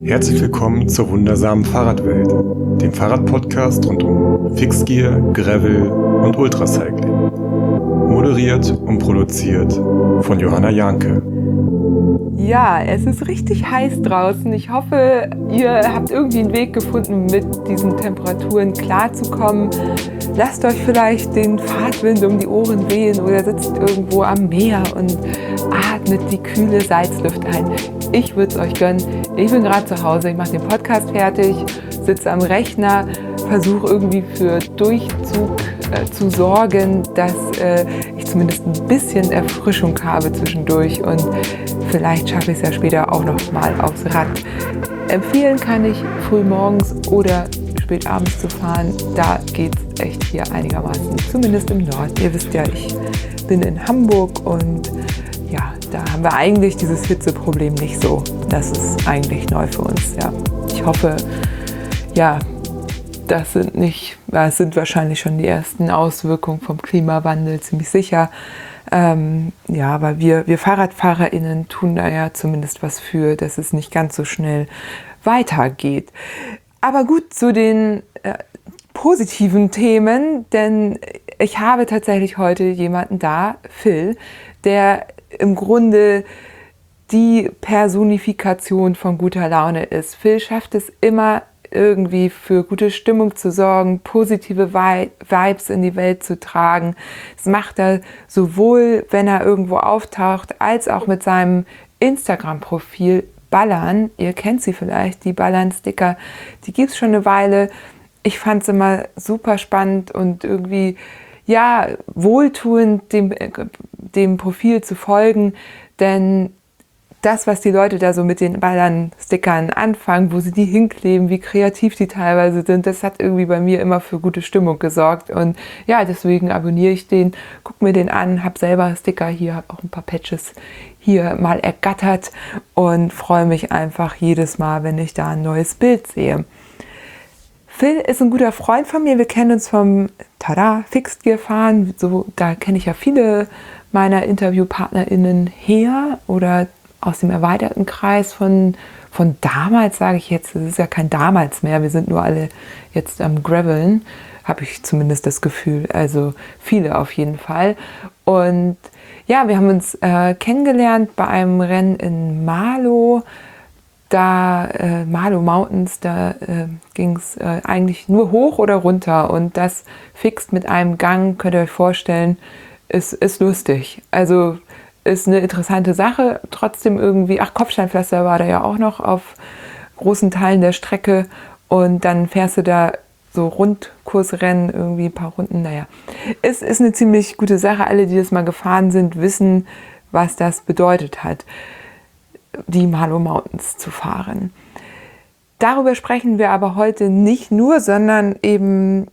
Herzlich willkommen zur wundersamen Fahrradwelt, dem Fahrradpodcast rund um Fixgear, Gravel und Ultracycling. Moderiert und produziert von Johanna Janke. Ja, es ist richtig heiß draußen. Ich hoffe, ihr habt irgendwie einen Weg gefunden, mit diesen Temperaturen klarzukommen. Lasst euch vielleicht den Fahrtwind um die Ohren wehen oder sitzt irgendwo am Meer und atmet die kühle Salzluft ein. Ich würde es euch gönnen. Ich bin gerade zu Hause, ich mache den Podcast fertig, sitze am Rechner, versuche irgendwie für Durchzug zu sorgen, dass ich zumindest ein bisschen Erfrischung habe zwischendurch und vielleicht schaffe ich es ja später auch noch mal aufs Rad. Empfehlen kann ich, früh morgens oder spät abends zu fahren. Da geht es echt hier einigermaßen, zumindest im Norden. Ihr wisst ja, ich bin in Hamburg und ja, da haben wir eigentlich dieses Hitzeproblem nicht so. Das ist eigentlich neu für uns. Ja. Ich hoffe, ja, das sind wahrscheinlich schon die ersten Auswirkungen vom Klimawandel, ziemlich sicher. Ja, aber wir FahrradfahrerInnen tun da ja zumindest was für, dass es nicht ganz so schnell weitergeht. Aber gut, zu den positiven Themen, denn ich habe tatsächlich heute jemanden da, Phil, der im Grunde die Personifikation von guter Laune ist. Phil schafft es immer irgendwie für gute Stimmung zu sorgen, positive Vibes in die Welt zu tragen. Das macht er sowohl, wenn er irgendwo auftaucht, als auch mit seinem Instagram-Profil Ballern. Ihr kennt sie vielleicht, die Ballern-Sticker. Die gibt es schon eine Weile. Ich fand es immer super spannend und irgendwie ja, wohltuend dem Profil zu folgen, denn das, was die Leute da so mit den Ballern-Stickern anfangen, wo sie die hinkleben, wie kreativ die teilweise sind, das hat irgendwie bei mir immer für gute Stimmung gesorgt. Und ja, deswegen abonniere ich den, gucke mir den an, habe selber Sticker hier, habe auch ein paar Patches hier mal ergattert und freue mich einfach jedes Mal, wenn ich da ein neues Bild sehe. Phil ist ein guter Freund von mir. Wir kennen uns vom Fixgear fahren. So, da kenne ich ja viele meiner InterviewpartnerInnen her oder aus dem erweiterten Kreis von damals, sage ich jetzt. Es ist ja kein damals mehr. Wir sind nur alle jetzt am Graveln, habe ich zumindest das Gefühl. Also viele auf jeden Fall. Und ja, wir haben uns kennengelernt bei einem Rennen in Malo. Malo Mountains, da ging es eigentlich nur hoch oder runter und das fixt mit einem Gang, könnt ihr euch vorstellen, ist lustig. Also ist eine interessante Sache, trotzdem irgendwie, Kopfsteinpflaster war da ja auch noch auf großen Teilen der Strecke und dann fährst du da so Rundkursrennen, irgendwie ein paar Runden, naja. Es ist eine ziemlich gute Sache, alle, die das mal gefahren sind, wissen, was das bedeutet hat, die Malo Mountains zu fahren. Darüber sprechen wir aber heute nicht nur, sondern eben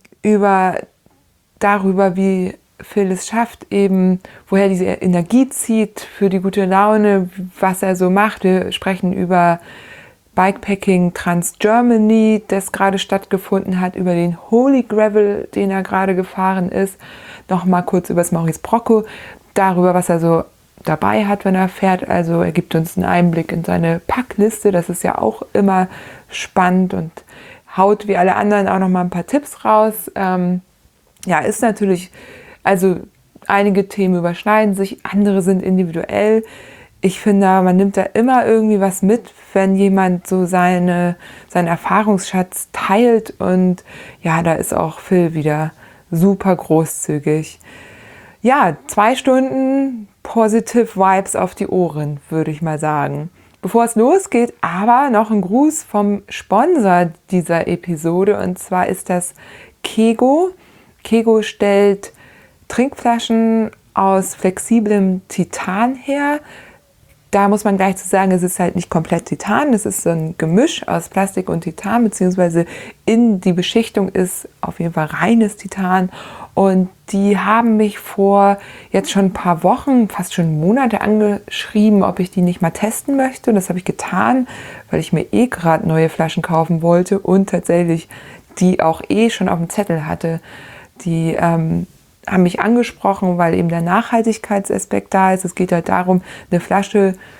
darüber, wie Phil es schafft, eben woher diese Energie zieht für die gute Laune, was er so macht. Wir sprechen über Bikepacking Trans Germany, das gerade stattgefunden hat, über den Holy Gravel, den er gerade gefahren ist, nochmal kurz über das Maurice Brocco, darüber, was er so dabei hat, wenn er fährt. Also er gibt uns einen Einblick in seine Packliste, das ist ja auch immer spannend und haut wie alle anderen auch noch mal ein paar Tipps raus. Ja, ist natürlich, also einige Themen überschneiden sich, andere sind individuell. Ich finde, man nimmt da immer irgendwie was mit, wenn jemand so seinen Erfahrungsschatz teilt und ja, da ist auch Phil wieder super großzügig. Ja, 2 Stunden Positive Vibes auf die Ohren, würde ich mal sagen. Bevor es losgeht, aber noch ein Gruß vom Sponsor dieser Episode und zwar ist das Kego. Kego stellt Trinkflaschen aus flexiblem Titan her. Da muss man gleich zu sagen, es ist halt nicht komplett Titan, es ist so ein Gemisch aus Plastik und Titan, beziehungsweise in die Beschichtung ist auf jeden Fall reines Titan. Und die haben mich vor jetzt schon ein paar Wochen, fast schon Monate angeschrieben, ob ich die nicht mal testen möchte. Und das habe ich getan, weil ich mir gerade neue Flaschen kaufen wollte und tatsächlich die auch schon auf dem Zettel hatte. Die haben mich angesprochen, weil eben der Nachhaltigkeitsaspekt da ist. Es geht halt darum, eine Flasche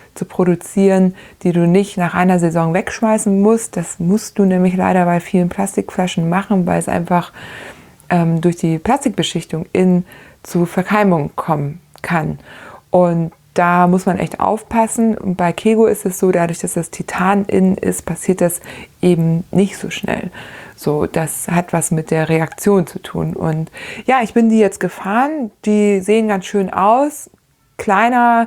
zu produzieren, die du nicht nach einer Saison wegschmeißen musst. Das musst du nämlich leider bei vielen Plastikflaschen machen, weil es einfach durch die Plastikbeschichtung zu Verkeimung kommen kann. Und da muss man echt aufpassen. Und bei Kego ist es so, dadurch, dass das Titan innen ist, passiert das eben nicht so schnell. So, das hat was mit der Reaktion zu tun. Und ja, ich bin die jetzt gefahren. Die sehen ganz schön aus. Kleine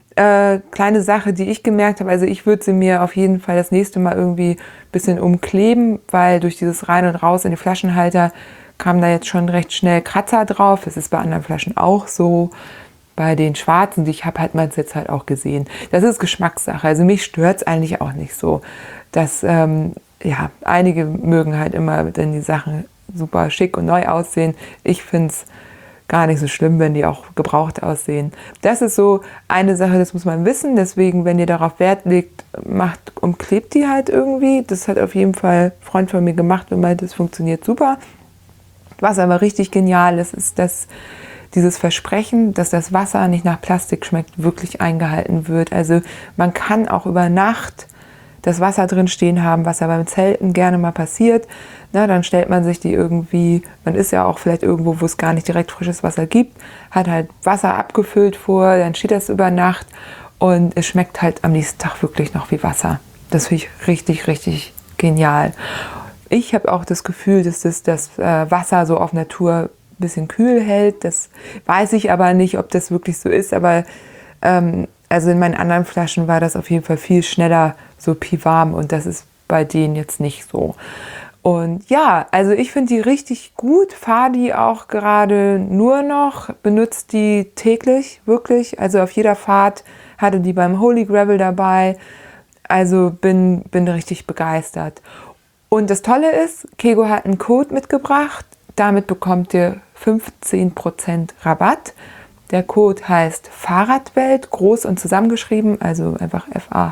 Sache, die ich gemerkt habe. Also ich würde sie mir auf jeden Fall das nächste Mal irgendwie ein bisschen umkleben, weil durch dieses Rein und Raus in die Flaschenhalter kam da jetzt schon recht schnell Kratzer drauf. Das ist bei anderen Flaschen auch so. Bei den schwarzen, die ich habe, hat man es jetzt halt auch gesehen. Das ist Geschmackssache. Also mich stört es eigentlich auch nicht so. Dass, einige mögen halt immer, wenn die Sachen super schick und neu aussehen. Ich finde es gar nicht so schlimm, wenn die auch gebraucht aussehen. Das ist so eine Sache, das muss man wissen. Deswegen, wenn ihr darauf Wert legt, umklebt die halt irgendwie. Das hat auf jeden Fall ein Freund von mir gemacht und meint, das funktioniert super. Was aber richtig genial ist, ist, dass dieses Versprechen, dass das Wasser nicht nach Plastik schmeckt, wirklich eingehalten wird. Also man kann auch über Nacht das Wasser drin stehen haben, was ja beim Zelten gerne mal passiert. Na, dann stellt man sich die irgendwie, man ist ja auch vielleicht irgendwo, wo es gar nicht direkt frisches Wasser gibt, hat halt Wasser abgefüllt vor, dann steht das über Nacht und es schmeckt halt am nächsten Tag wirklich noch wie Wasser. Das finde ich richtig, richtig genial. Ich habe auch das Gefühl, dass das Wasser so auf Natur ein bisschen kühl hält. Das weiß ich aber nicht, ob das wirklich so ist. Aber also in meinen anderen Flaschen war das auf jeden Fall viel schneller so piwarm und das ist bei denen jetzt nicht so. Und ja, also ich finde die richtig gut, fahre die auch gerade nur noch, benutze die täglich, wirklich. Also auf jeder Fahrt hatte die beim Holy Gravel dabei. Also bin richtig begeistert. Und das Tolle ist, Kego hat einen Code mitgebracht. Damit bekommt ihr 15% Rabatt. Der Code heißt Fahrradwelt, groß und zusammengeschrieben, also einfach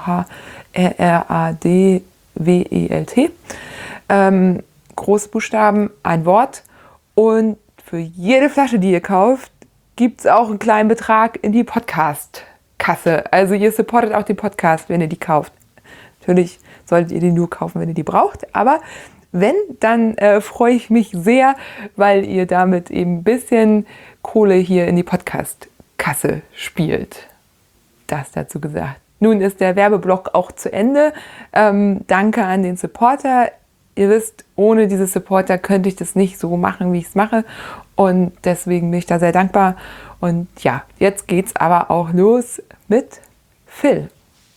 FAHRRADWELT. Großbuchstaben, ein Wort. Und für jede Flasche, die ihr kauft, gibt es auch einen kleinen Betrag in die Podcast-Kasse. Also ihr supportet auch den Podcast, wenn ihr die kauft. Natürlich solltet ihr die nur kaufen, wenn ihr die braucht. Aber wenn, dann freue ich mich sehr, weil ihr damit eben ein bisschen Kohle hier in die Podcast-Kasse spielt. Das dazu gesagt. Nun ist der Werbeblock auch zu Ende. Danke an den Supporter. Ihr wisst, ohne diese Supporter könnte ich das nicht so machen, wie ich es mache. Und deswegen bin ich da sehr dankbar. Und ja, jetzt geht's aber auch los mit Phil.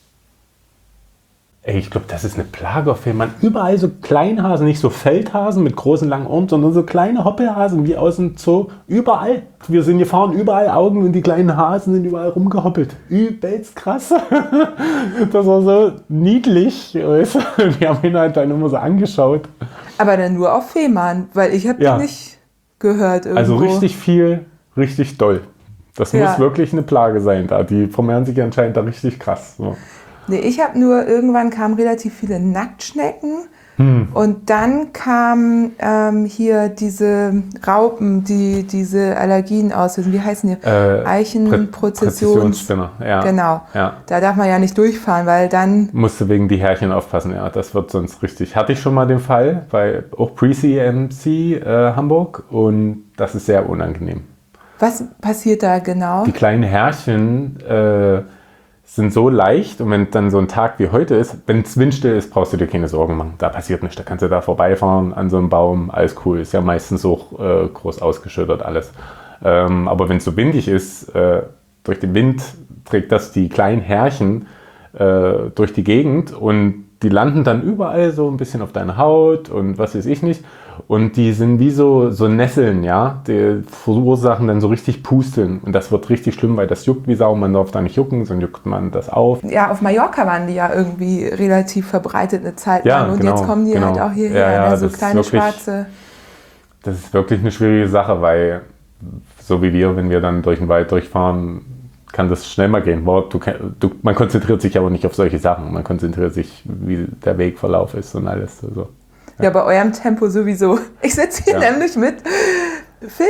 Ey, ich glaube, das ist eine Plage auf Fehmarn. Überall so Kleinhasen, nicht so Feldhasen mit großen langen Ohren, sondern so kleine Hoppelhasen wie aus dem Zoo. Überall. Wir sind gefahren, überall Augen und die kleinen Hasen sind überall rumgehoppelt. Übelst krass. Das war so niedlich. Wir haben ihn halt dann immer so angeschaut. Aber dann nur auf Fehmarn, weil ich habe die nicht gehört irgendwo. Also richtig viel, richtig doll. Das muss wirklich eine Plage sein da. Die vermehren sich anscheinend da richtig krass. So. Nee, ich habe nur, irgendwann kamen relativ viele Nacktschnecken und dann kamen hier diese Raupen, die diese Allergien auslösen. Wie heißen die? Eichenprozessionsspinner. Ja. Genau. Ja. Da darf man ja nicht durchfahren, weil dann... Musste wegen die Härchen aufpassen, ja. Das wird sonst richtig. Hatte ich schon mal den Fall bei auch Pre-CMC Hamburg und das ist sehr unangenehm. Was passiert da genau? Die kleinen Härchen sind so leicht und wenn dann so ein Tag wie heute ist, wenn es windstill ist, brauchst du dir keine Sorgen machen. Da passiert nichts. Da kannst du da vorbeifahren an so einem Baum, alles cool. Ist ja meistens so groß ausgeschüttet alles. Aber wenn es so windig ist, durch den Wind trägt das die kleinen Härchen durch die Gegend und die landen dann überall so ein bisschen auf deiner Haut und was weiß ich nicht. Und die sind wie so Nesseln, ja. Die verursachen dann so richtig Pusteln. Und das wird richtig schlimm, weil das juckt wie Sau. Man darf da nicht jucken, sondern juckt man das auf. Ja, auf Mallorca waren die ja irgendwie relativ verbreitet eine Zeit lang. Ja, und genau, jetzt kommen die halt auch hierher. Ja, also das kleine ist wirklich, schwarze. Das ist wirklich eine schwierige Sache, weil so wie wir, wenn wir dann durch den Wald durchfahren, kann das schnell mal gehen. Man konzentriert sich aber nicht auf solche Sachen. Man konzentriert sich, wie der Wegverlauf ist und alles. So. Ja, bei eurem Tempo sowieso. Ich sitze hier nämlich mit Phil.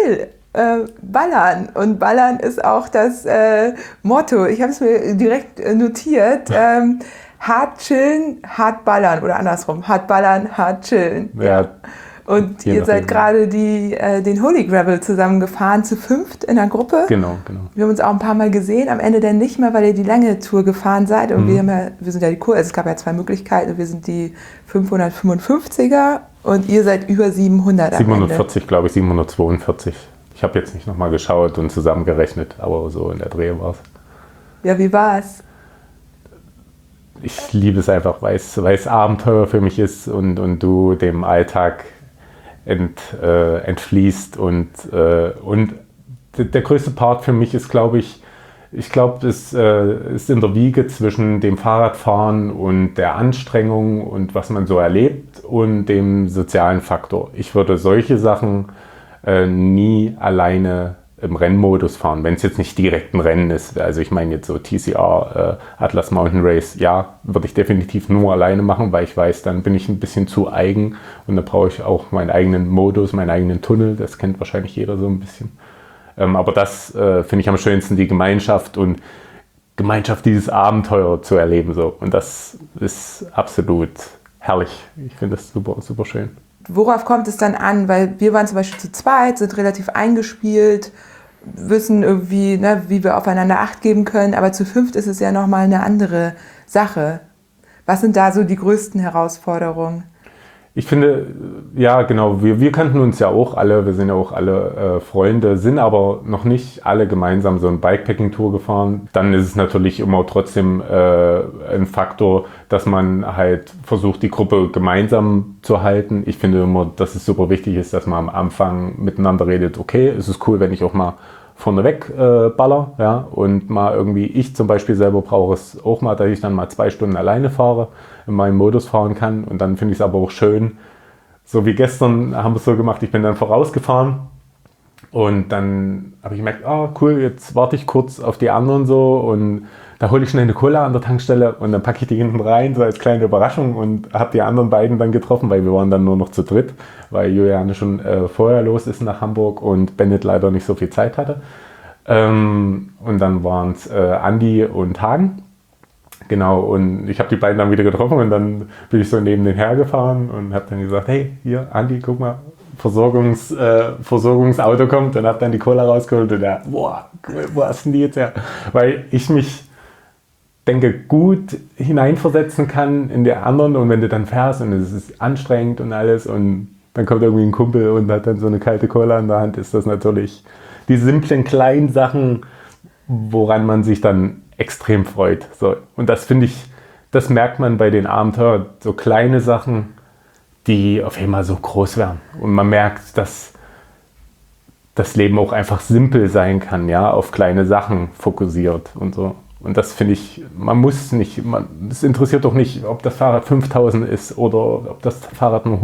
Ballern. Und Ballern ist auch das Motto. Ich habe es mir direkt notiert. Hart chillen, hart ballern. Oder andersrum. Hart ballern, hart chillen. Ja. Und ihr seid gerade den Holy Gravel zusammengefahren, zu 5 in der Gruppe. Genau. Wir haben uns auch ein paar Mal gesehen, am Ende dann nicht mehr, weil ihr die lange Tour gefahren seid. Und wir sind ja die Kurse, es gab ja 2 Möglichkeiten. Wir sind die 555er und ihr seid über 700 am 740, glaube ich, 742. Ich habe jetzt nicht nochmal geschaut und zusammengerechnet, aber so in der Dreh war es. Ja, wie war's? Ich liebe es einfach, weil es Abenteuer für mich ist und du dem Alltag entfließt und der größte Part für mich ist, glaube ich, es ist in der Wiege zwischen dem Fahrradfahren und der Anstrengung und was man so erlebt und dem sozialen Faktor. Ich würde solche Sachen nie alleine im Rennmodus fahren, wenn es jetzt nicht direkt ein Rennen ist. Also ich meine jetzt so TCR, Atlas Mountain Race, ja, würde ich definitiv nur alleine machen, weil ich weiß, dann bin ich ein bisschen zu eigen und da brauche ich auch meinen eigenen Modus, meinen eigenen Tunnel, das kennt wahrscheinlich jeder so ein bisschen. Aber das finde ich am schönsten, die Gemeinschaft und Gemeinschaft, dieses Abenteuer zu erleben. So. Und das ist absolut herrlich. Ich finde das super, super schön. Worauf kommt es dann an? Weil wir waren zum Beispiel zu zweit, sind relativ eingespielt, wissen irgendwie, ne, wie wir aufeinander Acht geben können, aber zu 5 ist es ja nochmal eine andere Sache. Was sind da so die größten Herausforderungen? Ich finde, ja genau, wir kannten uns ja auch alle, wir sind ja auch alle Freunde, sind aber noch nicht alle gemeinsam so eine Bikepacking-Tour gefahren. Dann ist es natürlich immer trotzdem ein Faktor, dass man halt versucht, die Gruppe gemeinsam zu halten. Ich finde immer, dass es super wichtig ist, dass man am Anfang miteinander redet, okay, es ist cool, wenn ich auch mal vorneweg baller, ja, und mal irgendwie, ich zum Beispiel selber brauche es auch mal, dass ich dann mal 2 Stunden alleine fahre, in meinem Modus fahren kann und dann finde ich es aber auch schön, so wie gestern haben wir es so gemacht, ich bin dann vorausgefahren und dann habe ich gemerkt, cool, jetzt warte ich kurz auf die anderen so und da hole ich schnell eine Cola an der Tankstelle und dann packe ich die hinten rein, so als kleine Überraschung und habe die anderen beiden dann getroffen, weil wir waren dann nur noch zu dritt, weil Juliane schon vorher los ist nach Hamburg und Bennett leider nicht so viel Zeit hatte. Und dann waren es Andi und Hagen. Genau, und ich habe die beiden dann wieder getroffen und dann bin ich so neben den hergefahren und habe dann gesagt, hey, hier, Andi, guck mal, Versorgungsauto kommt und habe dann die Cola rausgeholt und er, boah, wo hast denn die jetzt her? Weil ich mich, denke, gut hineinversetzen kann in die anderen und wenn du dann fährst und es ist anstrengend und alles und dann kommt irgendwie ein Kumpel und hat dann so eine kalte Cola in der Hand, ist das natürlich die simplen kleinen Sachen, woran man sich dann extrem freut. So. Und das finde ich, das merkt man bei den Abenteuern, so kleine Sachen, die auf einmal so groß werden. Und man merkt, dass das Leben auch einfach simpel sein kann, ja, auf kleine Sachen fokussiert und so. Und das finde ich, man muss nicht, es interessiert doch nicht, ob das Fahrrad 5.000 ist oder ob das Fahrrad nur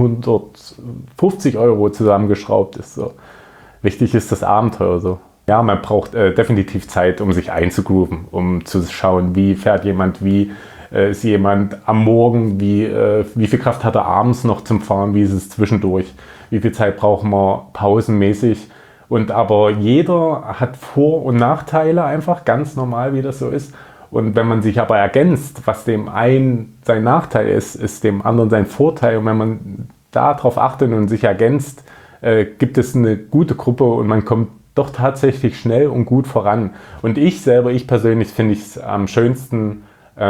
150 € zusammengeschraubt ist. So. Wichtig ist das Abenteuer so. Ja, man braucht definitiv Zeit, um sich einzugrooven, um zu schauen, wie fährt jemand, wie ist jemand am Morgen, wie viel Kraft hat er abends noch zum Fahren, wie ist es zwischendurch, wie viel Zeit brauchen wir pausenmäßig. Und aber jeder hat Vor- und Nachteile einfach, ganz normal, wie das so ist. Und wenn man sich aber ergänzt, was dem einen sein Nachteil ist, ist dem anderen sein Vorteil. Und wenn man darauf achtet und sich ergänzt, gibt es eine gute Gruppe und man kommt doch tatsächlich schnell und gut voran. Und ich persönlich finde es am schönsten,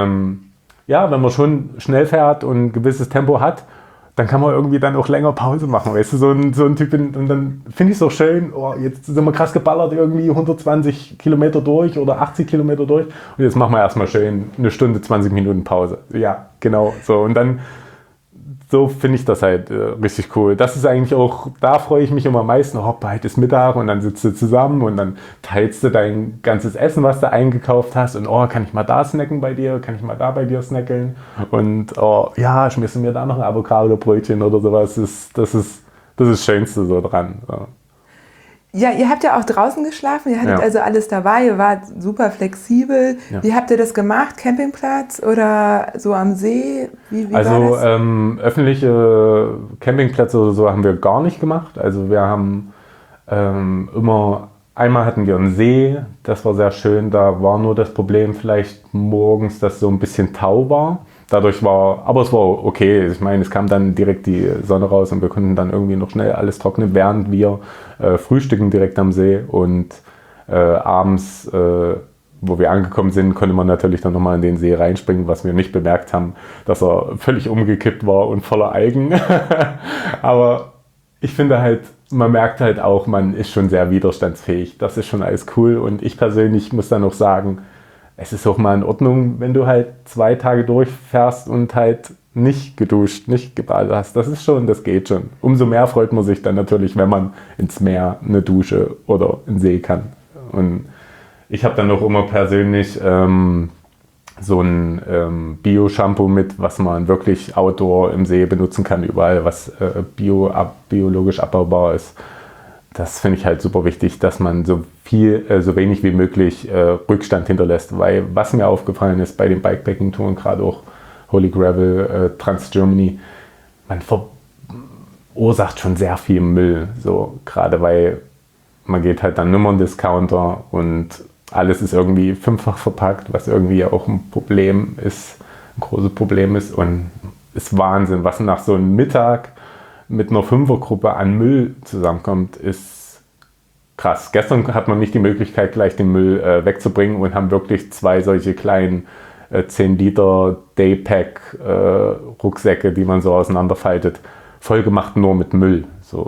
ja, wenn man schon schnell fährt und ein gewisses Tempo hat, dann kann man irgendwie dann auch länger Pause machen, weißt du, so ein Typ, und dann finde ich es so schön, jetzt sind wir krass geballert, irgendwie 120 Kilometer durch oder 80 Kilometer durch und jetzt machen wir erstmal schön eine Stunde, 20 Minuten Pause. Ja, genau, so und dann, so finde ich das halt richtig cool. Das ist eigentlich auch, da freue ich mich immer am meisten, bald ist Mittag und dann sitzt du zusammen und dann teilst du dein ganzes Essen, was du eingekauft hast und kann ich mal da snacken bei dir, kann ich mal da bei dir snackeln und ja, schmierst du mir da noch ein Avocado-Brötchen oder sowas, das ist das Schönste so dran. So. Ja, ihr habt ja auch draußen geschlafen, ihr hattet also alles dabei, ihr wart super flexibel. Ja. Wie habt ihr das gemacht? Campingplatz oder so am See? Wie also war das? Öffentliche Campingplätze oder so haben wir gar nicht gemacht. Also wir haben Einmal hatten wir einen See, das war sehr schön, da war nur das Problem vielleicht morgens, dass so ein bisschen Tau war. Aber es war okay. Ich meine, es kam dann direkt die Sonne raus und wir konnten dann irgendwie noch schnell alles trocknen, während wir frühstücken direkt am See. Und abends, wo wir angekommen sind, konnte man natürlich dann nochmal in den See reinspringen, was wir nicht bemerkt haben, dass er völlig umgekippt war und voller Algen. Aber ich finde halt, man merkt halt auch, man ist schon sehr widerstandsfähig. Das ist schon alles cool. Und ich persönlich muss dann noch sagen, es ist auch mal in Ordnung, wenn du halt 2 Tage durchfährst und halt nicht geduscht, nicht gebadet hast. Das geht schon. Umso mehr freut man sich dann natürlich, wenn man ins Meer, eine Dusche oder in den See kann. Und ich habe dann auch immer persönlich so ein Bio-Shampoo mit, was man wirklich outdoor im See benutzen kann, überall, was biologisch abbaubar ist. Das finde ich halt super wichtig, dass man so wenig wie möglich Rückstand hinterlässt. Weil was mir aufgefallen ist bei den Bikepacking-Touren, gerade auch Holy Gravel, Trans-Germany, man verursacht schon sehr viel Müll. So, gerade weil man geht halt dann nur in Discounter und alles ist irgendwie 5-fach verpackt, was irgendwie auch ein großes Problem ist. Und ist Wahnsinn, was nach so einem Mittag mit einer 5er-Gruppe an Müll zusammenkommt, ist krass. Gestern hat man nicht die Möglichkeit, gleich den Müll wegzubringen und haben wirklich 2 solche kleinen 10 Liter Daypack-Rucksäcke, die man so auseinanderfaltet, voll gemacht nur mit Müll.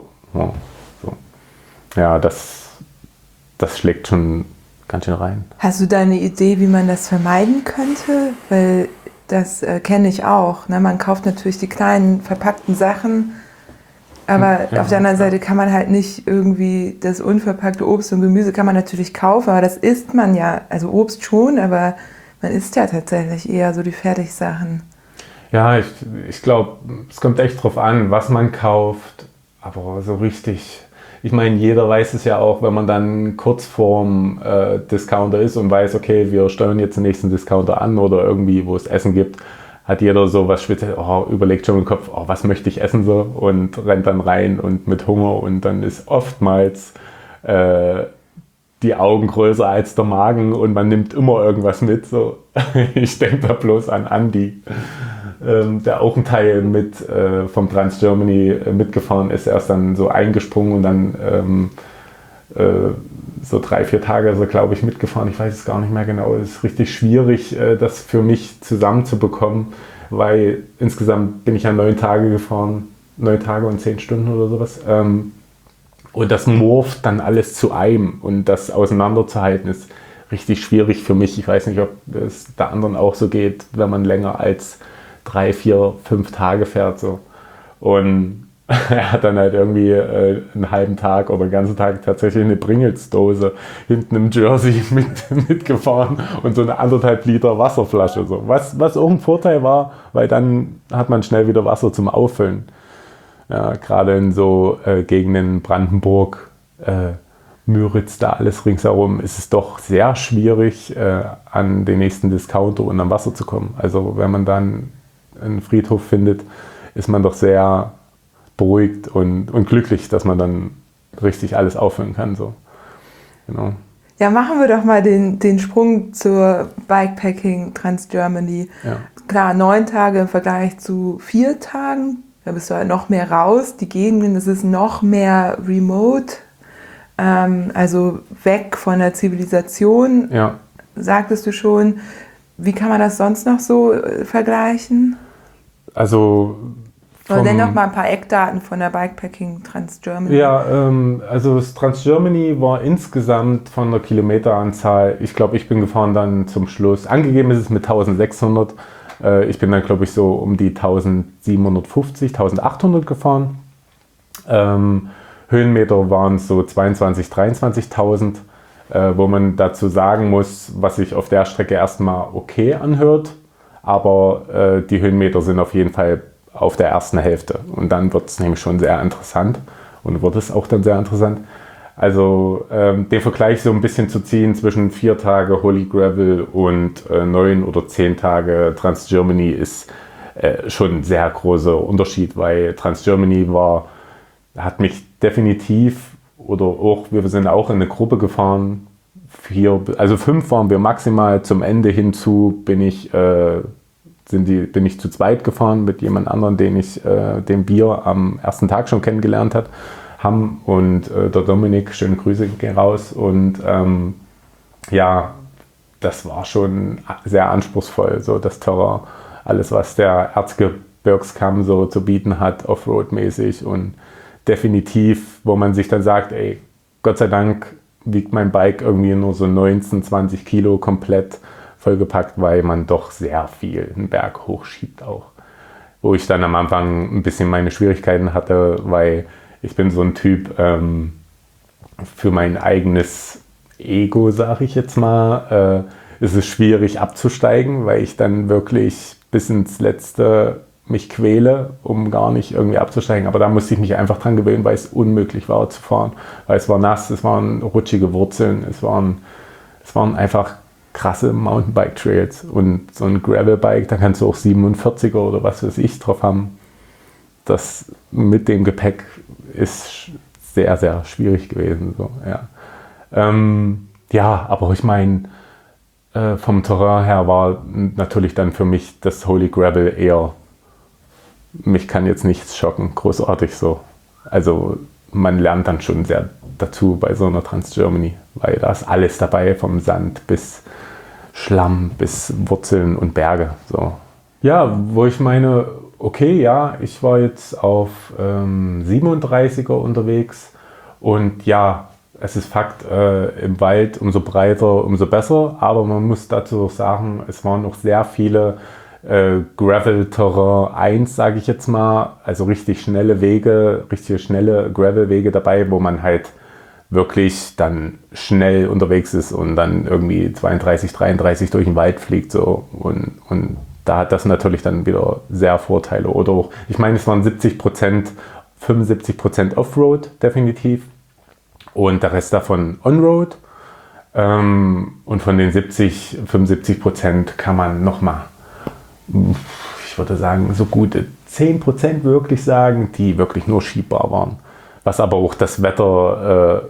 Ja, das schlägt schon ganz schön rein. Hast du da eine Idee, wie man das vermeiden könnte? Weil das kenne ich auch. Ne? Man kauft natürlich die kleinen verpackten Sachen, aber auf der anderen Seite kann man halt nicht irgendwie das unverpackte Obst und Gemüse kann man natürlich kaufen, aber das isst man ja, also Obst schon, aber man isst ja tatsächlich eher so die Fertigsachen. Ja, ich glaube, es kommt echt drauf an, was man kauft, aber so richtig. Ich meine, jeder weiß es ja auch, wenn man dann kurz vorm Discounter ist und weiß, okay, wir steuern jetzt den nächsten Discounter an oder irgendwie, wo es Essen gibt, hat jeder so was Spezielles, überlegt schon im Kopf, was möchte ich essen so und rennt dann rein und mit Hunger und dann ist oftmals die Augen größer als der Magen und man nimmt immer irgendwas mit. So. Ich denke da bloß an Andi, der auch ein Teil vom Trans-Germany mitgefahren ist. Er ist dann so eingesprungen und dann so 3-4 Tage ist er, glaube ich, mitgefahren. Ich weiß es gar nicht mehr genau. Es ist richtig schwierig, das für mich zusammenzubekommen, weil insgesamt bin ich ja 9 Tage gefahren, 9 Tage und 10 Stunden oder sowas. Und das morpht dann alles zu einem und das auseinanderzuhalten ist richtig schwierig für mich. Ich weiß nicht, ob es der anderen auch so geht, wenn man länger als 3, 4, 5 Tage fährt. So. Und er hat dann halt irgendwie einen halben Tag oder einen ganzen Tag tatsächlich eine Pringles-Dose hinten im Jersey mitgefahren und so eine 1,5 Liter Wasserflasche. So. Was auch ein Vorteil war, weil dann hat man schnell wieder Wasser zum Auffüllen. Ja, gerade in so Gegenden Brandenburg, Müritz, da alles ringsherum, ist es doch sehr schwierig, an den nächsten Discounter und am Wasser zu kommen. Also wenn man dann einen Friedhof findet, ist man doch sehr beruhigt und glücklich, dass man dann richtig alles auffüllen kann. So. Genau. Ja, machen wir doch mal den Sprung zur Bikepacking Trans-Germany. Ja. Klar, 9 Tage im Vergleich zu 4 Tagen. Da bist du halt noch mehr raus. Die Gegenden, das ist noch mehr remote. Also weg von der Zivilisation, sagtest du schon. Wie kann man das sonst noch so vergleichen? Also nenn noch mal ein paar Eckdaten von der Bikepacking Trans-Germany. Ja, also das Trans-Germany war insgesamt von der Kilometeranzahl, ich glaube, ich bin gefahren dann zum Schluss, angegeben ist es mit 1600, ich bin dann, glaube ich, so um die 1750, 1800 gefahren. Höhenmeter waren es so 22.000, 23.000, wo man dazu sagen muss, was sich auf der Strecke erstmal okay anhört, aber die Höhenmeter sind auf jeden Fall auf der ersten Hälfte und dann wird es nämlich schon sehr interessant und wird es auch dann sehr interessant. Also den Vergleich so ein bisschen zu ziehen zwischen 4 Tage Holy Gravel und 9 oder 10 Tage Trans-Germany ist schon ein sehr großer Unterschied, weil Trans-Germany hat mich definitiv oder auch, wir sind auch in eine Gruppe gefahren, 5 waren wir maximal, zum Ende hinzu bin ich zu zweit gefahren mit jemand anderem, den wir am ersten Tag schon kennengelernt haben und der Dominik, schöne Grüße gehen raus und das war schon sehr anspruchsvoll, so das Terrain, alles was der Erzgebirgskamm so zu bieten hat, Offroad-mäßig und definitiv, wo man sich dann sagt, ey, Gott sei Dank wiegt mein Bike irgendwie nur so 19, 20 Kilo komplett vollgepackt, weil man doch sehr viel einen Berg hochschiebt auch. Wo ich dann am Anfang ein bisschen meine Schwierigkeiten hatte, weil ich bin so ein Typ, für mein eigenes Ego, sage ich jetzt mal, ist es schwierig abzusteigen, weil ich dann wirklich bis ins Letzte mich quäle, um gar nicht irgendwie abzusteigen. Aber da musste ich mich einfach dran gewöhnen, weil es unmöglich war zu fahren. Weil es war nass, es waren rutschige Wurzeln, es waren einfach krasse Mountainbike-Trails. Und so ein Gravelbike, da kannst du auch 47er oder was weiß ich drauf haben. Das mit dem Gepäck ist sehr, sehr schwierig gewesen. So, ja. Aber ich meine, vom Terrain her war natürlich dann für mich das Holy Gravel eher, mich kann jetzt nichts schocken, großartig so. Also man lernt dann schon sehr dazu bei so einer Trans-Germany, weil da ist alles dabei, vom Sand bis Schlamm, bis Wurzeln und Berge. So. Ja, wo ich meine, okay, ja, ich war jetzt auf 37er unterwegs und ja, es ist Fakt, im Wald umso breiter, umso besser, aber man muss dazu auch sagen, es waren noch sehr viele Gravel-Terrain 1, sage ich jetzt mal, also richtig schnelle Wege, richtig schnelle Gravel-Wege dabei, wo man halt wirklich dann schnell unterwegs ist und dann irgendwie 32, 33 durch den Wald fliegt so und da hat das natürlich dann wieder sehr Vorteile oder auch, ich meine, es waren 70%, 75% Offroad definitiv und der Rest davon Onroad und von den 75% kann man nochmal, ich würde sagen, so gute 10% wirklich sagen, die wirklich nur schiebbar waren. Was aber auch das Wetter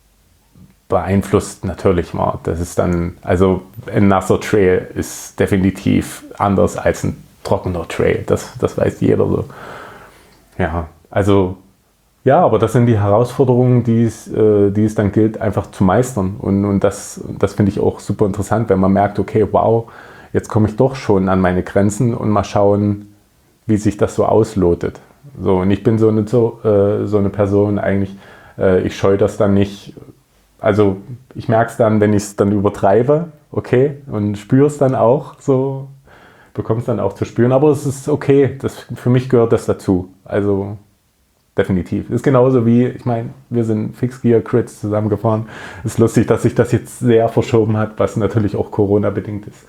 beeinflusst natürlich war. Das ist dann, also ein nasser Trail ist definitiv anders als ein trockener Trail. Das weiß jeder so. Ja, also ja, aber das sind die Herausforderungen, die es dann gilt, einfach zu meistern. Und das finde ich auch super interessant, wenn man merkt, okay, wow, jetzt komme ich doch schon an meine Grenzen und mal schauen, wie sich das so auslotet. So, und ich bin so eine Person eigentlich, ich scheue das dann nicht. Also ich merke es dann, wenn ich es dann übertreibe, okay, und spüre es dann auch, so bekomme es dann auch zu spüren. Aber es ist okay, für mich gehört das dazu. Also definitiv. Ist genauso wie, ich meine, wir sind Fixgear Crits zusammengefahren. Ist lustig, dass sich das jetzt sehr verschoben hat, was natürlich auch Corona-bedingt ist.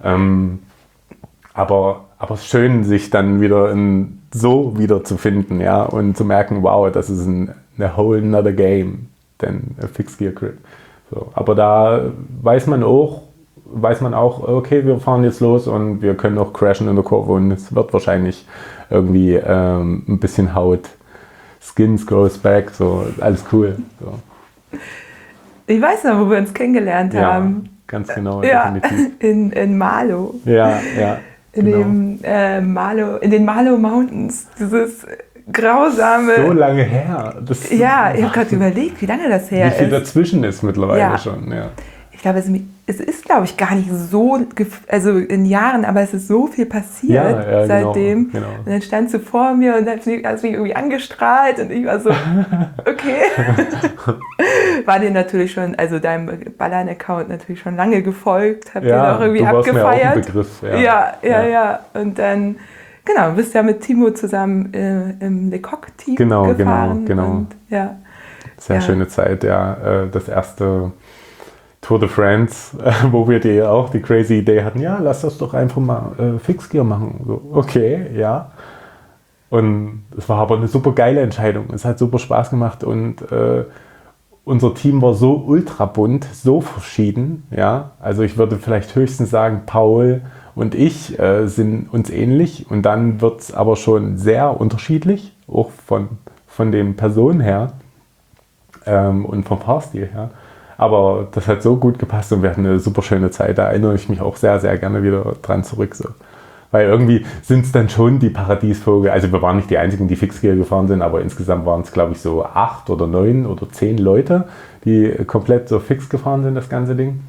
Aber es ist schön, sich dann wieder wieder zu finden, ja, und zu merken, wow, das ist eine whole nother game than a Fixgear Crit. So, aber da weiß man auch, okay, wir fahren jetzt los und wir können auch crashen in der Kurve und es wird wahrscheinlich irgendwie ein bisschen Haut, Skins goes back, so, alles cool. So. Ich weiß noch, wo wir uns kennengelernt haben. Ganz genau, ja, definitiv. In Malo. Ja, in den Malo Mountains. Dieses grausame... So lange her. Ja, ich habe gerade überlegt, wie lange das her ist. Wie viel dazwischen ist mittlerweile schon, ja. Ich glaube, es ist, glaube ich, gar nicht so, also in Jahren, aber es ist so viel passiert seitdem. Genau. Und dann stand sie vor mir und hat mich irgendwie angestrahlt und ich war so, okay. War dir natürlich schon, also deinem Ballern-Account natürlich schon lange gefolgt, habt ihr auch irgendwie abgefeiert. Mir auch ein Begriff, ja. Und dann, genau, bist ja mit Timo zusammen im Le Coq-Team gefahren. Genau. Und, sehr schöne Zeit, ja. Das erste Tour de France, wo wir auch die crazy Idee hatten, ja, lass das doch einfach mal Fixgear machen. So, okay, ja. Und es war aber eine super geile Entscheidung. Es hat super Spaß gemacht und unser Team war so ultra bunt, so verschieden. Ja? Also ich würde vielleicht höchstens sagen, Paul und ich sind uns ähnlich und dann wird es aber schon sehr unterschiedlich, auch von den Personen her. und vom Fahrstil her. Aber das hat so gut gepasst und wir hatten eine super schöne Zeit. Da erinnere ich mich auch sehr, sehr gerne wieder dran zurück. So. Weil irgendwie sind es dann schon die Paradiesvögel. Also wir waren nicht die Einzigen, die Fixgear gefahren sind, aber insgesamt waren es, glaube ich, so 8 oder 9 oder 10 Leute, die komplett so fix gefahren sind, das ganze Ding.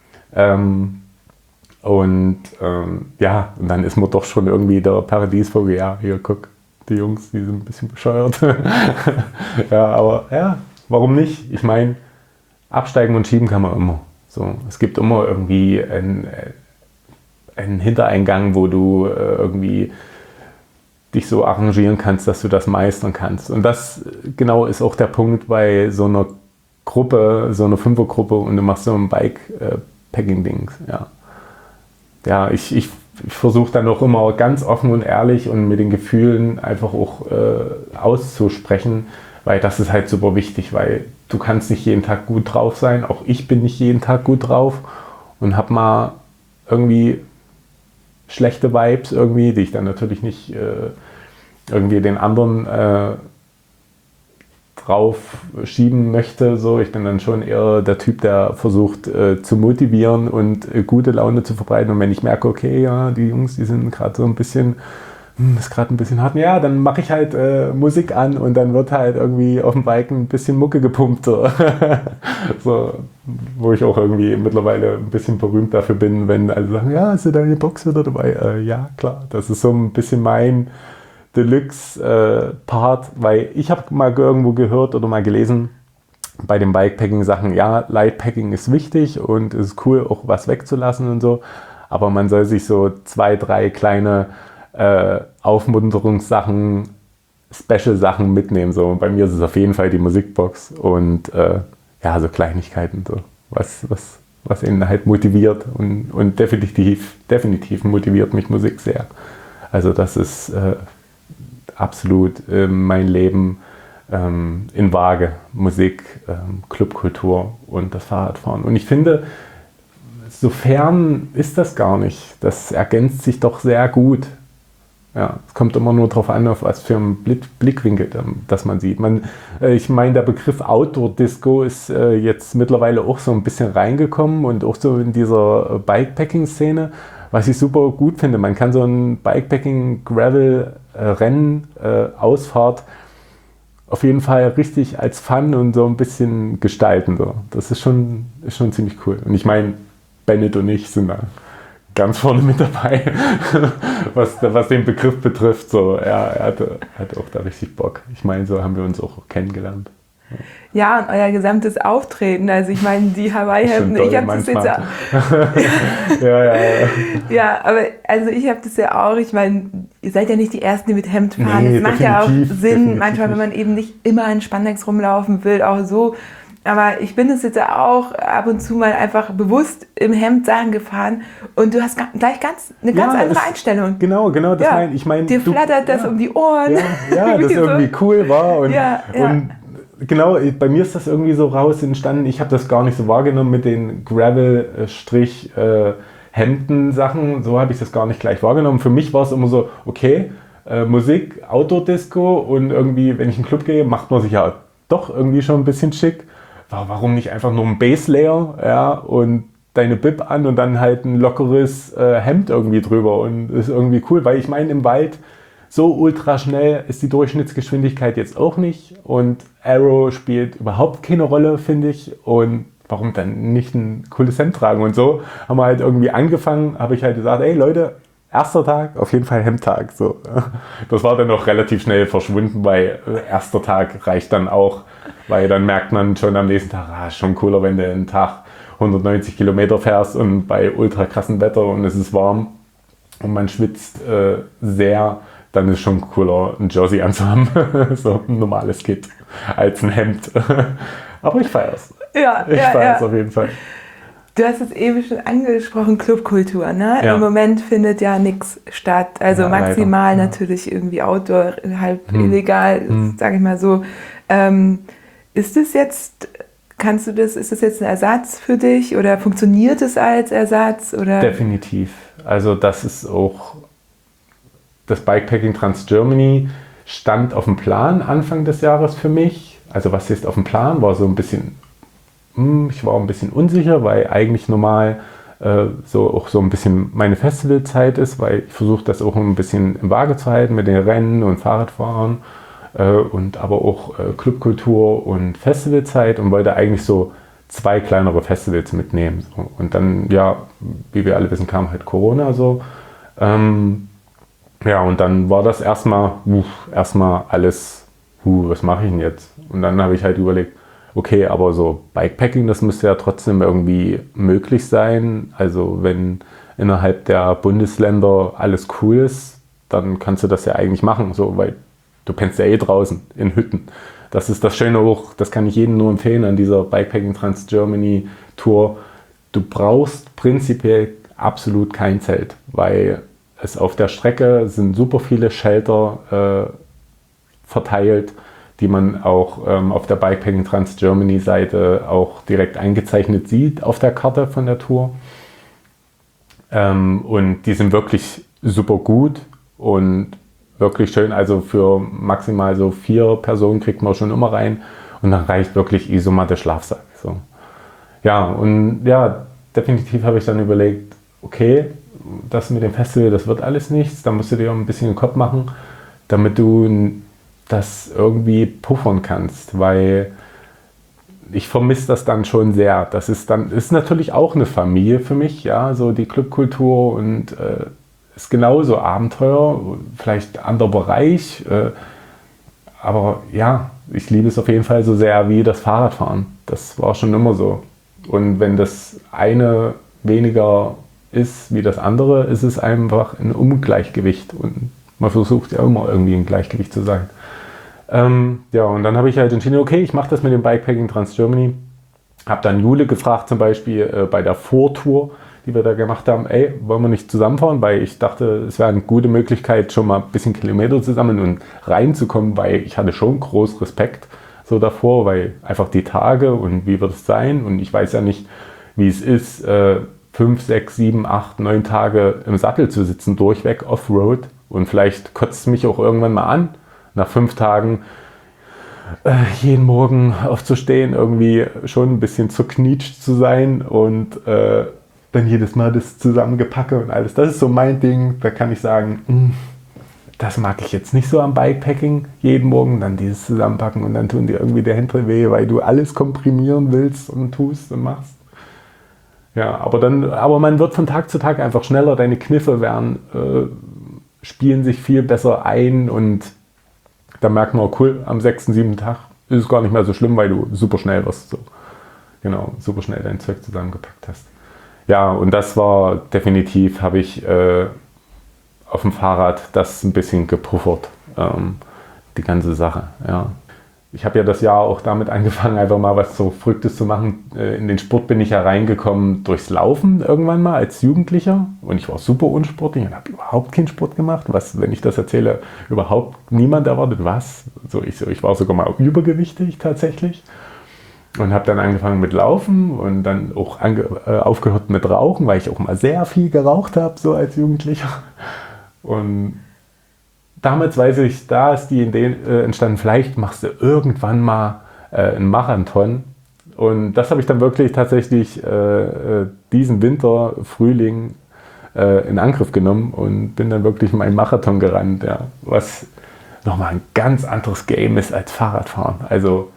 Und dann ist man doch schon irgendwie der Paradiesvogel. Ja, hier, guck, die Jungs, die sind ein bisschen bescheuert. Ja, aber ja, warum nicht? Ich meine, absteigen und schieben kann man immer. So, es gibt immer irgendwie einen Hintereingang, wo du irgendwie dich so arrangieren kannst, dass du das meistern kannst. Und das genau ist auch der Punkt bei so einer Gruppe, so einer Fünfergruppe und du machst so ein Bike-Packing-Ding. Ja, ich versuche dann auch immer ganz offen und ehrlich und mit den Gefühlen einfach auch auszusprechen, weil das ist halt super wichtig, weil du kannst nicht jeden Tag gut drauf sein. Auch ich bin nicht jeden Tag gut drauf und habe mal irgendwie schlechte Vibes irgendwie, die ich dann natürlich nicht irgendwie den anderen drauf schieben möchte. So, ich bin dann schon eher der Typ, der versucht zu motivieren und gute Laune zu verbreiten. Und wenn ich merke, okay, ja, die Jungs, die sind gerade so ein bisschen, ist gerade ein bisschen hart, ja, dann mache ich halt Musik an und dann wird halt irgendwie auf dem Bike ein bisschen Mucke gepumpt. So. So, wo ich auch irgendwie mittlerweile ein bisschen berühmt dafür bin, wenn alle sagen, ja, ist deine Box wieder dabei? Ja, klar, das ist so ein bisschen mein Deluxe-Part, weil ich habe mal irgendwo gehört oder mal gelesen, bei den Bikepacking-Sachen, ja, Lightpacking ist wichtig und es ist cool, auch was wegzulassen und so, aber man soll sich so 2, 3 kleine Aufmunterungssachen, Special-Sachen mitnehmen. So. Und bei mir ist es auf jeden Fall die Musikbox und so Kleinigkeiten, so. Was ihn halt motiviert und definitiv motiviert mich Musik sehr. Also das ist absolut mein Leben in Waage. Musik, Clubkultur und das Fahrradfahren. Und ich finde, so fern ist das gar nicht. Das ergänzt sich doch sehr gut. Ja, es kommt immer nur darauf an, auf was für einen Blickwinkel das man sieht. Ich meine, der Begriff Outdoor-Disco ist jetzt mittlerweile auch so ein bisschen reingekommen und auch so in dieser Bikepacking-Szene, was ich super gut finde. Man kann so ein Bikepacking-Gravel-Rennen, Ausfahrt auf jeden Fall richtig als Fun und so ein bisschen gestalten. So. Das ist schon ziemlich cool. Und ich meine, Bennett und ich sind da ganz vorne mit dabei, was den Begriff betrifft. So, er hatte auch da richtig Bock. Ich meine, so haben wir uns auch kennengelernt. Ja, und euer gesamtes Auftreten, also ich meine, die Hawaii-Hemden, ich habe das jetzt ja. Ja, aber also ich habe das ja auch, ich meine, ihr seid ja nicht die Ersten, die mit Hemd fahren. Nee, das macht ja auch Sinn, manchmal, wenn man eben nicht immer in Spandex rumlaufen will, auch so. Aber ich bin es jetzt auch ab und zu mal einfach bewusst im Hemd Sachen gefahren und du hast gleich eine ganz andere Einstellung. Genau, das ich meine. Dir flattert das um die Ohren. Ja, das irgendwie cool war. Und genau, bei mir ist das irgendwie so raus entstanden. Ich habe das gar nicht so wahrgenommen mit den Gravel-Hemden-Sachen. So habe ich das gar nicht gleich wahrgenommen. Für mich war es immer so, okay, Musik, Outdoor-Disco und irgendwie, wenn ich in den Club gehe, macht man sich ja doch irgendwie schon ein bisschen schick. Warum nicht einfach nur ein Base-Layer, ja, und deine Bib an und dann halt ein lockeres Hemd irgendwie drüber und ist irgendwie cool, weil ich meine, im Wald so ultra schnell ist die Durchschnittsgeschwindigkeit jetzt auch nicht und Aero spielt überhaupt keine Rolle, finde ich, und warum dann nicht ein cooles Hemd tragen und so haben wir halt irgendwie angefangen, habe ich halt gesagt, ey Leute, erster Tag, auf jeden Fall Hemdtag, so. Das war dann noch relativ schnell verschwunden, weil erster Tag reicht dann auch, weil dann merkt man schon am nächsten Tag, schon cooler, wenn du einen Tag 190 Kilometer fährst und bei ultra krassem Wetter und es ist warm und man schwitzt sehr, dann ist schon cooler, ein Jersey anzuhaben, so ein normales Kit, als ein Hemd. Aber ich feiere es. Ich feiere es auf jeden Fall. Du hast es eben schon angesprochen, Clubkultur, ne? Ja. Im Moment findet ja nichts statt. Also maximal leider. Natürlich irgendwie Outdoor, halb illegal, sage ich mal so. Ist das jetzt ein Ersatz für dich oder funktioniert es als Ersatz? Oder? Definitiv. Also das ist auch, das Bikepacking Trans Germany stand auf dem Plan Anfang des Jahres für mich. Also was jetzt auf dem Plan war, so ein bisschen, ich war ein bisschen unsicher, weil eigentlich normal auch so ein bisschen meine Festivalzeit ist, weil ich versuche das auch ein bisschen im Waage zu halten mit den Rennen und Fahrradfahren und aber auch Clubkultur und Festivalzeit und wollte eigentlich so 2 kleinere Festivals mitnehmen. So. Und dann, ja, wie wir alle wissen, kam halt Corona so. Ja, und dann war das erstmal alles, was mache ich denn jetzt? Und dann habe ich halt überlegt, okay, aber so Bikepacking, das müsste ja trotzdem irgendwie möglich sein. Also wenn innerhalb der Bundesländer alles cool ist, dann kannst du das ja eigentlich machen, so, weil du pennst ja eh draußen in Hütten. Das ist das Schöne auch, das kann ich jedem nur empfehlen an dieser Bikepacking Trans Germany Tour. Du brauchst prinzipiell absolut kein Zelt, weil es auf der Strecke sind super viele Shelter verteilt, die man auch auf der Bikepacking Trans Germany Seite auch direkt eingezeichnet sieht auf der Karte von der Tour. Und die sind wirklich super gut und wirklich schön. Also für maximal so 4 Personen kriegt man schon immer rein und dann reicht wirklich Isomatte Schlafsack. So. Ja, und ja, definitiv habe ich dann überlegt, okay, das mit dem Festival, das wird alles nichts. Da musst du dir ein bisschen den Kopf machen, damit du das irgendwie puffern kannst, weil ich vermisse das dann schon sehr. Das ist natürlich auch eine Familie für mich, ja, so die Clubkultur und ist genauso Abenteuer, vielleicht anderer Bereich, aber ja, ich liebe es auf jeden Fall so sehr wie das Fahrradfahren. Das war schon immer so. Und wenn das eine weniger ist wie das andere, ist es einfach ein Ungleichgewicht und man versucht ja immer irgendwie im Gleichgewicht zu sein. Ja, und dann habe ich halt entschieden, okay, ich mache das mit dem Bikepacking Trans Germany. Habe dann Jule gefragt, zum Beispiel bei der Vortour, die wir da gemacht haben, ey, wollen wir nicht zusammenfahren? Weil ich dachte, es wäre eine gute Möglichkeit, schon mal ein bisschen Kilometer zu sammeln und reinzukommen, weil ich hatte schon großen Respekt so davor, weil einfach die Tage und wie wird es sein? Und ich weiß ja nicht, wie es ist, 5, 6, 7, 8, 9 Tage im Sattel zu sitzen, durchweg Offroad. Und vielleicht kotzt es mich auch irgendwann mal an, nach 5 Tagen jeden Morgen aufzustehen, irgendwie schon ein bisschen zerknietscht zu sein und dann jedes Mal das Zusammengepacke und alles. Das ist so mein Ding, da kann ich sagen, das mag ich jetzt nicht so am Bikepacking, jeden Morgen dann dieses Zusammenpacken und dann tun dir irgendwie die Hände weh, weil du alles komprimieren willst und tust und machst. Ja, aber man wird von Tag zu Tag einfach schneller, deine Kniffe spielen sich viel besser ein und da merkt man, cool, am 6., 7. Tag ist es gar nicht mehr so schlimm, weil du super schnell wirst. So. Genau, super schnell dein Zeug zusammengepackt hast. Ja, und das war definitiv, habe ich auf dem Fahrrad das ein bisschen gepuffert, die ganze Sache. Ja. Ich habe ja das Jahr auch damit angefangen, einfach mal was so Verrücktes zu machen. In den Sport bin ich ja reingekommen durchs Laufen irgendwann mal als Jugendlicher. Und ich war super unsportlich und habe überhaupt keinen Sport gemacht. Was, wenn ich das erzähle, überhaupt niemand erwartet. Was? Ich war sogar mal übergewichtig tatsächlich. Und habe dann angefangen mit Laufen und dann auch aufgehört mit Rauchen, weil ich auch mal sehr viel geraucht habe, so als Jugendlicher. Und damals weiß ich, da ist die Idee entstanden, vielleicht machst du irgendwann mal einen Marathon. Und das habe ich dann wirklich tatsächlich diesen Winter, Frühling in Angriff genommen und bin dann wirklich meinen Marathon gerannt, ja, was nochmal ein ganz anderes Game ist als Fahrradfahren. Also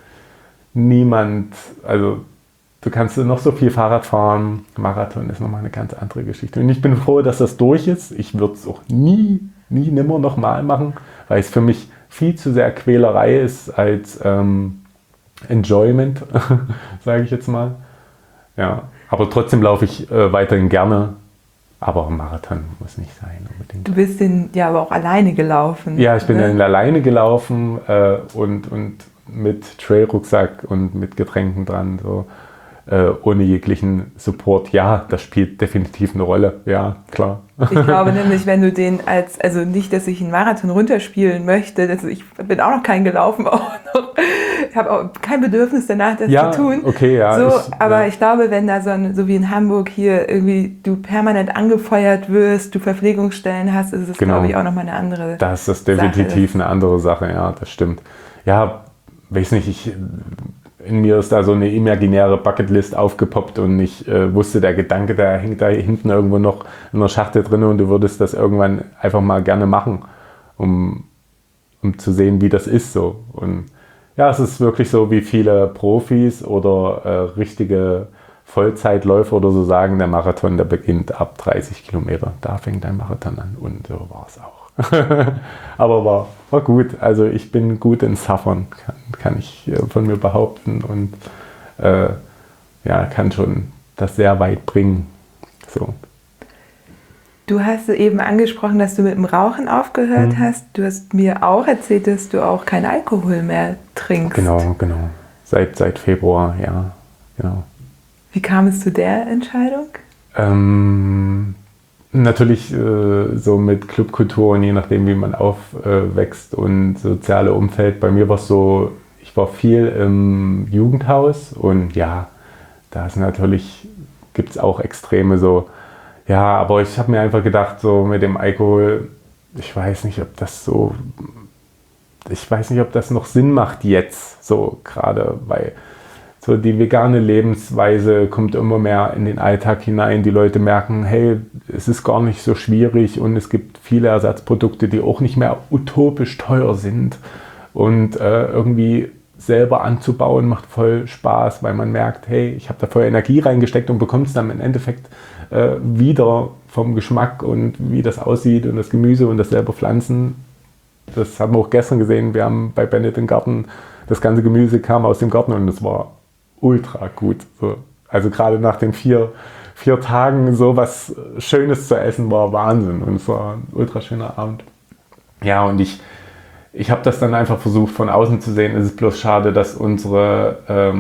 du kannst noch so viel Fahrrad fahren, Marathon ist nochmal eine ganz andere Geschichte. Und ich bin froh, dass das durch ist. Ich würde es auch nimmer nochmal machen, weil es für mich viel zu sehr Quälerei ist als Enjoyment, sage ich jetzt mal. Ja, aber trotzdem laufe ich weiterhin gerne, aber Marathon muss nicht sein unbedingt. Du bist den ja aber auch alleine gelaufen. Ja, ich bin dann alleine gelaufen und mit Trailrucksack und mit Getränken dran, so. Ohne jeglichen Support. Ja, das spielt definitiv eine Rolle. Ja, klar. Ich glaube nämlich, wenn du also nicht, dass ich einen Marathon runterspielen möchte, also ich bin auch noch keinen gelaufen, ich habe auch kein Bedürfnis danach, das zu tun. Okay, ja. Aber ich glaube, wenn da so wie in Hamburg hier irgendwie du permanent angefeuert wirst, du Verpflegungsstellen hast, ist es, glaube ich, auch nochmal eine andere Sache. Das ist definitiv eine andere Sache, ja, das stimmt. Ja, weiß nicht, in mir ist da so eine imaginäre Bucketlist aufgepoppt und ich wusste, der Gedanke, der hängt da hinten irgendwo noch in der Schachtel drin und du würdest das irgendwann einfach mal gerne machen, um zu sehen, wie das ist so. Und ja, es ist wirklich so, wie viele Profis oder richtige Vollzeitläufer oder so sagen, der Marathon, der beginnt ab 30 Kilometer. Da fängt ein Marathon an und so war es auch. Aber war gut. Also ich bin gut in Suffern, kann ich von mir behaupten und kann schon das sehr weit bringen. So. Du hast eben angesprochen, dass du mit dem Rauchen aufgehört hast. Du hast mir auch erzählt, dass du auch keinen Alkohol mehr trinkst. Genau. Seit Februar, ja. Genau. Wie kam es zu der Entscheidung? Natürlich so mit Clubkultur und je nachdem, wie man aufwächst und soziale Umfeld. Bei mir war es so, ich war viel im Jugendhaus und ja, da ist natürlich, gibt es auch Extreme so. Ja, aber ich habe mir einfach gedacht, so mit dem Alkohol, ich weiß nicht, ob das noch Sinn macht jetzt, so gerade, weil so die vegane Lebensweise kommt immer mehr in den Alltag hinein. Die Leute merken, hey, es ist gar nicht so schwierig und es gibt viele Ersatzprodukte, die auch nicht mehr utopisch teuer sind. Und irgendwie selber anzubauen macht voll Spaß, weil man merkt, hey, ich habe da voll Energie reingesteckt und bekomme es dann im Endeffekt wieder vom Geschmack und wie das aussieht und das Gemüse und das selber pflanzen. Das haben wir auch gestern gesehen. Wir haben bei Bennett im Garten, das ganze Gemüse kam aus dem Garten und es war ultra gut. So. Also gerade nach den vier Tagen so was Schönes zu essen war Wahnsinn und es war ein ultra schöner Abend. Ja, und ich habe das dann einfach versucht von außen zu sehen. Es ist bloß schade, dass unsere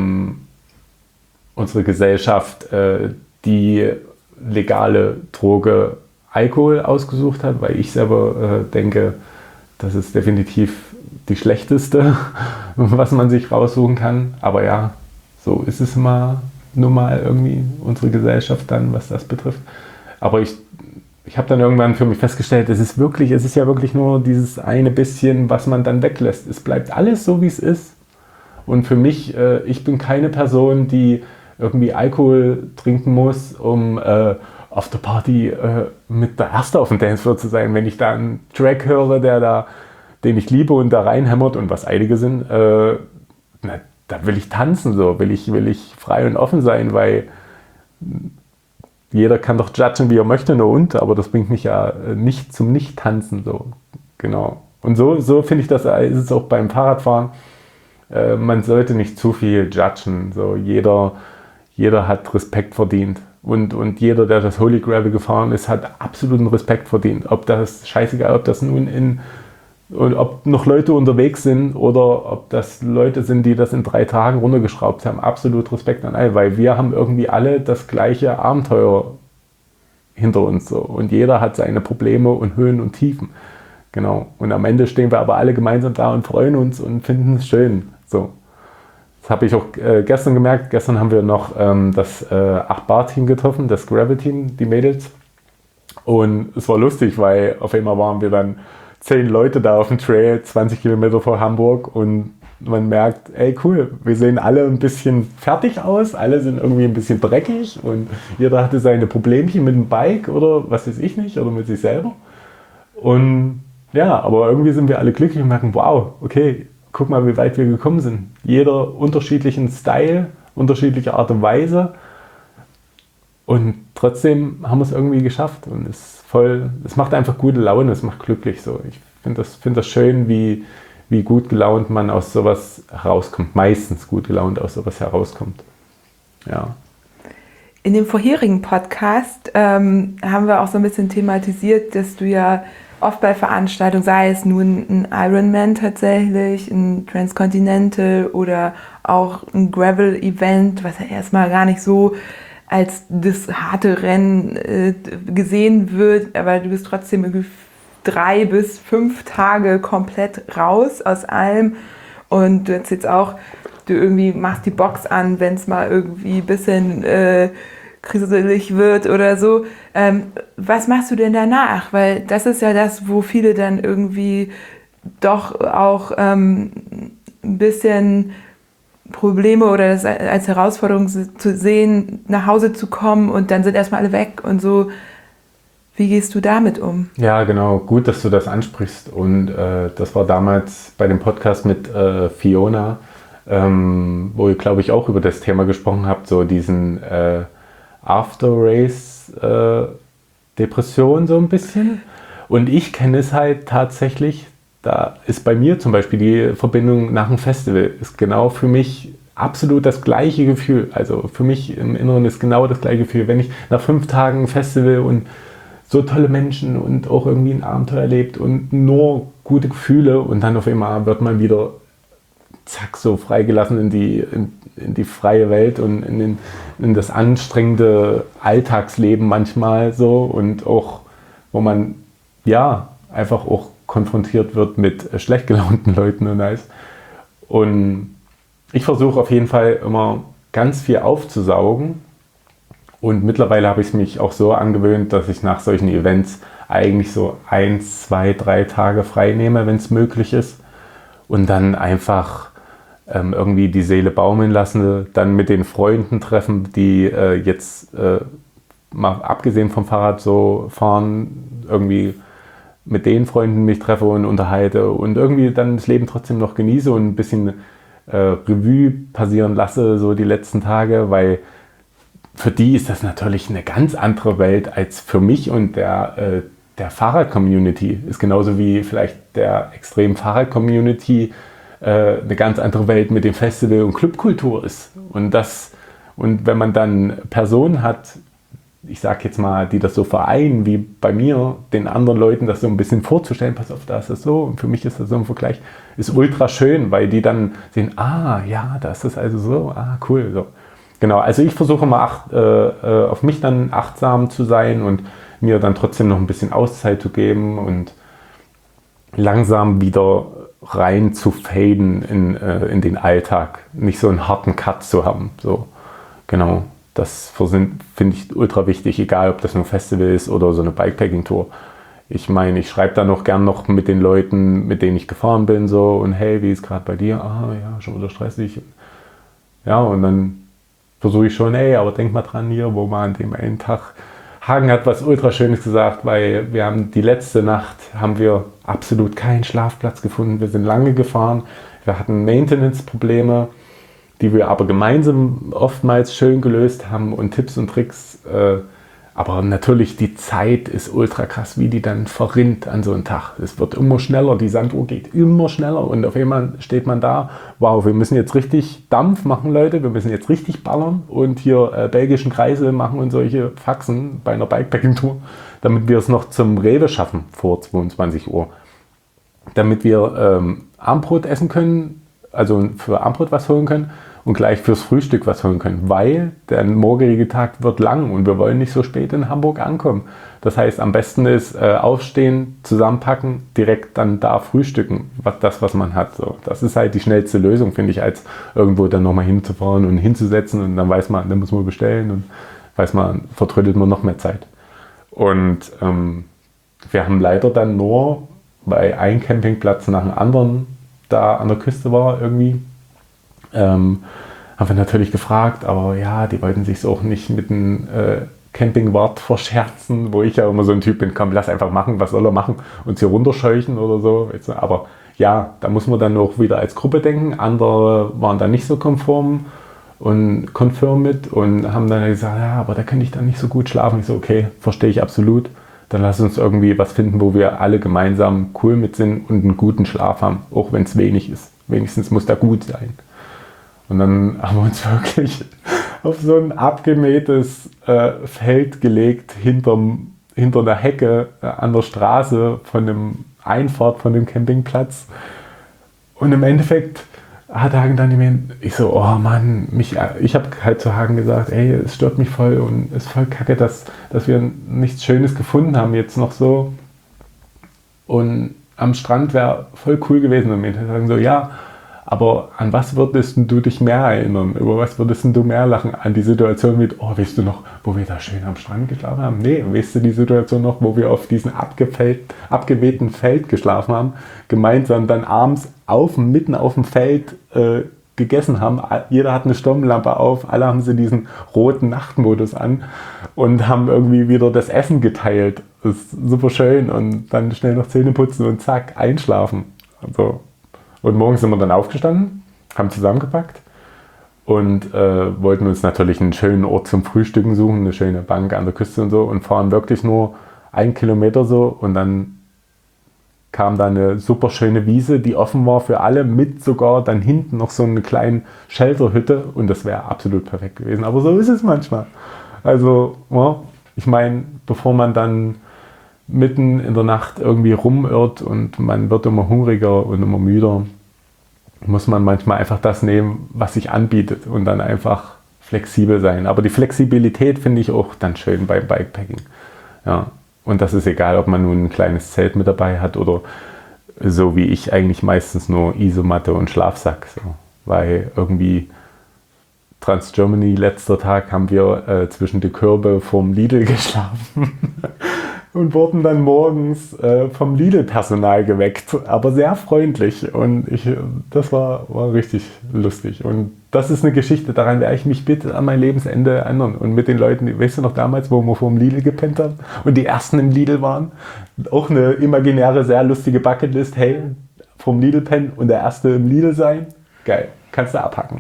Gesellschaft die legale Droge Alkohol ausgesucht hat, weil ich selber denke, das ist definitiv die schlechteste, was man sich raussuchen kann. Aber ja, so ist es nun mal irgendwie unsere Gesellschaft dann, was das betrifft. Aber ich habe dann irgendwann für mich festgestellt, es ist ja wirklich nur dieses eine bisschen, was man dann weglässt. Es bleibt alles so, wie es ist. Und für mich, ich bin keine Person, die irgendwie Alkohol trinken muss, um auf der Party mit der Erste auf dem Dancefloor zu sein. Wenn ich da einen Track höre, den ich liebe und da reinhämmert und was einige sind, da will ich tanzen, so will ich frei und offen sein, weil jeder kann doch judgen, wie er möchte, aber das bringt mich ja nicht zum Nicht-Tanzen, so, genau. Und so finde ich das, ist es auch beim Fahrradfahren, man sollte nicht zu viel judgen, so, jeder hat Respekt verdient und jeder, der das Holy Gravel gefahren ist, hat absoluten Respekt verdient, ob das nun und ob noch Leute unterwegs sind oder ob das Leute sind, die das in 3 Tagen runtergeschraubt haben, absolut Respekt an alle, weil wir haben irgendwie alle das gleiche Abenteuer hinter uns so und jeder hat seine Probleme und Höhen und Tiefen, genau. Und am Ende stehen wir aber alle gemeinsam da und freuen uns und finden es schön, so. Das habe ich auch gestern gemerkt. Gestern haben wir noch das 8-Bar-Team getroffen, das Gravel-Team, die Mädels. Und es war lustig, weil auf einmal waren wir dann 10 Leute da auf dem Trail, 20 Kilometer vor Hamburg und man merkt, ey cool, wir sehen alle ein bisschen fertig aus, alle sind irgendwie ein bisschen dreckig und jeder hatte seine Problemchen mit dem Bike oder was weiß ich nicht oder mit sich selber. Und ja, aber irgendwie sind wir alle glücklich und merken, wow, okay, guck mal, wie weit wir gekommen sind. Jeder unterschiedlichen Style, unterschiedliche Art und Weise. Und trotzdem haben wir es irgendwie geschafft. Und es macht einfach gute Laune, es macht glücklich so. Ich finde das schön, wie gut gelaunt man aus sowas herauskommt. Meistens gut gelaunt aus sowas herauskommt. Ja. In dem vorherigen Podcast haben wir auch so ein bisschen thematisiert, dass du ja oft bei Veranstaltungen, sei es nun ein Ironman tatsächlich, ein Transcontinental oder auch ein Gravel-Event, was ja erstmal gar nicht so als das harte Rennen gesehen wird, aber du bist trotzdem irgendwie 3 bis 5 Tage komplett raus aus allem und du hast jetzt auch, du irgendwie machst die Box an, wenn es mal irgendwie ein bisschen kriselig wird oder so. Was machst du denn danach? Weil das ist ja das, wo viele dann irgendwie doch auch ein bisschen Probleme oder das als Herausforderung zu sehen, nach Hause zu kommen und dann sind erstmal alle weg und so. Wie gehst du damit um? Ja, genau. Gut, dass du das ansprichst. Und das war damals bei dem Podcast mit Fiona, wo ihr, glaube ich, auch über das Thema gesprochen habt, so diesen After-Race-Depression so ein bisschen. Und ich kenne es halt tatsächlich, da ist bei mir zum Beispiel die Verbindung nach einem Festival, ist genau für mich absolut das gleiche Gefühl. Also für mich im Inneren ist genau das gleiche Gefühl. Wenn ich nach 5 Tagen ein Festival und so tolle Menschen und auch irgendwie ein Abenteuer erlebt und nur gute Gefühle und dann auf einmal wird man wieder zack so freigelassen in die freie Welt und in das anstrengende Alltagsleben manchmal so und auch, wo man ja einfach auch konfrontiert wird mit schlecht gelaunten Leuten und alles. Und ich versuche auf jeden Fall immer ganz viel aufzusaugen. Und mittlerweile habe ich es mich auch so angewöhnt, dass ich nach solchen Events eigentlich so 1, 2, 3 Tage frei nehme, wenn es möglich ist. Und dann einfach irgendwie die Seele baumeln lassen, dann mit den Freunden treffen, die jetzt mal abgesehen vom Fahrrad so fahren, irgendwie mit den Freunden mich treffe und unterhalte und irgendwie dann das Leben trotzdem noch genieße und ein bisschen Revue passieren lasse, so die letzten Tage, weil für die ist das natürlich eine ganz andere Welt als für mich und der Fahrrad-Community. Ist genauso wie vielleicht der extremen Fahrrad-Community eine ganz andere Welt mit dem Festival und Clubkultur ist. Und wenn man dann Personen hat, ich sag jetzt mal, die das so vereinen, wie bei mir, den anderen Leuten das so ein bisschen vorzustellen, pass auf, da ist das so und für mich ist das so ein Vergleich, ist ultra schön, weil die dann sehen, ja, da ist das also so, cool, so. Genau, also ich versuche mal auf mich dann achtsam zu sein und mir dann trotzdem noch ein bisschen Auszeit zu geben und langsam wieder rein zu faden in den Alltag, nicht so einen harten Cut zu haben, so, genau. Das finde ich ultra wichtig, egal ob das nur ein Festival ist oder so eine Bikepacking-Tour. Ich meine, ich schreibe da noch gern noch mit den Leuten, mit denen ich gefahren bin, so und hey, wie ist gerade bei dir? Ja, schon wieder stressig. Ja, und dann versuche ich schon, aber denk mal dran hier, wo man an dem einen Tag, Hagen hat was ultra Schönes gesagt, weil wir haben die letzte Nacht, haben wir absolut keinen Schlafplatz gefunden. Wir sind lange gefahren, wir hatten Maintenance-Probleme, die wir aber gemeinsam oftmals schön gelöst haben und Tipps und Tricks. Aber natürlich die Zeit ist ultra krass, wie die dann verrinnt an so einem Tag. Es wird immer schneller, die Sanduhr geht immer schneller und auf einmal steht man da, wow, wir müssen jetzt richtig Dampf machen, Leute, wir müssen jetzt richtig ballern und hier belgischen Kreise machen und solche Faxen bei einer Bikepacking-Tour, damit wir es noch zum Rewe schaffen vor 22 Uhr. Damit wir Abendbrot essen können, also für Abendbrot was holen können und gleich fürs Frühstück was holen können, weil der morgige Tag wird lang und wir wollen nicht so spät in Hamburg ankommen. Das heißt, am besten ist aufstehen, zusammenpacken, direkt dann da frühstücken, was man hat. So. Das ist halt die schnellste Lösung, finde ich, als irgendwo dann nochmal hinzufahren und hinzusetzen und dann weiß man, dann muss man bestellen und weiß man, vertrödelt man noch mehr Zeit. Und wir haben leider dann nur, weil ein Campingplatz nach dem anderen da an der Küste war irgendwie, haben wir natürlich gefragt, aber ja, die wollten sich auch nicht mit einem Campingwart verscherzen, wo ich ja immer so ein Typ bin, komm, lass einfach machen, was soll er machen, uns hier runterscheuchen oder so. Weißt du? Aber ja, da muss man dann auch wieder als Gruppe denken. Andere waren da nicht so konform und konfirm mit und haben dann gesagt, ja, aber da könnte ich dann nicht so gut schlafen. Ich so, okay, verstehe ich absolut. Dann lass uns irgendwie was finden, wo wir alle gemeinsam cool mit sind und einen guten Schlaf haben, auch wenn es wenig ist. Wenigstens muss da gut sein. Und dann haben wir uns wirklich auf so ein abgemähtes Feld gelegt, hinter einer Hecke an der Straße von dem Einfahrt von dem Campingplatz. Und im Endeffekt hat Hagen dann gemeint, ich so, oh Mann, ich habe halt zu Hagen gesagt, ey, es stört mich voll und es ist voll kacke, dass wir nichts Schönes gefunden haben jetzt noch so. Und am Strand wäre voll cool gewesen. Und mir sagen so, ja, Aber an was würdest du dich mehr erinnern? Über was würdest du mehr lachen? An die Situation mit, oh, weißt du noch, wo wir da schön am Strand geschlafen haben? Nee, weißt du die Situation noch, wo wir auf diesem abgemähten Feld geschlafen haben, gemeinsam dann abends mitten auf dem Feld gegessen haben. Jeder hat eine Stirnlampe auf, alle haben sie diesen roten Nachtmodus an und haben irgendwie wieder das Essen geteilt. Das ist super schön und dann schnell noch Zähne putzen und zack, einschlafen. Also, und morgens sind wir dann aufgestanden, haben zusammengepackt und wollten uns natürlich einen schönen Ort zum Frühstücken suchen, eine schöne Bank an der Küste und so und fahren wirklich nur 1 Kilometer so und dann kam da eine super schöne Wiese, die offen war für alle, mit sogar dann hinten noch so eine kleine Shelterhütte und das wäre absolut perfekt gewesen. Aber so ist es manchmal. Also, ja, ich meine, bevor man dann mitten in der Nacht irgendwie rumirrt und man wird immer hungriger und immer müder, muss man manchmal einfach das nehmen, was sich anbietet und dann einfach flexibel sein. Aber die Flexibilität finde ich auch dann schön beim Bikepacking. Ja. Und das ist egal, ob man nun ein kleines Zelt mit dabei hat oder so wie ich eigentlich meistens nur Isomatte und Schlafsack. So. Weil irgendwie Trans-Germany, letzter Tag, haben wir zwischen die Körbe vom Lidl geschlafen und wurden dann morgens vom Lidl-Personal geweckt, aber sehr freundlich. Und das war richtig lustig. Und das ist eine Geschichte, daran werde ich mich bitte an mein Lebensende erinnern. Und mit den Leuten, weißt du noch damals, wo wir vom Lidl gepennt haben und die ersten im Lidl waren? Auch eine imaginäre, sehr lustige Bucketlist. Hey, vom Lidl pennen und der Erste im Lidl sein? Geil, kannst du abhacken.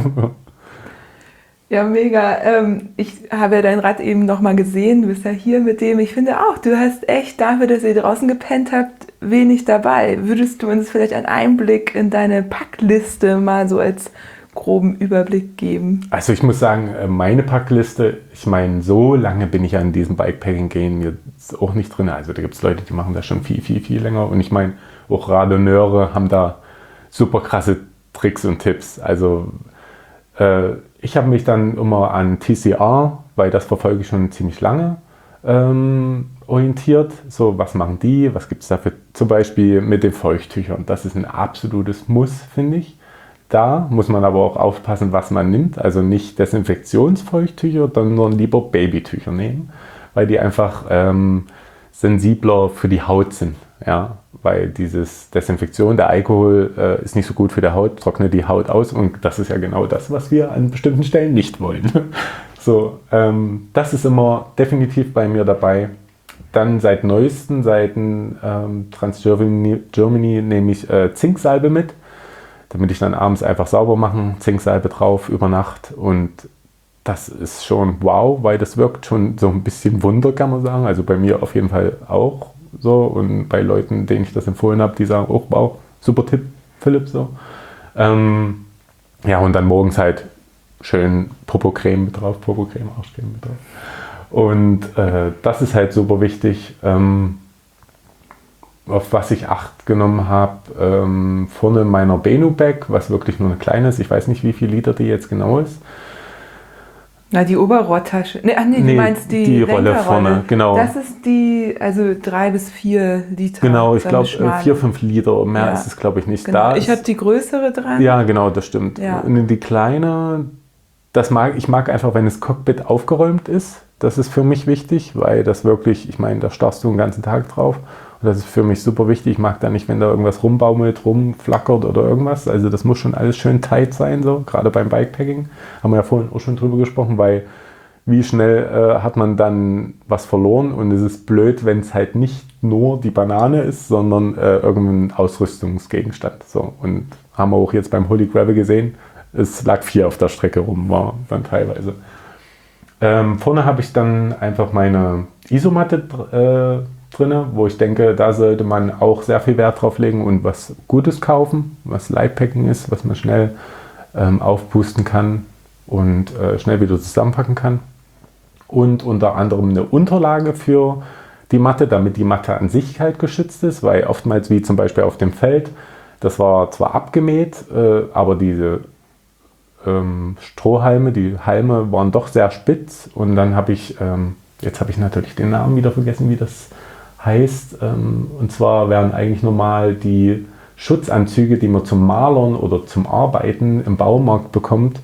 Ja, mega. Ich habe ja dein Rad eben nochmal gesehen. Du bist ja hier mit dem. Ich finde auch, du hast echt dafür, dass ihr draußen gepennt habt, wenig dabei. Würdest du uns vielleicht einen Einblick in deine Packliste mal so als groben Überblick geben? Also ich muss sagen, meine Packliste, ich meine, so lange bin ich an diesem Bikepacking-Gehen jetzt auch nicht drin. Also da gibt es Leute, die machen das schon viel länger. Und ich meine, auch Radoneure haben da super krasse Tricks und Tipps. Also ich habe mich dann immer an TCR, weil das verfolge ich schon ziemlich lange, orientiert. So, was machen die? Was gibt es dafür? Zum Beispiel mit den Feuchttüchern. Das ist ein absolutes Muss, finde ich. Da muss man aber auch aufpassen, was man nimmt. Also nicht Desinfektionsfeuchttücher, sondern lieber Babytücher nehmen, weil die einfach sensibler für die Haut sind. Ja? Weil dieses Desinfektion, der Alkohol ist nicht so gut für die Haut, trocknet die Haut aus und das ist ja genau das, was wir an bestimmten Stellen nicht wollen. So, das ist immer definitiv bei mir dabei. Dann seit neuesten, seit Trans-Germany nehme ich Zinksalbe mit, damit ich dann abends einfach sauber machen, Zinksalbe drauf über Nacht und das ist schon wow, weil das wirkt schon so ein bisschen Wunder, kann man sagen. Also bei mir auf jeden Fall auch so und bei Leuten, denen ich das empfohlen habe, die sagen, oh wow, super Tipp, Philipp, so. Ja, und dann morgens halt schön Popocreme mit drauf, Arschcreme mit drauf. Und das ist halt super wichtig. Auf was ich Acht genommen habe, vorne in meiner Benu-Bag, was wirklich nur eine kleine ist, ich weiß nicht, wie viel Liter die jetzt genau ist. Na, die Oberrohrtasche. Nee, du meinst die Rolle vorne, genau. Das ist die, also 3 bis 4 Liter. Genau, ich glaube 4, 5 Liter, mehr ist es glaube ich nicht. Genau. Da ich habe die größere dran. Ja, genau, das stimmt. Ja. Und die kleine, ich mag einfach, wenn das Cockpit aufgeräumt ist. Das ist für mich wichtig, weil das wirklich, ich meine, da starrst du den ganzen Tag drauf. Und das ist für mich super wichtig. Ich mag da nicht, wenn da irgendwas rumbaumelt, rumflackert oder irgendwas. Also das muss schon alles schön tight sein, so gerade beim Bikepacking. Haben wir ja vorhin auch schon drüber gesprochen, weil wie schnell hat man dann was verloren und es ist blöd, wenn es halt nicht nur die Banane ist, sondern irgendein Ausrüstungsgegenstand. So. Und haben wir auch jetzt beim Holy Gravel gesehen, es lag 4 auf der Strecke rum, war dann teilweise. Vorne habe ich dann einfach meine Isomatte drin, wo ich denke, da sollte man auch sehr viel Wert drauf legen und was Gutes kaufen, was Lightpacking ist, was man schnell aufpusten kann und schnell wieder zusammenpacken kann. Und unter anderem eine Unterlage für die Matte, damit die Matte an sich halt geschützt ist, weil oftmals, wie zum Beispiel auf dem Feld, das war zwar abgemäht, aber diese Strohhalme, die Halme waren doch sehr spitz und dann habe ich, jetzt habe ich natürlich den Namen wieder vergessen, wie das heißt, und zwar wären eigentlich normal die Schutzanzüge, die man zum Malern oder zum Arbeiten im Baumarkt bekommt,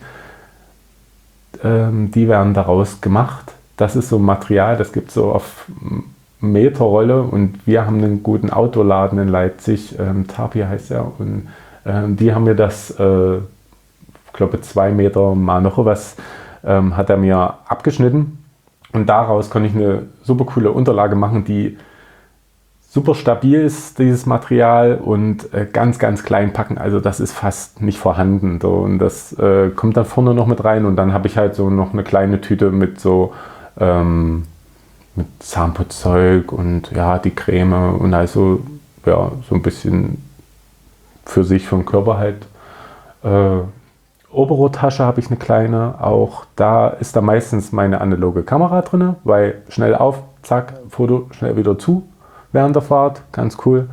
die werden daraus gemacht. Das ist so ein Material, das gibt es so auf Meterrolle und wir haben einen guten Outdoor-Laden in Leipzig, Tapir heißt er, und die haben mir das, ich glaube 2 Meter mal noch was, hat er mir abgeschnitten und daraus konnte ich eine super coole Unterlage machen, die super stabil ist, dieses Material, und ganz, ganz klein packen, also das ist fast nicht vorhanden. So. Und das kommt dann vorne noch mit rein und dann habe ich halt so noch eine kleine Tüte mit so mit Zahnputzzeug und ja, die Creme und also ja, so ein bisschen für sich, für den Körper halt. Oberrohrtasche habe ich eine kleine, auch da ist da meistens meine analoge Kamera drin, weil schnell auf, zack, Foto, schnell wieder zu. Während der Fahrt, ganz cool.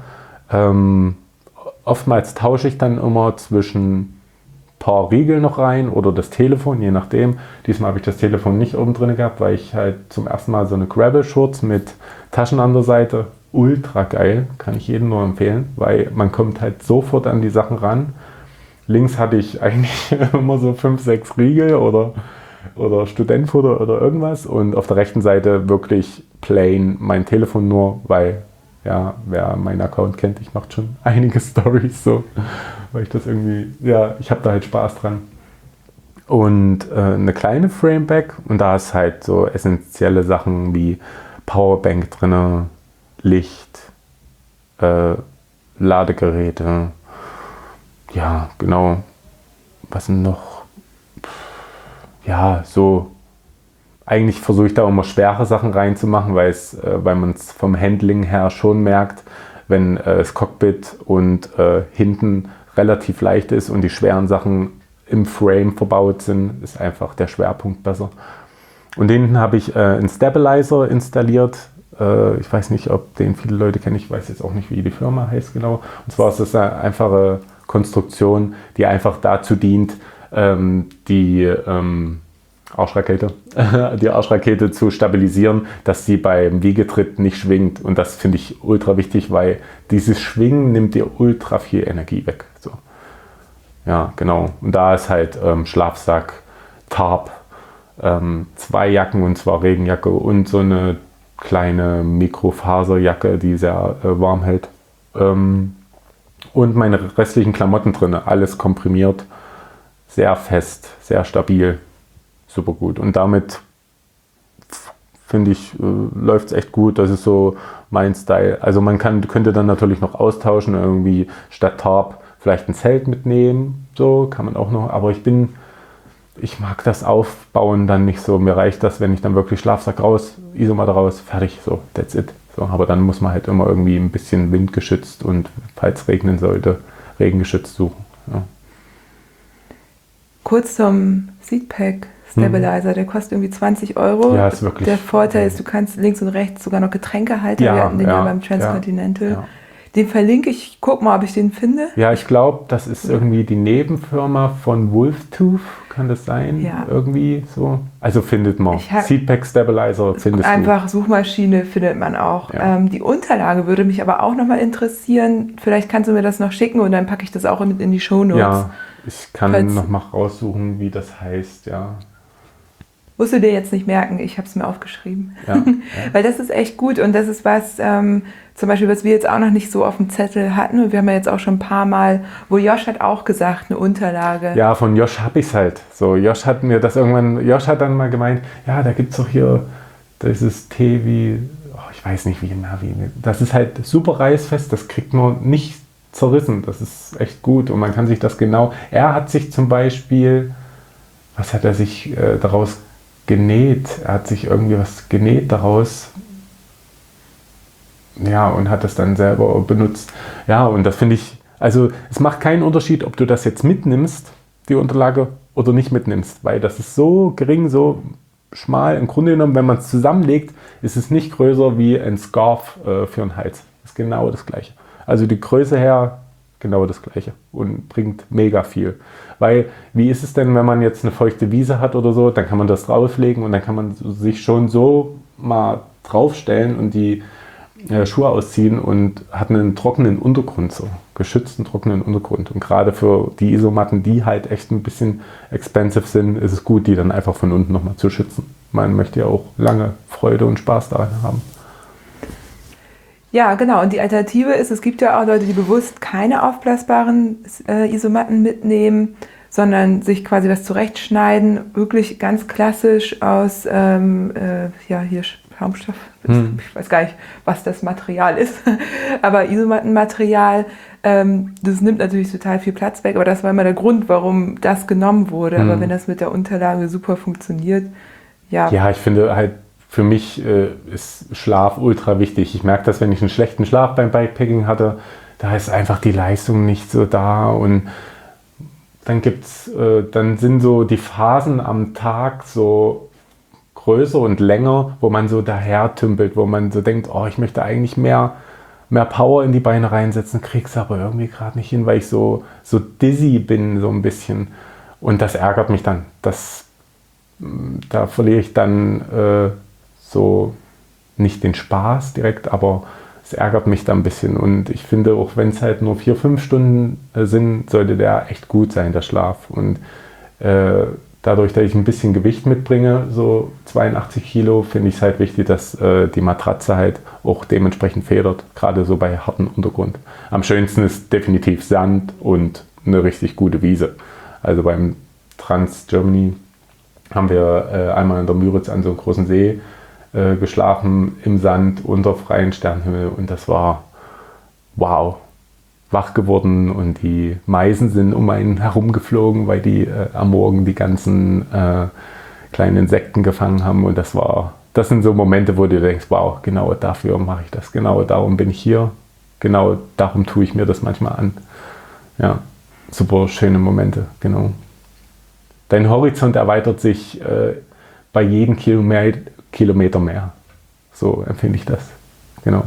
Oftmals tausche ich dann immer zwischen ein paar Riegel noch rein oder das Telefon, je nachdem. Diesmal habe ich das Telefon nicht oben drin gehabt, weil ich halt zum ersten Mal so eine Gravel-Shorts mit Taschen an der Seite, ultra geil, kann ich jedem nur empfehlen, weil man kommt halt sofort an die Sachen ran. Links hatte ich eigentlich immer so 5, 6 Riegel oder Studentfutter oder irgendwas und auf der rechten Seite wirklich plain mein Telefon nur, weil ja, wer meinen Account kennt, ich mache schon einige Stories so, weil ich das irgendwie, ja, ich habe da halt Spaß dran. Und eine kleine Frameback und da ist halt so essentielle Sachen wie Powerbank drin, Licht, Ladegeräte, ja, genau, was noch, ja, so, eigentlich versuche ich da immer schwere Sachen reinzumachen, weil man es vom Handling her schon merkt, wenn das Cockpit und hinten relativ leicht ist und die schweren Sachen im Frame verbaut sind, ist einfach der Schwerpunkt besser. Und hinten habe ich einen Stabilizer installiert. Ich weiß nicht, ob den viele Leute kennen, ich weiß jetzt auch nicht, wie die Firma heißt genau. Und zwar ist das eine einfache Konstruktion, die einfach dazu dient, die Arschrakete zu stabilisieren, dass sie beim Wiegetritt nicht schwingt. Und das finde ich ultra wichtig, weil dieses Schwingen nimmt dir ultra viel Energie weg. So. Ja, genau. Und da ist halt Schlafsack, Tarp, 2 Jacken, und zwar Regenjacke und so eine kleine Mikrofaserjacke, die sehr warm hält. Und meine restlichen Klamotten drin, alles komprimiert, sehr fest, sehr stabil. Super gut. Und damit finde ich, läuft es echt gut. Das ist so mein Style. Also man könnte dann natürlich noch austauschen, irgendwie statt Tarp vielleicht ein Zelt mitnehmen. So kann man auch noch. Aber ich mag das Aufbauen dann nicht so. Mir reicht das, wenn ich dann wirklich Schlafsack raus, Isomatte raus, fertig. So, that's it. So, aber dann muss man halt immer irgendwie ein bisschen windgeschützt und falls regnen sollte, regengeschützt suchen. Ja. Kurz zum Seatpack Stabilizer, der kostet irgendwie 20 €. Ja, ist wirklich. Der Vorteil ist, du kannst links und rechts sogar noch Getränke halten. Wir hatten den ja beim Transcontinental. Ja. Den verlinke ich, guck mal, ob ich den finde. Ja, ich glaube, das ist irgendwie die Nebenfirma von Wolftooth, kann das sein? Ja. Irgendwie so. Also findet man. Seatpack Stabilizer findest du. Einfach Suchmaschine findet man auch. Ja. Die Unterlage würde mich aber auch nochmal interessieren. Vielleicht kannst du mir das noch schicken und dann packe ich das auch mit in die Shownotes. Ja, ich kann noch mal raussuchen, wie das heißt, ja. Musst du dir jetzt nicht merken, ich habe es mir aufgeschrieben. Ja, ja. Weil das ist echt gut und das ist was, zum Beispiel, was wir jetzt auch noch nicht so auf dem Zettel hatten. Und wir haben ja jetzt auch schon ein paar Mal, wo Josh hat auch gesagt, eine Unterlage. Ja, von Josh habe ich es halt. So, Josh hat dann mal gemeint, ja, da gibt es doch hier dieses Tee wie, ich weiß nicht wie, das ist halt super reißfest, das kriegt man nicht zerrissen. Das ist echt gut und man kann sich das genau, er hat sich zum Beispiel, was hat er sich daraus genäht? Er hat sich irgendwie was genäht daraus. Ja, und hat das dann selber benutzt. Ja, und das finde ich, also es macht keinen Unterschied, ob du das jetzt mitnimmst, die Unterlage, oder nicht mitnimmst, weil das ist so gering, so schmal. Im Grunde genommen, wenn man es zusammenlegt, ist es nicht größer wie ein Scarf für den Hals. Das ist genau das Gleiche. Also die Größe her, genau das Gleiche und bringt mega viel. Weil, wie ist es denn, wenn man jetzt eine feuchte Wiese hat oder so, dann kann man das drauflegen und dann kann man sich schon so mal draufstellen und die Schuhe ausziehen und hat einen trockenen Untergrund, so geschützten trockenen Untergrund. Und gerade für die Isomatten, die halt echt ein bisschen expensive sind, ist es gut, die dann einfach von unten nochmal zu schützen. Man möchte ja auch lange Freude und Spaß daran haben. Ja, genau. Und die Alternative ist, es gibt ja auch Leute, die bewusst keine aufblasbaren Isomatten mitnehmen, sondern sich quasi was zurechtschneiden, wirklich ganz klassisch aus hier Schaumstoff. Ich weiß gar nicht, was das Material ist, aber Isomattenmaterial, das nimmt natürlich total viel Platz weg, aber das war immer der Grund, warum das genommen wurde. Aber wenn das mit der Unterlage super funktioniert, ja. Ja, ich finde halt, für mich ist Schlaf ultra wichtig. Ich merke das, wenn ich einen schlechten Schlaf beim Bikepacking hatte, da ist einfach die Leistung nicht so da und dann sind so die Phasen am Tag so größer und länger, wo man so daher tümpelt, wo man so denkt, oh, ich möchte eigentlich mehr Power in die Beine reinsetzen, krieg's aber irgendwie gerade nicht hin, weil ich so dizzy bin, so ein bisschen. Und das ärgert mich dann. Da verliere ich dann so nicht den Spaß direkt, aber es ärgert mich da ein bisschen. Und ich finde, auch wenn es halt nur 4-5 Stunden sind, sollte der echt gut sein, der Schlaf. Und dadurch, dass ich ein bisschen Gewicht mitbringe, so 82 Kilo, finde ich es halt wichtig, dass die Matratze halt auch dementsprechend federt, gerade so bei hartem Untergrund. Am schönsten ist definitiv Sand und eine richtig gute Wiese. Also beim Trans Germany haben wir einmal in der Müritz an so einem großen See geschlafen, im Sand, unter freiem Sternenhimmel und das war wow. Wach geworden und die Meisen sind um einen herumgeflogen, weil die am Morgen die ganzen kleinen Insekten gefangen haben und das sind so Momente, wo du denkst, wow, genau dafür mache ich das, genau darum bin ich hier, genau darum tue ich mir das manchmal an. Ja, super schöne Momente, genau. Dein Horizont erweitert sich bei jedem Kilometer mehr. So empfinde ich das, genau.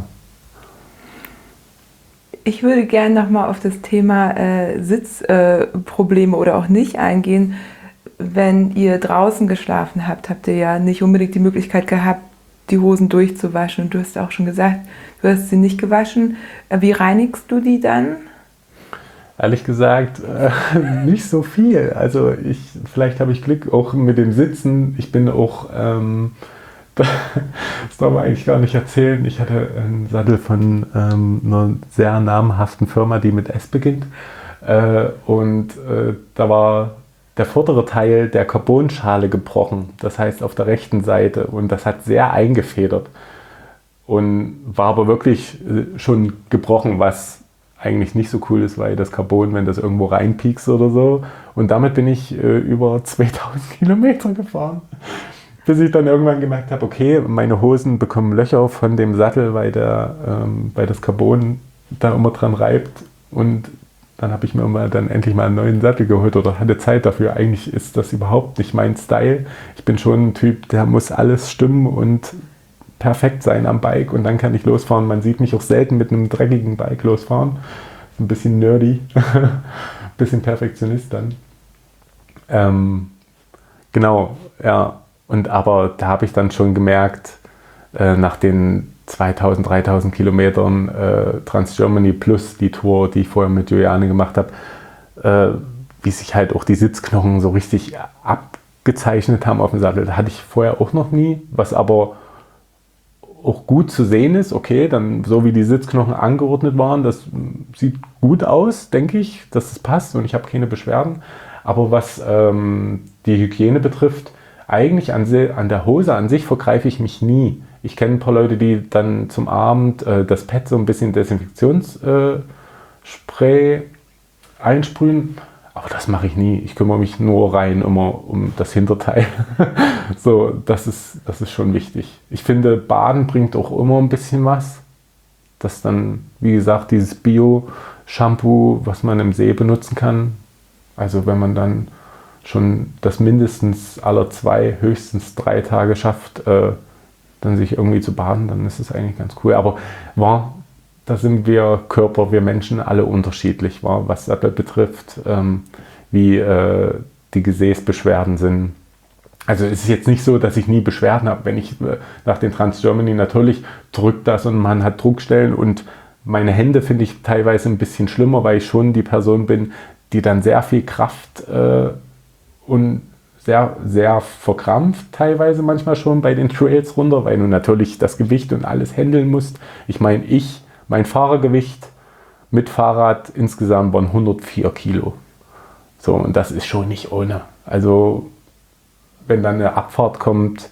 Ich würde gerne nochmal auf das Thema Sitzprobleme oder auch nicht eingehen. Wenn ihr draußen geschlafen habt, habt ihr ja nicht unbedingt die Möglichkeit gehabt, die Hosen durchzuwaschen. Und du hast auch schon gesagt, du hast sie nicht gewaschen. Wie reinigst du die dann? Ehrlich gesagt, nicht so viel. Also vielleicht habe ich Glück auch mit dem Sitzen. Ich bin auch, das darf man eigentlich gar nicht erzählen. Ich hatte einen Sattel von einer sehr namhaften Firma, die mit S beginnt. Da war der vordere Teil der Carbonschale gebrochen. Das heißt auf der rechten Seite. Und das hat sehr eingefedert. Und war aber wirklich schon gebrochen, was eigentlich nicht so cool ist, weil das Carbon, wenn das irgendwo reinpiekst oder so. Und damit bin ich über 2000 Kilometer gefahren. Bis ich dann irgendwann gemerkt habe, okay, meine Hosen bekommen Löcher von dem Sattel, weil das Carbon da immer dran reibt. Und dann habe ich mir dann endlich mal einen neuen Sattel geholt oder hatte Zeit dafür. Eigentlich ist das überhaupt nicht mein Style. Ich bin schon ein Typ, der muss alles stimmen und perfekt sein am Bike und dann kann ich losfahren. Man sieht mich auch selten mit einem dreckigen Bike losfahren. Ein bisschen nerdy, ein bisschen Perfektionist dann. Genau, ja. Aber da habe ich dann schon gemerkt, nach den 2000, 3000 Kilometern Trans Germany plus die Tour, die ich vorher mit Juliane gemacht habe, wie sich halt auch die Sitzknochen so richtig abgezeichnet haben auf dem Sattel. Da hatte ich vorher auch noch nie, was aber auch gut zu sehen ist, okay, dann so wie die Sitzknochen angeordnet waren, das sieht gut aus, denke ich, dass es passt und ich habe keine Beschwerden. Aber was die Hygiene betrifft, eigentlich an der Hose an sich vergreife ich mich nie. Ich kenne ein paar Leute, die dann zum Abend das Pad so ein bisschen Desinfektionsspray einsprühen. Aber das mache ich nie. Ich kümmere mich nur rein immer um das Hinterteil. So, das ist schon wichtig. Ich finde, Baden bringt auch immer ein bisschen was. Das dann, wie gesagt, dieses Bio-Shampoo, was man im See benutzen kann. Also wenn man dann schon das mindestens alle 2, höchstens 3 Tage schafft, dann sich irgendwie zu baden, dann ist es eigentlich ganz cool. Aber da sind wir Menschen alle unterschiedlich, was Sattel betrifft, wie die Gesäßbeschwerden sind. Also es ist jetzt nicht so, dass ich nie Beschwerden habe. Wenn ich nach den Trans-Germany natürlich drückt das und man hat Druckstellen und meine Hände finde ich teilweise ein bisschen schlimmer, weil ich schon die Person bin, die dann sehr viel Kraft und sehr, sehr verkrampft teilweise manchmal schon bei den Trails runter, weil du natürlich das Gewicht und alles handeln musst. Ich meine, mein Fahrergewicht mit Fahrrad insgesamt waren 104 Kilo. So, und das ist schon nicht ohne. Also wenn dann eine Abfahrt kommt,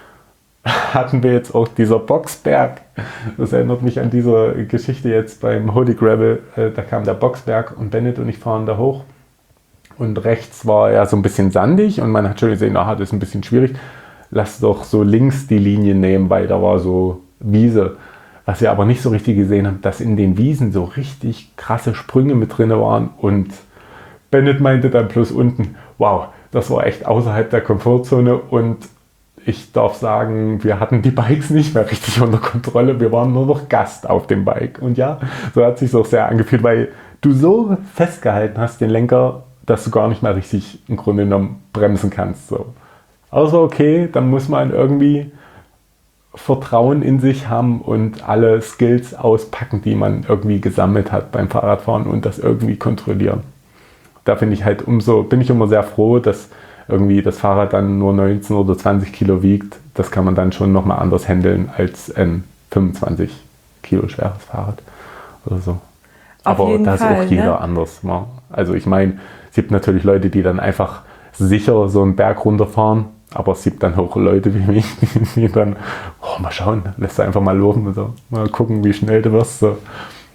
hatten wir jetzt auch dieser Boxberg. Das erinnert mich an diese Geschichte jetzt beim Holy Gravel. Da kam der Boxberg und Bennett und ich fahren da hoch. Und rechts war ja so ein bisschen sandig und man hat schon gesehen, das ist ein bisschen schwierig. Lass doch so links die Linie nehmen, weil da war so Wiese. Was wir aber nicht so richtig gesehen haben, dass in den Wiesen so richtig krasse Sprünge mit drin waren. Und Bennett meinte dann plus unten, wow, das war echt außerhalb der Komfortzone. Und ich darf sagen, wir hatten die Bikes nicht mehr richtig unter Kontrolle. Wir waren nur noch Gast auf dem Bike. Und ja, so hat es sich auch sehr angefühlt, weil du so festgehalten hast, den Lenker, dass du gar nicht mehr richtig im Grunde genommen bremsen kannst. So. Also okay, dann muss man irgendwie Vertrauen in sich haben und alle Skills auspacken, die man irgendwie gesammelt hat beim Fahrradfahren und das irgendwie kontrollieren. Da bin ich immer sehr froh, dass irgendwie das Fahrrad dann nur 19 oder 20 Kilo wiegt. Das kann man dann schon nochmal anders handeln als ein 25 Kilo schweres Fahrrad oder so. Aber da ist auch jeder anders. Also ich meine, es gibt natürlich Leute, die dann einfach sicher so einen Berg runterfahren, aber es gibt dann auch Leute wie mich, die dann, mal schauen, lässt du einfach mal laufen und so, mal gucken, wie schnell du wirst. So.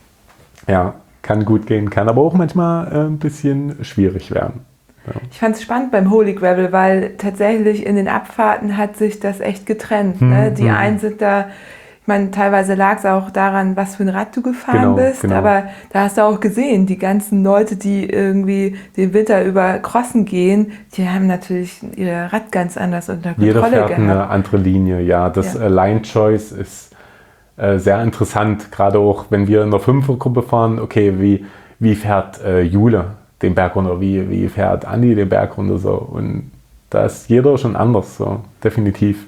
Ja, kann gut gehen, kann aber auch manchmal ein bisschen schwierig werden. Ja. Ich fand es spannend beim Holy Gravel, weil tatsächlich in den Abfahrten hat sich das echt getrennt. Ne? Die einen sind da, ich meine, teilweise lag es auch daran, was für ein Rad du gefahren bist, aber da hast du auch gesehen, die ganzen Leute, die irgendwie den Winter über Crossen gehen, die haben natürlich ihr Rad ganz anders unter Kontrolle gehabt. Jeder fährt eine andere Linie, ja. Das Line Choice ist sehr interessant, gerade auch, wenn wir in der Fünfergruppe fahren, okay, wie fährt Jule den Berg runter, wie fährt Andi den Berg runter, so. Und da ist jeder schon anders, so, definitiv.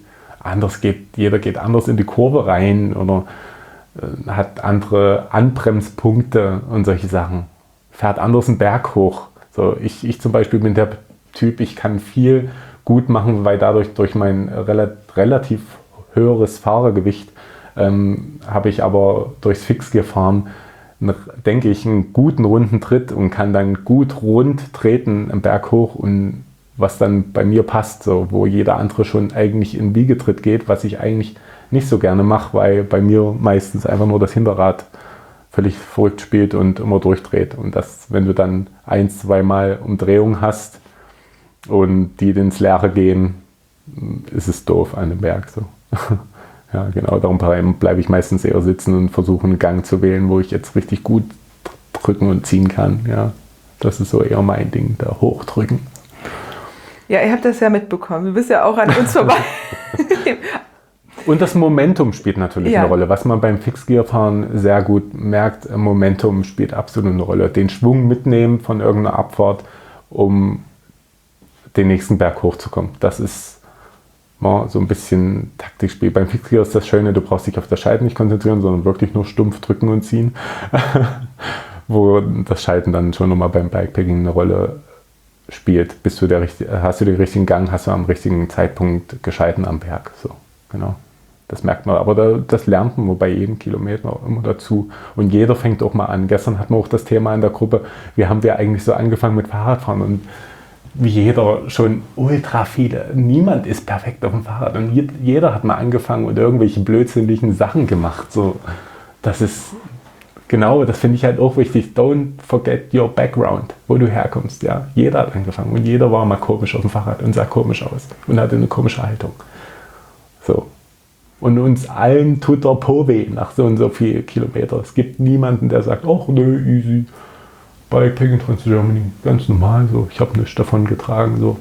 Jeder geht anders in die Kurve rein oder hat andere Anbremspunkte und solche Sachen. Fährt anders einen Berg hoch. So, ich zum Beispiel bin der Typ, ich kann viel gut machen, weil dadurch durch mein relativ höheres Fahrergewicht habe ich aber durchs Fixgefahren, denke ich, einen guten runden Tritt und kann dann gut rund treten am Berg hoch und was dann bei mir passt, so, wo jeder andere schon eigentlich in Wiegetritt geht, was ich eigentlich nicht so gerne mache, weil bei mir meistens einfach nur das Hinterrad völlig verrückt spielt und immer durchdreht. Und das, wenn du dann 1-2 Mal Umdrehung hast und die ins Leere gehen, ist es doof an dem Berg. So. Ja, genau, darum bleibe ich meistens eher sitzen und versuche einen Gang zu wählen, wo ich jetzt richtig gut drücken und ziehen kann. Ja, das ist so eher mein Ding, da hochdrücken. Ja, ihr habt das ja mitbekommen. Du bist ja auch an uns vorbei. Und das Momentum spielt natürlich eine Rolle. Was man beim Fixgear-Fahren sehr gut merkt, Momentum spielt absolut eine Rolle. Den Schwung mitnehmen von irgendeiner Abfahrt, um den nächsten Berg hochzukommen. Das ist so ein bisschen Taktikspiel. Beim Fixgear ist das Schöne, du brauchst dich auf das Schalten nicht konzentrieren, sondern wirklich nur stumpf drücken und ziehen. Wo das Schalten dann schon nochmal beim Bikepacking eine Rolle spielt. Hast du den richtigen Gang, hast du am richtigen Zeitpunkt geschalten am Berg. So, genau. Das merkt man, aber das lernt man bei jedem Kilometer immer dazu. Und jeder fängt auch mal an. Gestern hatten wir auch das Thema in der Gruppe, wie haben wir eigentlich so angefangen mit Fahrradfahren und wie jeder schon ultra viele, niemand ist perfekt auf dem Fahrrad und jeder hat mal angefangen und irgendwelche blödsinnigen Sachen gemacht. So, das ist genau, das finde ich halt auch wichtig. Don't forget your background, wo du herkommst. Ja, jeder hat angefangen und jeder war mal komisch auf dem Fahrrad und sah komisch aus und hatte eine komische Haltung. So. Und uns allen tut der Po weh nach so und so viel Kilometer. Es gibt niemanden, der sagt, ach ne, easy, Bikepacking Trans-Germany, ganz normal, so, ich habe nichts davon getragen, so.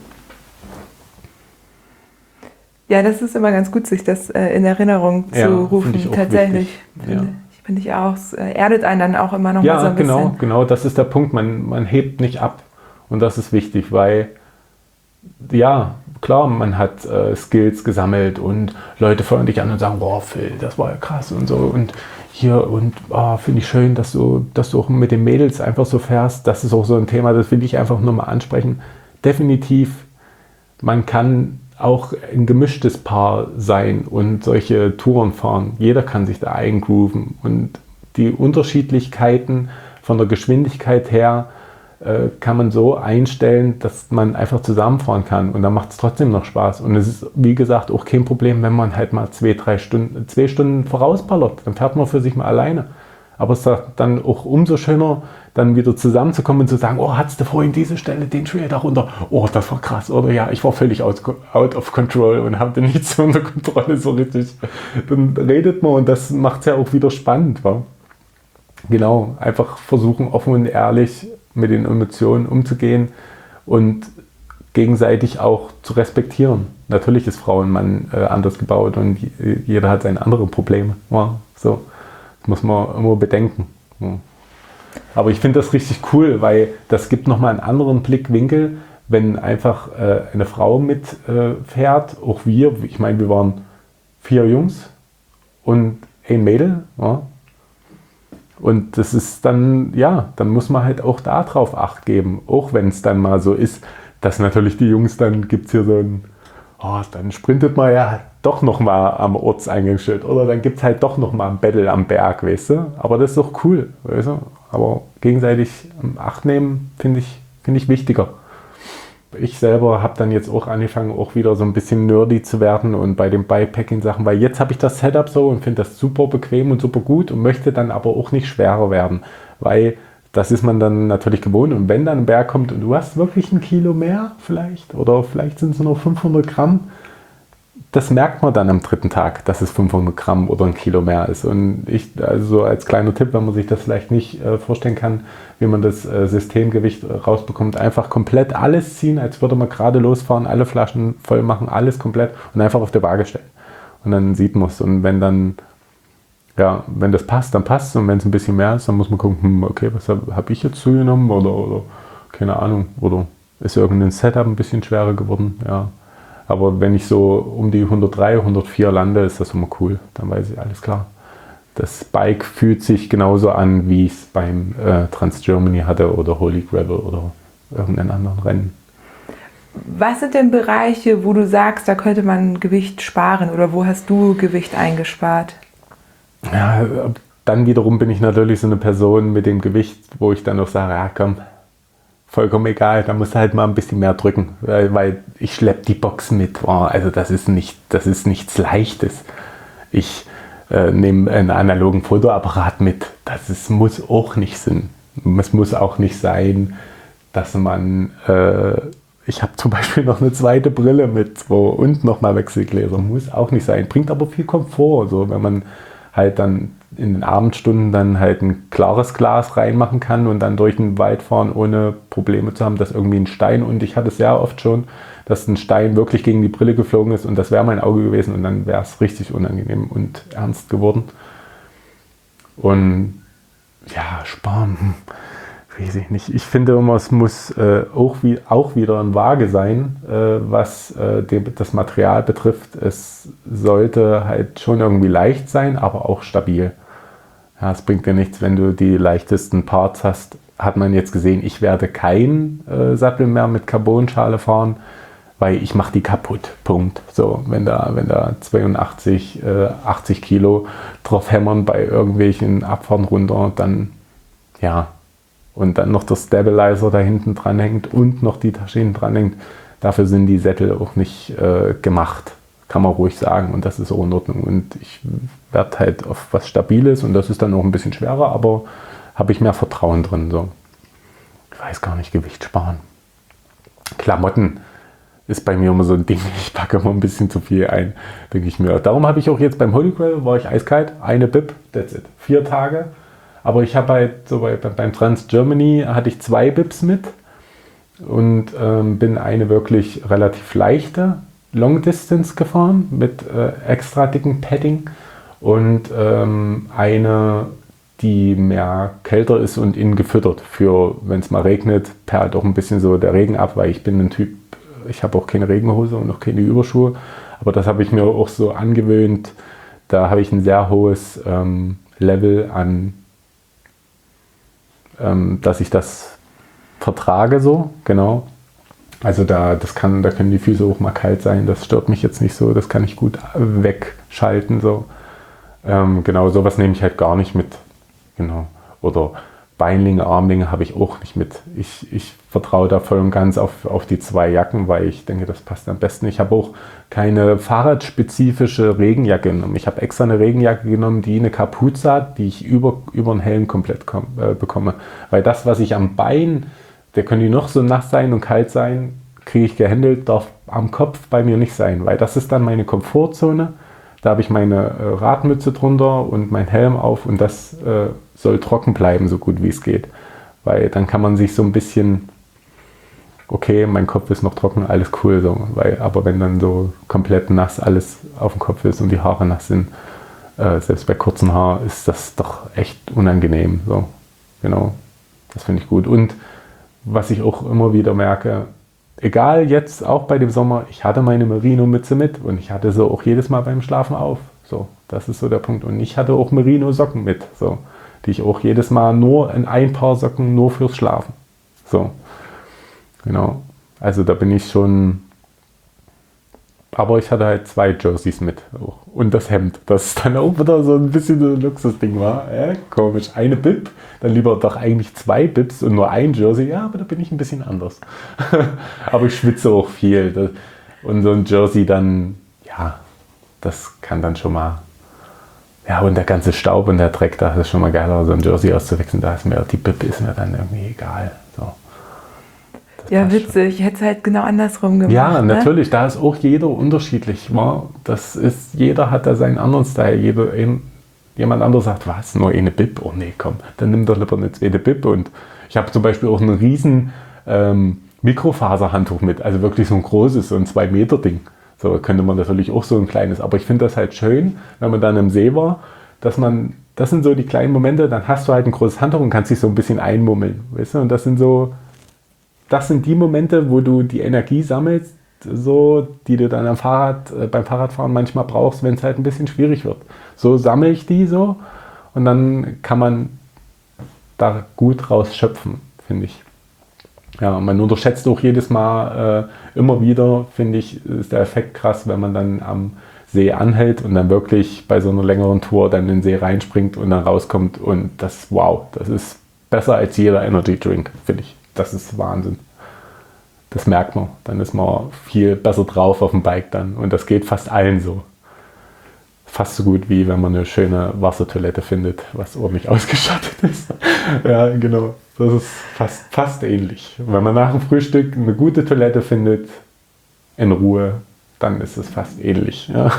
Ja, das ist immer ganz gut, sich das in Erinnerung zu rufen, tatsächlich. Finde ich auch, es erdet einen dann auch immer noch mal so ein bisschen. Ja, genau, das ist der Punkt, man hebt nicht ab und das ist wichtig, weil, ja, klar, man hat Skills gesammelt und Leute feuern dich an und sagen, boah Phil, das war ja krass und so und hier und finde ich schön, dass du auch mit den Mädels einfach so fährst. Das ist auch so ein Thema, das will ich einfach nur mal ansprechen. Definitiv, man kann auch ein gemischtes Paar sein und solche Touren fahren. Jeder kann sich da eingrooven und die Unterschiedlichkeiten von der Geschwindigkeit her kann man so einstellen, dass man einfach zusammenfahren kann und dann macht es trotzdem noch Spaß. Und es ist, wie gesagt, auch kein Problem, wenn man halt mal 2 Stunden vorausballert. Dann fährt man für sich mal alleine. Aber es ist dann auch umso schöner, dann wieder zusammenzukommen und zu sagen, oh, hattest du vorhin diese Stelle, den Trail darunter? Oh, das war krass. Oder ja, ich war völlig out of control und habe nichts unter Kontrolle so richtig. Dann redet man und das macht es ja auch wieder spannend. Wa? Genau, einfach versuchen, offen und ehrlich mit den Emotionen umzugehen und gegenseitig auch zu respektieren. Natürlich ist Frau und Mann anders gebaut und jeder hat seine anderen Probleme. Ja, so. Das muss man immer bedenken. Ja. Aber ich finde das richtig cool, weil das gibt nochmal einen anderen Blickwinkel, wenn einfach eine Frau mitfährt, auch wir. Ich meine, wir waren 4 Jungs und ein Mädel. Ja. Und das ist dann, ja, dann muss man halt auch darauf Acht geben. Auch wenn es dann mal so ist, dass natürlich die Jungs, dann gibt es hier so ein, dann sprintet man ja doch nochmal am Ortseingangsschild. Oder dann gibt es halt doch nochmal ein Battle am Berg, weißt du. Aber das ist doch cool, weißt du. Aber gegenseitig Acht nehmen, finde ich wichtiger. Ich selber habe dann jetzt auch angefangen, auch wieder so ein bisschen nerdy zu werden und bei den Bikepacking-Sachen, weil jetzt habe ich das Setup so und finde das super bequem und super gut und möchte dann aber auch nicht schwerer werden, weil das ist man dann natürlich gewohnt und wenn dann ein Berg kommt und du hast wirklich 1 Kilo mehr vielleicht oder vielleicht sind es nur 500 Gramm, das merkt man dann am 3. Tag, dass es 500 Gramm oder 1 Kilo mehr ist. Und also als kleiner Tipp, wenn man sich das vielleicht nicht vorstellen kann, wie man das Systemgewicht rausbekommt, einfach komplett alles ziehen, als würde man gerade losfahren, alle Flaschen voll machen, alles komplett und einfach auf die Waage stellen. Und dann sieht man es. Und wenn das passt, dann passt es. Und wenn es ein bisschen mehr ist, dann muss man gucken, okay, was habe ich jetzt zugenommen oder keine Ahnung, oder ist irgendein Setup ein bisschen schwerer geworden, ja. Aber wenn ich so um die 103, 104 lande, ist das immer cool. Dann weiß ich, alles klar. Das Bike fühlt sich genauso an, wie ich es beim Trans Germany hatte oder Holy Gravel oder irgendeinen anderen Rennen. Was sind denn Bereiche, wo du sagst, da könnte man Gewicht sparen oder wo hast du Gewicht eingespart? Ja, dann wiederum bin ich natürlich so eine Person mit dem Gewicht, wo ich dann noch sage, ja komm, vollkommen egal, da musst du halt mal ein bisschen mehr drücken, weil ich schleppe die Box mit. Oh, also das ist nichts Leichtes. Ich nehme einen analogen Fotoapparat mit. Muss auch nicht sein. Es muss auch nicht sein, dass man... ich habe zum Beispiel noch eine zweite Brille mit und nochmal Wechselgläser. Muss auch nicht sein. Bringt aber viel Komfort. So, wenn man halt dann in den Abendstunden dann halt ein klares Glas reinmachen kann und dann durch den Wald fahren, ohne Probleme zu haben, dass irgendwie ein Stein, und ich hatte es sehr oft schon, dass ein Stein wirklich gegen die Brille geflogen ist und das wäre mein Auge gewesen und dann wäre es richtig unangenehm und ernst geworden. Und ja, sparen, weiß ich nicht. Ich finde immer, es muss auch wieder ein Waage sein, was das Material betrifft. Es sollte halt schon irgendwie leicht sein, aber auch stabil. Ja, es bringt dir nichts, wenn du die leichtesten Parts hast. Hat man jetzt gesehen, ich werde kein Sattel mehr mit Carbonschale fahren, weil ich mache die kaputt. Punkt. So, wenn da 82, 80 Kilo drauf hämmern bei irgendwelchen Abfahrten runter, dann ja. Und dann noch der Stabilizer da hinten dran hängt und noch die Tasche hinten dran hängt. Dafür sind die Sättel auch nicht gemacht. Kann man ruhig sagen. Und das ist auch in Ordnung. Und ich werde halt auf was Stabiles und das ist dann auch ein bisschen schwerer, aber habe ich mehr Vertrauen drin. So. Ich weiß gar nicht, Gewicht sparen. Klamotten ist bei mir immer so ein Ding. Ich packe immer ein bisschen zu viel ein, denke ich mir. Darum habe ich auch jetzt beim Holy Grail, war ich eiskalt, eine Bib, that's it. 4 Tage. Aber ich habe halt so beim Trans Germany hatte ich 2 Bibs mit und bin eine wirklich relativ leichte Long Distance gefahren mit extra dicken Padding und eine, die mehr kälter ist und innen gefüttert für, wenn es mal regnet, perlt auch ein bisschen so der Regen ab, weil ich bin ein Typ, ich habe auch keine Regenhose und auch keine Überschuhe, aber das habe ich mir auch so angewöhnt. Da habe ich ein sehr hohes Level an, dass ich das vertrage so, genau. Also da können die Füße auch mal kalt sein, das stört mich jetzt nicht so, das kann ich gut wegschalten so. Genau, sowas nehme ich halt gar nicht mit. Genau. Oder Beinlinge, Armlinge habe ich auch nicht mit. Ich vertraue da voll und ganz auf die 2 Jacken, weil ich denke, das passt am besten. Ich habe auch keine fahrradspezifische Regenjacke genommen. Ich habe extra eine Regenjacke genommen, die eine Kapuze hat, die ich über den Helm komplett bekomme. Weil das, was ich am Bein, der können die noch so nass sein und kalt sein, kriege ich gehandelt, darf am Kopf bei mir nicht sein. Weil das ist dann meine Komfortzone. Da habe ich meine Radmütze drunter und meinen Helm auf und das soll trocken bleiben, so gut wie es geht. Weil dann kann man sich so ein bisschen, okay, mein Kopf ist noch trocken, alles cool. So. Aber wenn dann so komplett nass alles auf dem Kopf ist und die Haare nass sind, selbst bei kurzen Haaren, ist das doch echt unangenehm. So. Genau, das finde ich gut. Und was ich auch immer wieder merke, egal jetzt, auch bei dem Sommer, ich hatte meine Merino-Mütze mit und ich hatte so auch jedes Mal beim Schlafen auf. So, das ist so der Punkt. Und ich hatte auch Merino-Socken mit, so, die ich auch jedes Mal nur in ein Paar Socken nur fürs Schlafen. So, genau. Also da bin ich schon. Aber ich hatte halt 2 Jerseys mit. Auch. Und das Hemd, das dann auch wieder so ein bisschen so ein Luxusding war. Komisch. Eine Bib, dann lieber doch eigentlich 2 Bibs und nur ein Jersey. Ja, aber da bin ich ein bisschen anders. Aber ich schwitze auch viel. Und so ein Jersey dann, ja, das kann dann schon mal. Ja, und der ganze Staub und der Dreck, da ist es schon mal geiler, so ein Jersey auszuwechseln. Da ist mir die Bib ist mir dann irgendwie egal. So. Ja, witzig. Ich hätte es halt genau andersrum gemacht. Ja, natürlich. Da ist auch jeder unterschiedlich. Jeder hat da seinen anderen Style. Jemand anderes sagt, was, nur eine Bib? Oh nee, komm, dann nimm doch lieber eine zweite Bib. Und ich habe zum Beispiel auch ein riesen Mikrofaserhandtuch mit. Also wirklich so ein großes, so ein 2-Meter-Ding. So könnte man natürlich auch so ein kleines. Aber ich finde das halt schön, wenn man dann im See war, das sind so die kleinen Momente, dann hast du halt ein großes Handtuch und kannst dich so ein bisschen einmummeln. Weißt du? Und das sind die Momente, wo du die Energie sammelst, so, die du dann beim Fahrradfahren manchmal brauchst, wenn es halt ein bisschen schwierig wird. So sammle ich die so und dann kann man da gut raus schöpfen, finde ich. Ja, man unterschätzt auch jedes Mal immer wieder, finde ich, ist der Effekt krass, wenn man dann am See anhält und dann wirklich bei so einer längeren Tour dann in den See reinspringt und dann rauskommt und das ist besser als jeder Energy Drink, finde ich. Das ist Wahnsinn. Das merkt man. Dann ist man viel besser drauf auf dem Bike dann. Und das geht fast allen so. Fast so gut, wie wenn man eine schöne Wassertoilette findet, was ordentlich ausgestattet ist. Ja, genau. Das ist fast ähnlich. Wenn man nach dem Frühstück eine gute Toilette findet, in Ruhe, dann ist es fast ähnlich. Ja,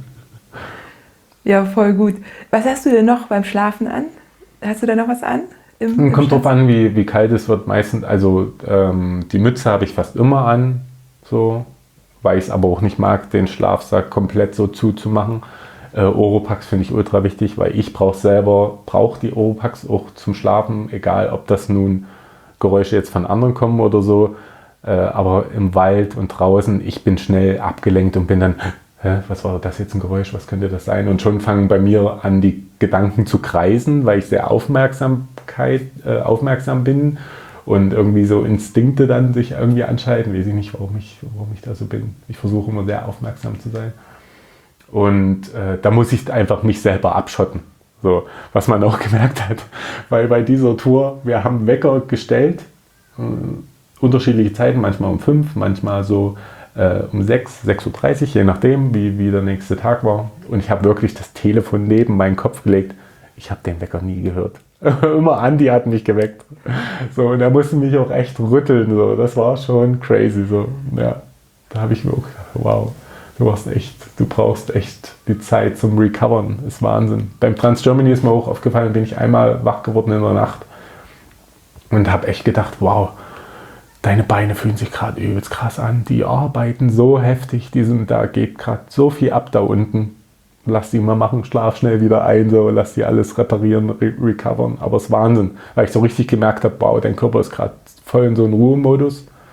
Ja, voll gut. Was hast du denn noch beim Schlafen an? Hast du da noch was an? Kommt drauf an, wie kalt es wird. Meistens, also die Mütze habe ich fast immer an, so, weil ich es aber auch nicht mag, den Schlafsack komplett so zuzumachen. Oropax finde ich ultra wichtig, weil ich brauche die Oropax auch zum Schlafen, egal ob das nun Geräusche jetzt von anderen kommen oder so. Aber im Wald und draußen, ich bin schnell abgelenkt und bin dann, was war das jetzt ein Geräusch, was könnte das sein? Und schon fangen bei mir an, die Gedanken zu kreisen, weil ich sehr aufmerksam bin und irgendwie so Instinkte dann sich irgendwie anschalten. Weiß ich nicht, warum ich da so bin. Ich versuche immer sehr aufmerksam zu sein. Und da muss ich einfach mich selber abschotten. So, was man auch gemerkt hat. Weil bei dieser Tour, wir haben Wecker gestellt, unterschiedliche Zeiten, manchmal um 5, manchmal so um 6:30 Uhr, je nachdem, wie der nächste Tag war. Und ich habe wirklich das Telefon neben meinen Kopf gelegt. Ich habe den Wecker nie gehört. Immer Andi hat mich geweckt. So, und er musste mich auch echt rütteln. So. Das war schon crazy. So. Ja, da habe ich mir auch gedacht, wow, du brauchst echt die Zeit zum Recovern. Ist Wahnsinn. Beim Trans-Germany ist mir auch aufgefallen, bin ich einmal wach geworden in der Nacht und habe echt gedacht, wow, deine Beine fühlen sich gerade übelst krass an. Die arbeiten so heftig. Da geht gerade so viel ab da unten. Lass die mal machen, schlaf schnell wieder ein, so, lass die alles reparieren, recovern. Aber es ist Wahnsinn, weil ich so richtig gemerkt habe, wow, dein Körper ist gerade voll in so einem Ruhemodus.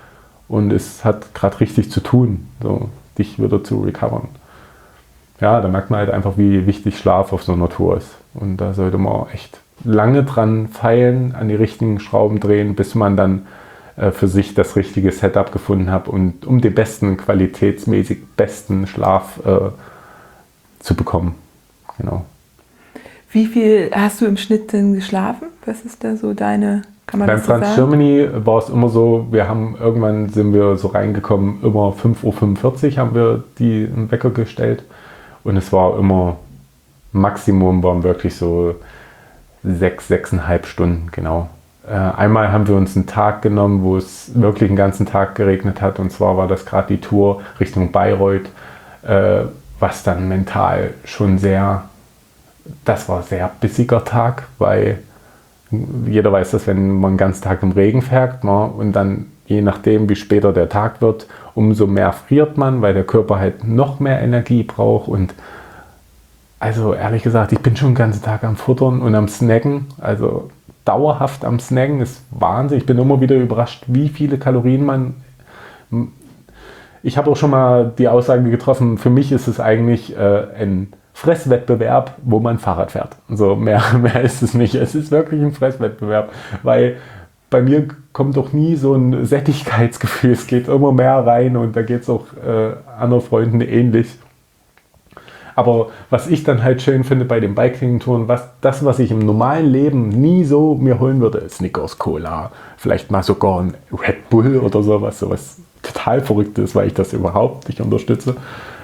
und es hat gerade richtig zu tun, so dich wieder zu recovern. Ja, da merkt man halt einfach, wie wichtig Schlaf auf so einer Tour ist. Und da sollte man echt lange dran feilen, an die richtigen Schrauben drehen, bis man dann für sich das richtige Setup gefunden hat und um den besten, qualitätsmäßig besten Schlaf zu bekommen. Genau. Wie viel hast du im Schnitt denn geschlafen? Was ist da so deine, kann man Beim das so Trans sagen? Germany war es immer so, irgendwann sind wir so reingekommen, immer 5:45 Uhr haben wir den Wecker gestellt. Und es war immer, Maximum waren wirklich so 6,5 Stunden, genau. Einmal haben wir uns einen Tag genommen, wo es wirklich den ganzen Tag geregnet hat. Und zwar war das gerade die Tour Richtung Bayreuth, was dann mental schon das war ein sehr bissiger Tag, weil jeder weiß, dass wenn man den ganzen Tag im Regen fährt, ne, und dann je nachdem, wie später der Tag wird, umso mehr friert man, weil der Körper halt noch mehr Energie braucht. Und also ehrlich gesagt, ich bin schon den ganzen Tag am Futtern und am Snacken, also dauerhaft am Snacken, ist Wahnsinn. Ich bin immer wieder überrascht, wie viele Kalorien ich habe auch schon mal die Aussage getroffen, für mich ist es eigentlich ein Fresswettbewerb, wo man Fahrrad fährt. So mehr ist es nicht. Es ist wirklich ein Fresswettbewerb, weil bei mir kommt doch nie so ein Sättigkeitsgefühl. Es geht immer mehr rein und da geht es auch anderen Freunden ähnlich. Aber was ich dann halt schön finde bei den Biking-Touren, was ich im normalen Leben nie so mir holen würde, ist Snickers, Cola, vielleicht mal sogar ein Red Bull oder sowas total Verrücktes, weil ich das überhaupt nicht unterstütze.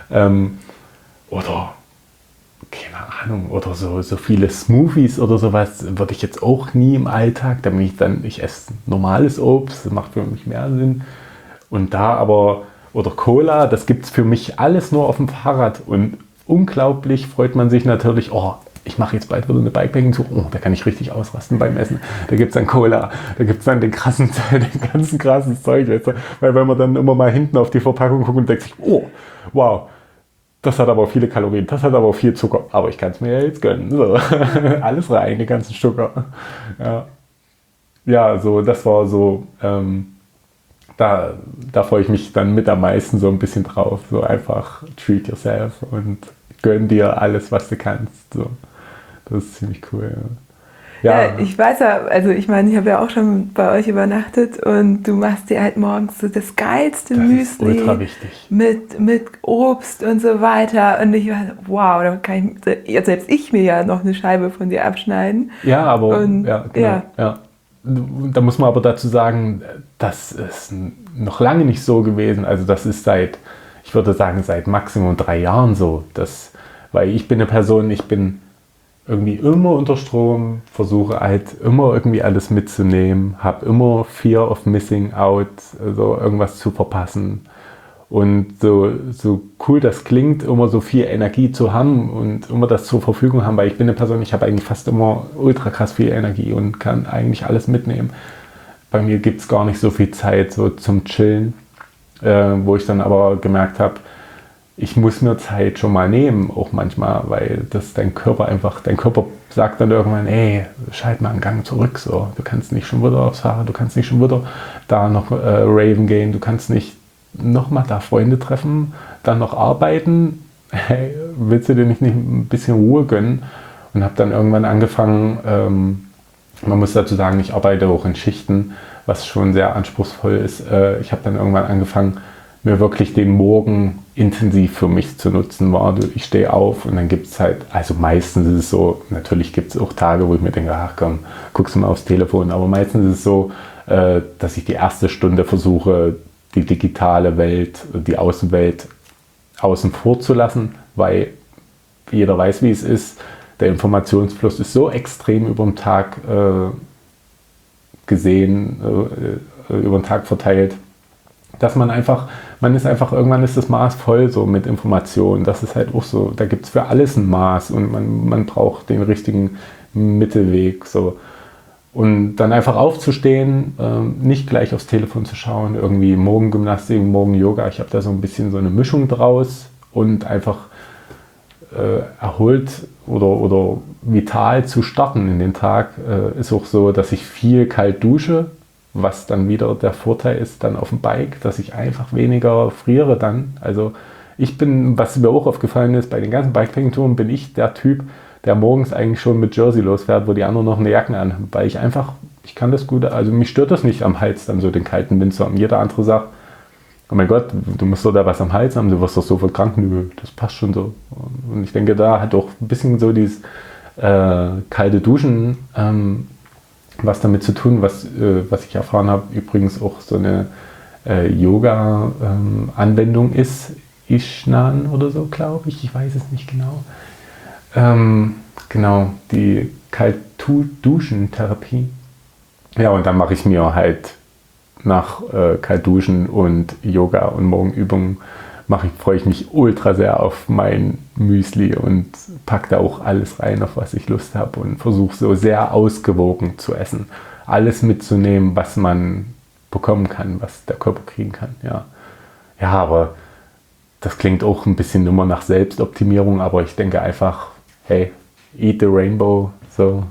Oder keine Ahnung, oder so viele Smoothies oder sowas würde ich jetzt auch nie im Alltag, ich esse normales Obst, das macht für mich mehr Sinn. Und da aber, oder Cola, das gibt es für mich alles nur auf dem Fahrrad. Und unglaublich freut man sich natürlich, oh, ich mache jetzt bald wieder eine Bikepacking-Tour, oh, da kann ich richtig ausrasten beim Essen. Da gibt es dann Cola, da gibt es dann den ganzen krassen Zeug, weißt du? Weil wenn man dann immer mal hinten auf die Verpackung guckt und denkt sich, oh, wow, das hat aber viele Kalorien, das hat aber viel Zucker, aber ich kann es mir ja jetzt gönnen. So. Alles rein, die ganzen Zucker. Ja, so, das war so, da freue ich mich dann mit am meisten so ein bisschen drauf. So einfach treat yourself und gönn dir alles, was du kannst. So. Das ist ziemlich cool. Ja, ich weiß ja, also ich meine, ich habe ja auch schon bei euch übernachtet und du machst dir halt morgens so das geilste Müsli ultra wichtig. mit Obst und so weiter. Und ich war, wow, da kann selbst ich mir ja noch eine Scheibe von dir abschneiden. Ja, aber und, ja, genau. Ja. Da muss man aber dazu sagen, das ist noch lange nicht so gewesen. Also das ist ich würde sagen, seit Maximum 3 Jahren so. Weil ich bin eine Person, ich bin irgendwie immer unter Strom, versuche halt immer irgendwie alles mitzunehmen, habe immer Fear of Missing Out, also irgendwas zu verpassen. Und so cool das klingt, immer so viel Energie zu haben und immer das zur Verfügung haben, weil ich bin eine Person, ich habe eigentlich fast immer ultra krass viel Energie und kann eigentlich alles mitnehmen. Bei mir gibt es gar nicht so viel Zeit so zum Chillen, wo ich dann aber gemerkt habe, ich muss mir Zeit schon mal nehmen, auch manchmal, weil das dein Körper sagt dann irgendwann, ey, schalt mal einen Gang zurück, so, du kannst nicht schon wieder aufs Fahrrad, du kannst nicht schon wieder da noch raven gehen, du kannst nicht nochmal da Freunde treffen, dann noch arbeiten, hey, willst du dir nicht ein bisschen Ruhe gönnen? Und habe dann irgendwann angefangen, man muss dazu sagen, ich arbeite auch in Schichten, was schon sehr anspruchsvoll ist. Ich habe dann irgendwann angefangen, mir wirklich den Morgen intensiv für mich zu nutzen. Ich stehe auf und dann gibt es halt, also meistens ist es so, natürlich gibt es auch Tage, wo ich mir denke, ach komm, guckst du mal aufs Telefon, aber meistens ist es so, dass ich die erste Stunde versuche, die digitale Welt, die Außenwelt außen vor zu lassen, weil jeder weiß, wie es ist. Der Informationsfluss ist so extrem über den Tag über den Tag verteilt, dass irgendwann ist das Maß voll so mit Informationen. Das ist halt auch so, da gibt es für alles ein Maß und man braucht den richtigen Mittelweg. So. Und dann einfach aufzustehen, nicht gleich aufs Telefon zu schauen, irgendwie morgen Gymnastik, morgen Yoga. Ich habe da so ein bisschen so eine Mischung draus und einfach erholt oder vital zu starten in den Tag. Ist auch so, dass ich viel kalt dusche. was dann wieder der Vorteil ist dann auf dem Bike, dass ich einfach weniger friere dann. Also ich bin, was mir auch aufgefallen ist, bei den ganzen Bikepacking-Touren bin ich der Typ, der morgens eigentlich schon mit Jersey losfährt, wo die anderen noch eine Jacke anhaben, weil ich kann das gut, also mich stört das nicht am Hals, dann so den kalten Wind zu haben. Jeder andere sagt, oh mein Gott, du musst doch da was am Hals haben, du wirst doch so krank. Nö, das passt schon so. Und ich denke, da hat auch ein bisschen so dieses kalte Duschen was damit zu tun, was ich erfahren habe, übrigens auch so eine Yoga-Anwendung ist, Ishnan oder so, glaube ich weiß es nicht genau. Genau, die Kaltduschen-Therapie. Ja, und dann mache ich mir halt nach Kaltduschen und Yoga und Morgenübungen freue ich mich ultra sehr auf mein Müsli und packe da auch alles rein, auf was ich Lust habe und versuche so sehr ausgewogen zu essen. Alles mitzunehmen, was man bekommen kann, was der Körper kriegen kann. Ja, aber das klingt auch ein bisschen immer nach Selbstoptimierung, aber ich denke einfach, hey, eat the rainbow. So.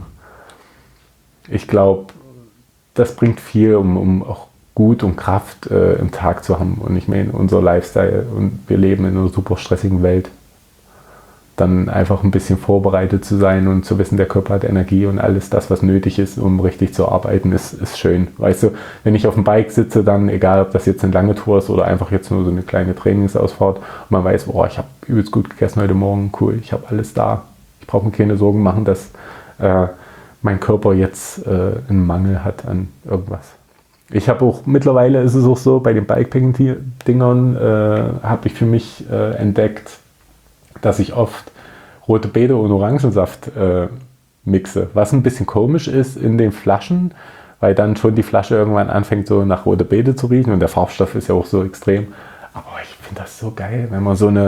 Ich glaube, das bringt viel, um auch gut und Kraft im Tag zu haben. Und ich meine, unser Lifestyle und wir leben in einer super stressigen Welt. Dann einfach ein bisschen vorbereitet zu sein und zu wissen, der Körper hat Energie und alles das, was nötig ist, um richtig zu arbeiten, ist schön. Weißt du, wenn ich auf dem Bike sitze, dann, egal ob das jetzt eine lange Tour ist oder einfach jetzt nur so eine kleine Trainingsausfahrt, und man weiß, ich habe übelst gut gegessen heute Morgen, cool, ich habe alles da. Ich brauche mir keine Sorgen machen, dass mein Körper jetzt einen Mangel hat an irgendwas. Ich habe auch, mittlerweile ist es auch so, bei den Bikepacking-Dingern habe ich für mich entdeckt, dass ich oft rote Beete und Orangensaft mixe. Was ein bisschen komisch ist in den Flaschen, weil dann schon die Flasche irgendwann anfängt so nach rote Beete zu riechen und der Farbstoff ist ja auch so extrem. Aber ich finde das so geil, wenn man so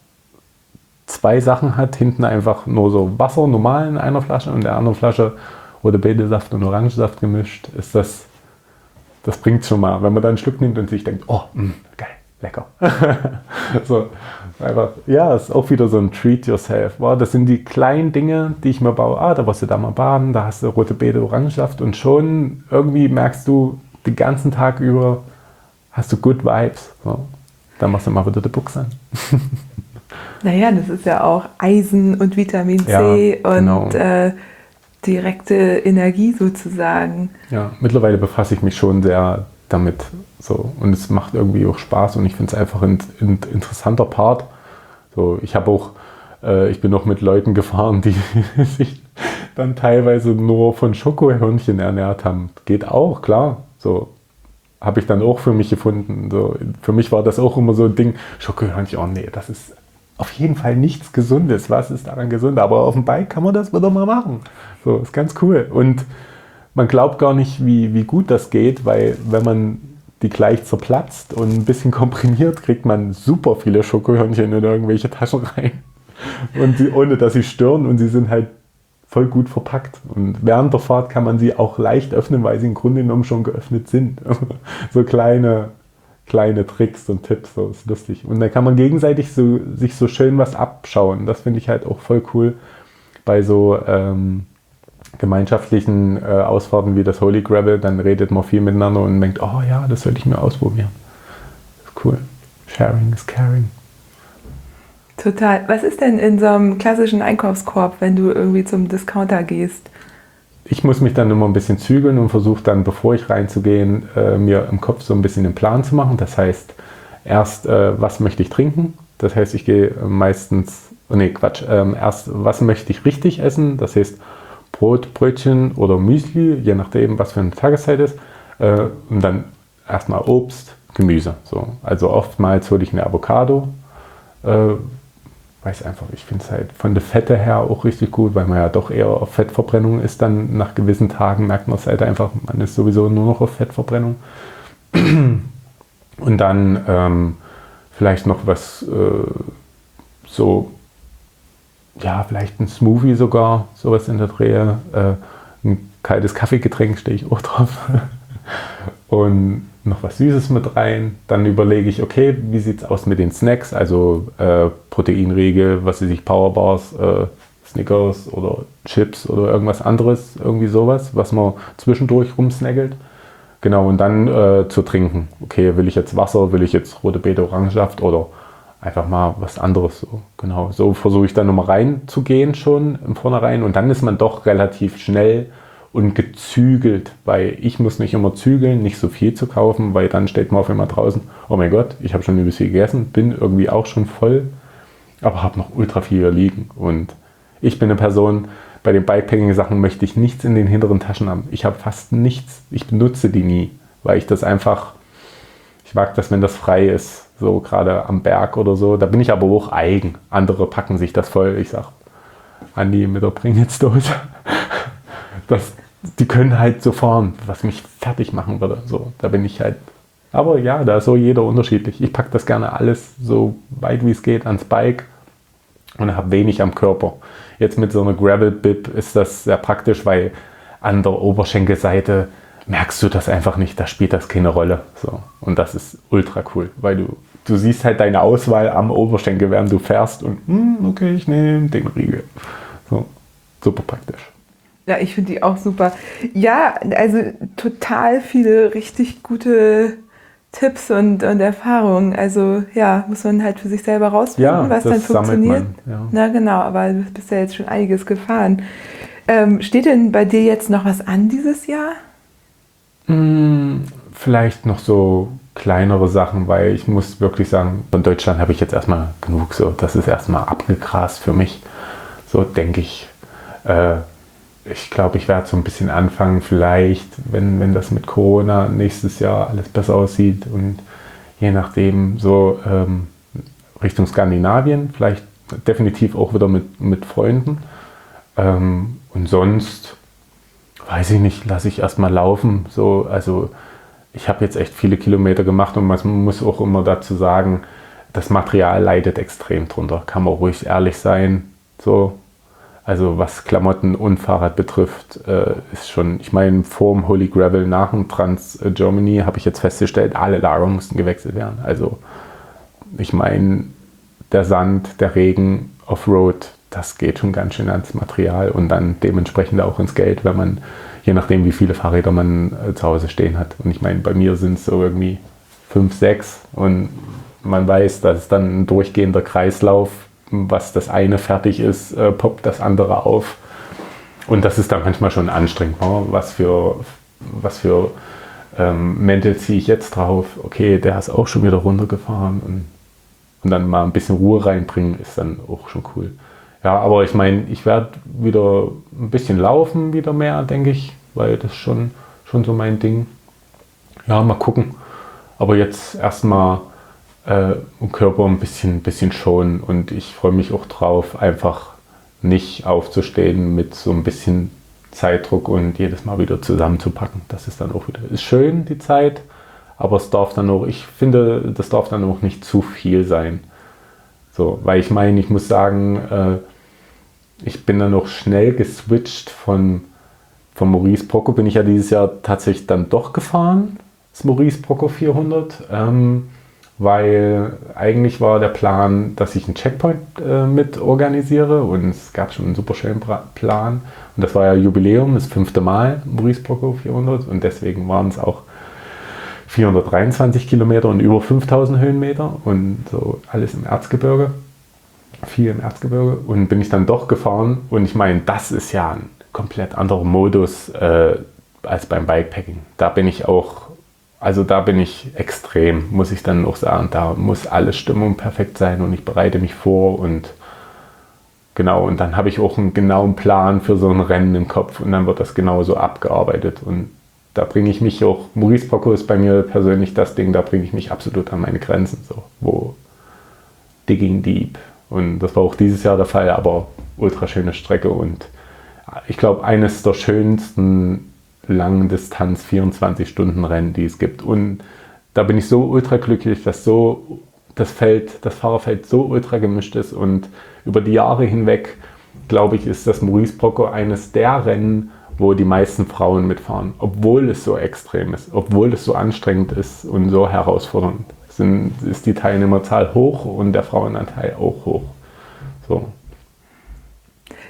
zwei Sachen hat, hinten einfach nur so Wasser normal in einer Flasche und in der anderen Flasche rote Beete-Saft und Orangensaft gemischt, ist das bringt schon mal, wenn man da einen Schluck nimmt und sich denkt, geil, lecker. So, einfach, ja, ist auch wieder so ein Treat yourself. Wow, das sind die kleinen Dinge, die ich mir baue. Da warst du da mal baden, da hast du rote Beete, Orangensaft und schon irgendwie merkst du, den ganzen Tag über hast du good Vibes. So, dann machst du mal wieder die Buchse an. Naja, das ist ja auch Eisen und Vitamin C und genau. Direkte Energie sozusagen. Ja, mittlerweile befasse ich mich schon sehr damit. So. Und es macht irgendwie auch Spaß und ich finde es einfach ein interessanter Part. So, ich bin auch mit Leuten gefahren, die sich dann teilweise nur von Schokohörnchen ernährt haben. Geht auch, klar. So habe ich dann auch für mich gefunden. So, für mich war das auch immer so ein Ding, Schokohörnchen, nee, das ist auf jeden Fall nichts Gesundes. Was ist daran gesund? Aber auf dem Bike kann man das wieder mal machen. So, ist ganz cool. Und man glaubt gar nicht, wie gut das geht, weil wenn man die gleich zerplatzt und ein bisschen komprimiert, kriegt man super viele Schokohörnchen in irgendwelche Taschen rein. Und ohne dass sie stören und sie sind halt voll gut verpackt. Und während der Fahrt kann man sie auch leicht öffnen, weil sie im Grunde genommen schon geöffnet sind. So kleine Tricks und Tipps, so ist lustig. Und dann kann man gegenseitig sich so schön was abschauen. Das finde ich halt auch voll cool bei so gemeinschaftlichen Ausfahrten wie das Holy Gravel. Dann redet man viel miteinander und denkt, oh ja, das sollte ich mir ausprobieren. Das ist cool. Sharing is caring. Total. Was ist denn in so einem klassischen Einkaufskorb, wenn du irgendwie zum Discounter gehst? Ich muss mich dann immer ein bisschen zügeln und versuche dann, bevor ich reinzugehen, mir im Kopf so ein bisschen den Plan zu machen. Das heißt, erst, was möchte ich trinken? Das heißt, ich gehe erst, was möchte ich richtig essen? Das heißt, Brot, Brötchen oder Müsli, je nachdem, was für eine Tageszeit ist. Und dann erstmal Obst, Gemüse. So. Also oftmals hole ich eine Avocado. Weiß einfach, ich finde es halt von der Fette her auch richtig gut, weil man ja doch eher auf Fettverbrennung ist. Dann nach gewissen Tagen merkt man es halt einfach, man ist sowieso nur noch auf Fettverbrennung. Und dann vielleicht noch was vielleicht ein Smoothie sogar, sowas in der Drehe. Ein kaltes Kaffeegetränk stehe ich auch drauf. Und noch was Süßes mit rein. Dann überlege ich, okay, wie sieht es aus mit den Snacks? Also Proteinriegel, was weiß ich, Powerbars, Snickers oder Chips oder irgendwas anderes. Irgendwie sowas, was man zwischendurch rumsnaggelt. Genau, und dann zu trinken. Okay, will ich jetzt Wasser, will ich jetzt rote Beete, Orangensaft oder einfach mal was anderes. So, genau, so versuche ich dann nochmal reinzugehen schon im Vornherein. Und dann ist man doch relativ schnell und gezügelt, weil ich muss nicht immer zügeln, nicht so viel zu kaufen, weil dann steht man auf einmal draußen, oh mein Gott, ich habe schon übelst viel gegessen, bin irgendwie auch schon voll, aber habe noch ultra viel hier liegen. Und ich bin eine Person, bei den Bikepacking-Sachen möchte ich nichts in den hinteren Taschen haben. Ich habe fast nichts, ich benutze die nie, weil ich das einfach, ich mag das, wenn das frei ist, so gerade am Berg oder so. Da bin ich aber auch eigen. Andere packen sich das voll. Ich sage, Andi mit der Bringitzdose, die können halt so fahren, was mich fertig machen würde. So, da bin ich halt, aber ja, da ist so jeder unterschiedlich. Ich packe das gerne alles so weit wie es geht ans Bike und habe wenig am Körper. Jetzt mit so einer Gravel-Bib ist das sehr praktisch, weil an der Oberschenkelseite merkst du das einfach nicht, da spielt das keine Rolle. So. Und das ist ultra cool, weil du siehst halt deine Auswahl am Oberschenkel, während du fährst und okay, ich nehme den Riegel. So, super praktisch. Ja, ich finde die auch super. Ja, also total viele richtig gute Tipps und Erfahrungen. Also ja, muss man halt für sich selber rausfinden, was dann funktioniert. Ja. Na genau, aber du bist ja jetzt schon einiges gefahren. Steht denn bei dir jetzt noch was an dieses Jahr? Vielleicht noch so kleinere Sachen, weil ich muss wirklich sagen, von Deutschland habe ich jetzt erstmal genug. So, das ist erstmal abgegrast für mich. So denke ich. Ich glaube, ich werde so ein bisschen anfangen, vielleicht, wenn das mit Corona nächstes Jahr alles besser aussieht und je nachdem so Richtung Skandinavien, vielleicht definitiv auch wieder mit Freunden. Und sonst, weiß ich nicht, lasse ich erstmal laufen. So, also ich habe jetzt echt viele Kilometer gemacht und man muss auch immer dazu sagen, das Material leidet extrem drunter. Kann man ruhig ehrlich sein. So. Also was Klamotten und Fahrrad betrifft, ist schon, ich meine, vor dem Holy Gravel nach dem Trans Germany habe ich jetzt festgestellt, alle Lagerungen müssen gewechselt werden. Also ich meine, der Sand, der Regen, Offroad, das geht schon ganz schön ans Material und dann dementsprechend auch ins Geld, wenn man, je nachdem wie viele Fahrräder man zu Hause stehen hat. Und ich meine, bei mir sind es so irgendwie 5, 6 und man weiß, dass es dann ein durchgehender Kreislauf, was das eine fertig ist, poppt das andere auf. Und das ist dann manchmal schon anstrengend. Was für Mäntel ziehe ich jetzt drauf? Okay, der ist auch schon wieder runtergefahren. Und dann mal ein bisschen Ruhe reinbringen, ist dann auch schon cool. Ja, aber ich meine, ich werde wieder ein bisschen laufen, wieder mehr, denke ich, weil das ist schon so mein Ding. Ja, mal gucken. Aber jetzt erstmal im Körper ein bisschen schonen und ich freue mich auch drauf, einfach nicht aufzustehen mit so ein bisschen Zeitdruck und jedes Mal wieder zusammenzupacken. Das ist dann auch wieder, ist schön die Zeit, aber es darf dann auch, ich finde, das darf dann auch nicht zu viel sein. So, weil ich meine, ich muss sagen, ich bin dann auch schnell geswitcht von Maurice Procco, bin ich ja dieses Jahr tatsächlich dann doch gefahren, das Maurice Procco 400, weil eigentlich war der Plan, dass ich einen Checkpoint mit organisiere und es gab schon einen super schönen Plan und das war ja Jubiläum, das 5. Mal Maurice Procco 400 und deswegen waren es auch 423 Kilometer und über 5000 Höhenmeter und so alles im Erzgebirge, viel im Erzgebirge und bin ich dann doch gefahren und ich meine, das ist ja ein komplett anderer Modus als beim Bikepacking. Da bin ich extrem, muss ich dann auch sagen. Da muss alles Stimmung perfekt sein und ich bereite mich vor und genau, und dann habe ich auch einen genauen Plan für so ein Rennen im Kopf und dann wird das genauso abgearbeitet und da bringe ich mich auch, Maurice Procco ist bei mir persönlich das Ding, da bringe ich mich absolut an meine Grenzen, so, wo Digging Deep und das war auch dieses Jahr der Fall, aber ultra schöne Strecke und ich glaube, eines der schönsten langen Distanz 24-Stunden-Rennen, die es gibt. Und da bin ich so ultra glücklich, dass das Fahrerfeld so ultra gemischt ist. Und über die Jahre hinweg, glaube ich, ist das Maurice Procco eines der Rennen, wo die meisten Frauen mitfahren. Obwohl es so extrem ist, obwohl es so anstrengend ist und so herausfordernd. Ist die Teilnehmerzahl hoch und der Frauenanteil auch hoch. So.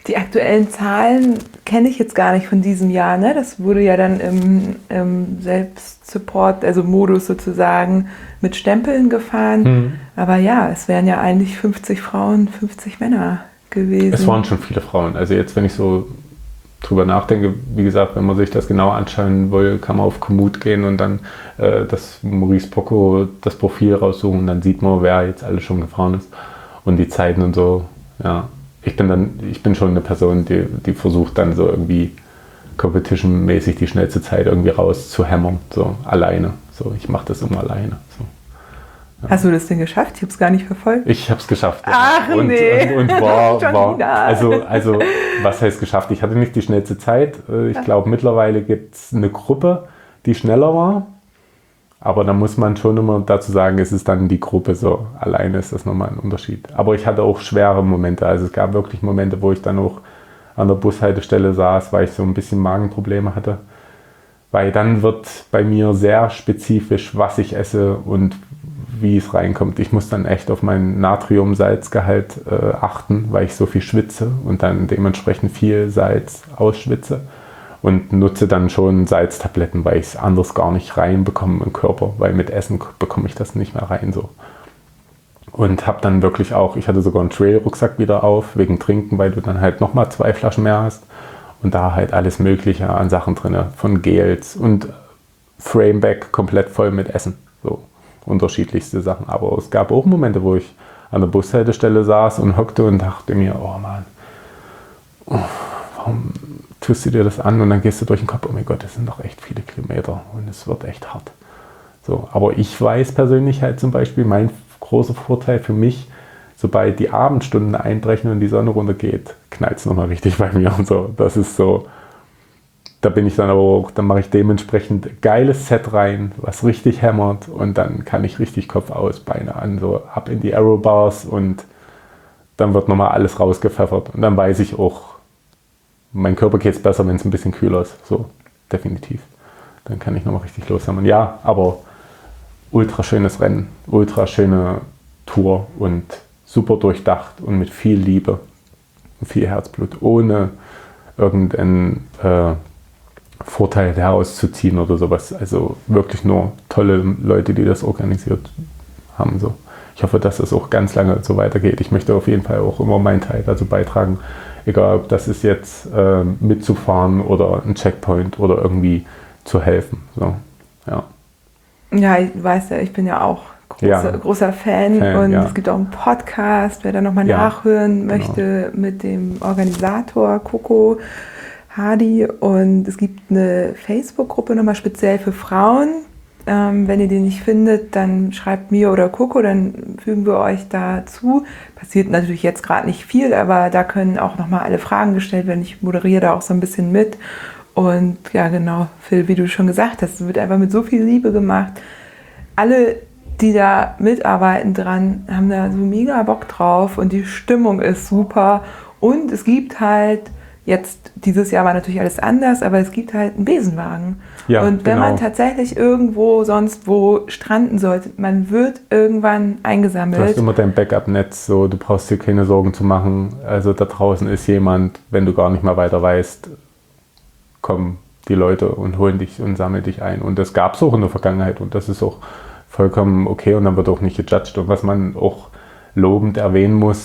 Die aktuellen Zahlen kenne ich jetzt gar nicht von diesem Jahr. Ne? Das wurde ja dann im Selbstsupport, also Modus sozusagen, mit Stempeln gefahren. Aber ja, es wären ja eigentlich 50 Frauen, 50 Männer gewesen. Es waren schon viele Frauen. Also jetzt, wenn ich so drüber nachdenke, wie gesagt, wenn man sich das genau anschauen will, kann man auf Komoot gehen und dann das Maurice Pocco, das Profil raussuchen und dann sieht man, wer jetzt alles schon gefahren ist und die Zeiten und so. Ja, ich bin schon eine Person, die versucht dann so irgendwie competition-mäßig die schnellste Zeit irgendwie rauszuhämmern, so alleine. So, ich mache das immer alleine. So. Ja. Hast du das denn geschafft? Ich habe es gar nicht verfolgt. Ich habe es geschafft. Ja. Ach nee. Und war also was heißt geschafft? Ich hatte nicht die schnellste Zeit. Ich glaube, mittlerweile gibt es eine Gruppe, die schneller war. Aber da muss man schon immer dazu sagen, es ist dann die Gruppe so. Alleine ist das nochmal ein Unterschied. Aber ich hatte auch schwere Momente. Also es gab wirklich Momente, wo ich dann auch an der Bushaltestelle saß, weil ich so ein bisschen Magenprobleme hatte. Weil dann wird bei mir sehr spezifisch, was ich esse und wie es reinkommt. Ich muss dann echt auf meinen Natriumsalzgehalt achten, weil ich so viel schwitze und dann dementsprechend viel Salz ausschwitze und nutze dann schon Salztabletten, weil ich es anders gar nicht reinbekomme im Körper, weil mit Essen bekomme ich das nicht mehr rein so. Und habe dann wirklich auch, ich hatte sogar einen Trail-Rucksack wieder auf, wegen Trinken, weil du dann halt nochmal 2 Flaschen mehr hast und da halt alles Mögliche an Sachen drin, von Gels und Frameback komplett voll mit Essen, so. Unterschiedlichste Sachen. Aber es gab auch Momente, wo ich an der Bushaltestelle saß und hockte und dachte mir, oh Mann, warum tust du dir das an? Und dann gehst du durch den Kopf, oh mein Gott, das sind doch echt viele Kilometer und es wird echt hart. So, aber ich weiß persönlich halt zum Beispiel, mein großer Vorteil für mich, sobald die Abendstunden einbrechen und die Sonne runtergeht, knallt es nochmal richtig bei mir und so. Das ist so. Da bin ich dann aber auch, dann mache ich dementsprechend geiles Set rein, was richtig hämmert und dann kann ich richtig Kopf aus, Beine an, so ab in die Aerobars und dann wird nochmal alles rausgepfeffert und dann weiß ich auch, mein Körper geht es besser, wenn es ein bisschen kühler ist, so, definitiv. Dann kann ich nochmal richtig loshämmern. Ja, aber ultra schönes Rennen, ultra schöne Tour und super durchdacht und mit viel Liebe und viel Herzblut, ohne irgendeinen Vorteil herauszuziehen oder sowas. Also wirklich nur tolle Leute, die das organisiert haben. So. Ich hoffe, dass das auch ganz lange so weitergeht. Ich möchte auf jeden Fall auch immer meinen Teil dazu beitragen, egal ob das ist jetzt mitzufahren oder ein Checkpoint oder irgendwie zu helfen. So. Ja. Ja, ich weiß ja, ich bin ja auch großer Fan und es gibt auch einen Podcast, wer da nochmal nachhören möchte, mit dem Organisator Coco Hardy, und es gibt eine Facebook-Gruppe nochmal speziell für Frauen. Wenn ihr die nicht findet, dann schreibt mir oder Coco, dann fügen wir euch dazu. Passiert natürlich jetzt gerade nicht viel, aber da können auch nochmal alle Fragen gestellt werden. Ich moderiere da auch so ein bisschen mit. Und ja, genau, Phil, wie du schon gesagt hast, es wird einfach mit so viel Liebe gemacht. Alle, die da mitarbeiten dran, haben da so mega Bock drauf und die Stimmung ist super. Und es gibt halt, jetzt, dieses Jahr war natürlich alles anders, aber es gibt halt einen Besenwagen. Ja, und wenn man tatsächlich irgendwo sonst wo stranden sollte, man wird irgendwann eingesammelt. Du hast immer dein Backup-Netz, so, du brauchst dir keine Sorgen zu machen. Also da draußen ist jemand, wenn du gar nicht mehr weiter weißt, kommen die Leute und holen dich und sammeln dich ein. Und das gab es auch in der Vergangenheit und das ist auch vollkommen okay und dann wird auch nicht gejudged. Und was man auch lobend erwähnen muss,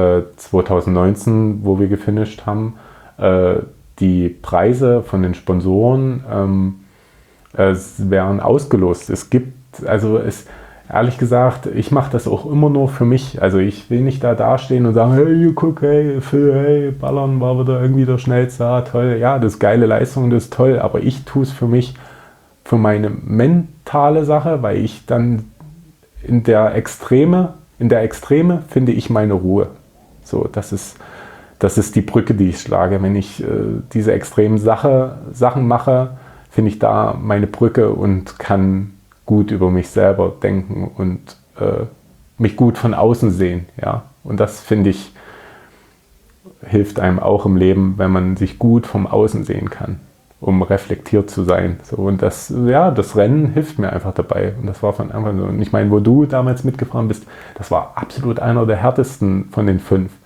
2019, wo wir gefinisht haben, die Preise von den Sponsoren werden ausgelost. Es gibt, ehrlich gesagt, ich mache das auch immer nur für mich. Also ich will nicht da dastehen und sagen, hey, guck, hey, Phil, hey, Ballern war wieder irgendwie der Schnellste, toll. Ja, das ist geile Leistung, das ist toll, aber ich tue es für mich, für meine mentale Sache, weil ich dann in der Extreme finde ich meine Ruhe. So, das ist die Brücke, die ich schlage. Wenn ich diese extremen Sachen mache, finde ich da meine Brücke und kann gut über mich selber denken und mich gut von außen sehen. Ja? Und das, finde ich, hilft einem auch im Leben, wenn man sich gut vom Außen sehen kann, um reflektiert zu sein. So, und das Rennen hilft mir einfach dabei. Und das war von Anfang an so. Und ich meine, wo du damals mitgefahren bist, das war absolut einer der härtesten von den 5.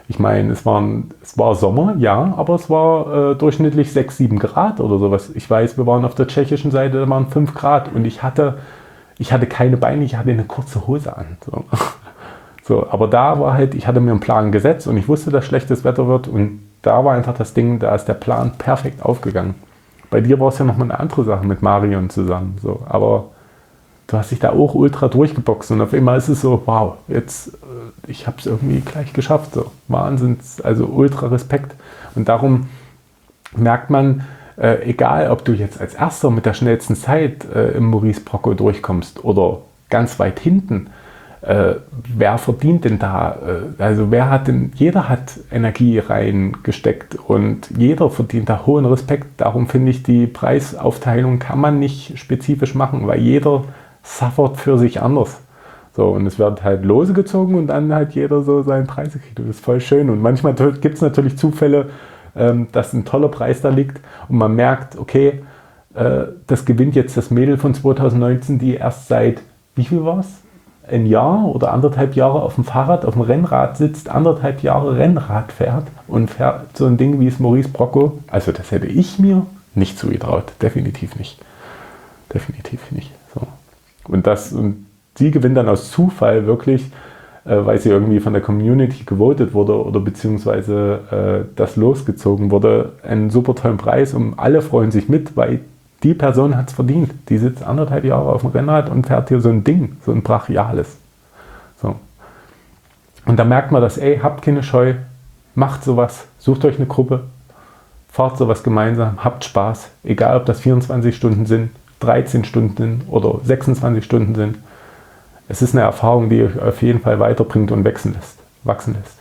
Ich meine, es war Sommer, ja, aber es war durchschnittlich 6, 7 Grad oder sowas. Ich weiß, wir waren auf der tschechischen Seite, da waren 5 Grad und ich hatte keine Beine, ich hatte eine kurze Hose an. So. So, aber da war halt, ich hatte mir einen Plan gesetzt und ich wusste, dass schlechtes Wetter wird und da war einfach das Ding, da ist der Plan perfekt aufgegangen. Bei dir war es ja nochmal eine andere Sache mit Marion zusammen, so, aber du hast dich da auch ultra durchgeboxt und auf einmal ist es so, wow, jetzt, ich habe es irgendwie gleich geschafft, so, Wahnsinn, also ultra Respekt und darum merkt man, egal ob du jetzt als Erster mit der schnellsten Zeit im Maurice Brocco durchkommst oder ganz weit hinten, wer verdient denn da? Also jeder hat Energie reingesteckt und jeder verdient da hohen Respekt. Darum finde ich, die Preisaufteilung kann man nicht spezifisch machen, weil jeder suffert für sich anders. So, und es wird halt lose gezogen und dann hat jeder so seinen Preis gekriegt. Das ist voll schön. Und manchmal gibt es natürlich Zufälle, dass ein toller Preis da liegt und man merkt, okay, das gewinnt jetzt das Mädel von 2019, die erst seit, wie viel war es? Ein Jahr oder 1,5 Jahre auf dem Fahrrad, auf dem Rennrad sitzt, 1,5 Jahre Rennrad fährt und fährt so ein Ding wie das Maurice Brocco. Also das hätte ich mir nicht zugetraut. Definitiv nicht. Definitiv nicht. So. Und sie gewinnt dann aus Zufall wirklich, weil sie irgendwie von der Community gewotet wurde oder beziehungsweise das losgezogen wurde, einen super tollen Preis und alle freuen sich mit, weil die Person hat es verdient. Die sitzt 1,5 Jahre auf dem Rennrad und fährt hier so ein Ding, so ein brachiales. So. Und da merkt man das, habt keine Scheu, macht sowas, sucht euch eine Gruppe, fahrt sowas gemeinsam, habt Spaß, egal ob das 24 Stunden sind, 13 Stunden sind oder 26 Stunden sind. Es ist eine Erfahrung, die euch auf jeden Fall weiterbringt und wachsen lässt.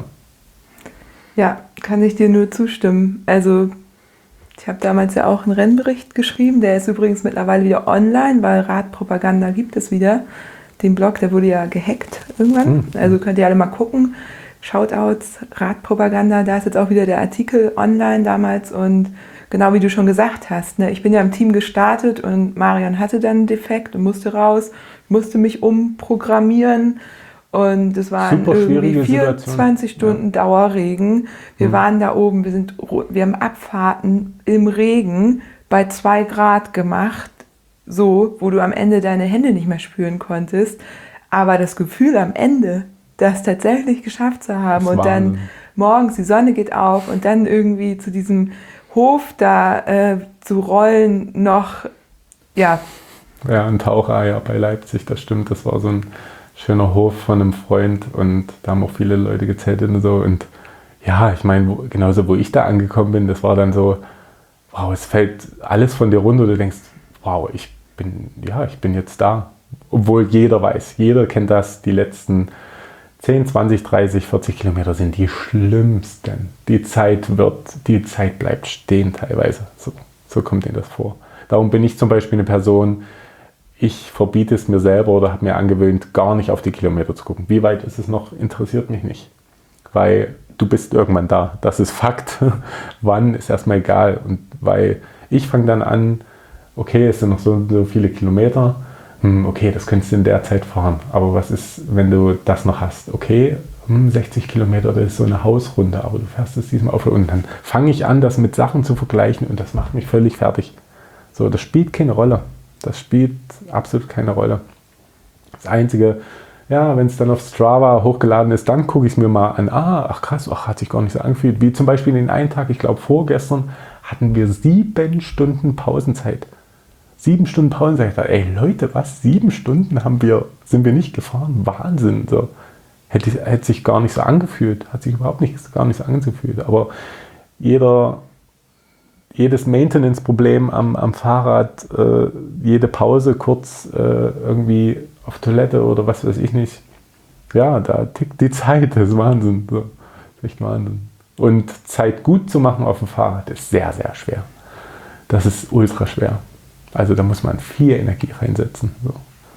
Ja, kann ich dir nur zustimmen. Also ich habe damals ja auch einen Rennbericht geschrieben, der ist übrigens mittlerweile wieder online, weil Radpropaganda gibt es wieder. Den Blog, der wurde ja gehackt irgendwann, also könnt ihr alle mal gucken. Shoutouts, Radpropaganda, da ist jetzt auch wieder der Artikel online damals und genau wie du schon gesagt hast, ne, ich bin ja im Team gestartet und Marion hatte dann einen Defekt und musste raus, musste mich umprogrammieren. Und es waren irgendwie 24 Stunden Dauerregen. Wir waren da oben, wir haben Abfahrten im Regen bei 2 Grad gemacht, so, wo du am Ende deine Hände nicht mehr spüren konntest. Aber das Gefühl am Ende, das tatsächlich geschafft zu haben und dann morgens die Sonne geht auf und dann irgendwie zu diesem Hof da zu rollen noch, ja. Ja, ein Tauchereier bei Leipzig, das stimmt, das war so ein schöner Hof von einem Freund und da haben auch viele Leute gezeltet und so und ja, ich meine, genauso wo ich da angekommen bin, das war dann so, wow, es fällt alles von dir runter, du denkst, wow, ich bin jetzt da, obwohl jeder kennt das, die letzten 10, 20, 30, 40 Kilometer sind die schlimmsten, die Zeit bleibt stehen teilweise, so kommt Ihnen das vor. Darum bin ich zum Beispiel eine Person, ich verbiete es mir selber oder habe mir angewöhnt, gar nicht auf die Kilometer zu gucken. Wie weit ist es noch? Interessiert mich nicht. Weil du bist irgendwann da. Das ist Fakt. Wann ist erstmal egal. Und weil ich fange dann an, okay, es sind noch so viele Kilometer. Okay, das könntest du in der Zeit fahren. Aber was ist, wenn du das noch hast? Okay, 60 Kilometer, das ist so eine Hausrunde, aber du fährst es diesmal auf. Und dann fange ich an, das mit Sachen zu vergleichen und das macht mich völlig fertig. So, das spielt keine Rolle. Das spielt absolut keine Rolle. Das Einzige, ja, wenn es dann auf Strava hochgeladen ist, dann gucke ich es mir mal an. Ach krass, hat sich gar nicht so angefühlt. Wie zum Beispiel den einen Tag, ich glaube vorgestern, hatten wir 7 Stunden Pausenzeit. 7 Stunden Pausenzeit. Ich dachte, Leute, was? 7 Stunden sind wir nicht gefahren? Wahnsinn. So. Hätte sich gar nicht so angefühlt. Hat sich überhaupt gar nicht so angefühlt. Aber jedes Maintenance-Problem am Fahrrad, jede Pause kurz irgendwie auf Toilette oder was weiß ich nicht. Ja, da tickt die Zeit, das ist Wahnsinn. So, das ist echt Wahnsinn. Und Zeit gut zu machen auf dem Fahrrad ist sehr, sehr schwer. Das ist ultra schwer. Also da muss man viel Energie reinsetzen. So.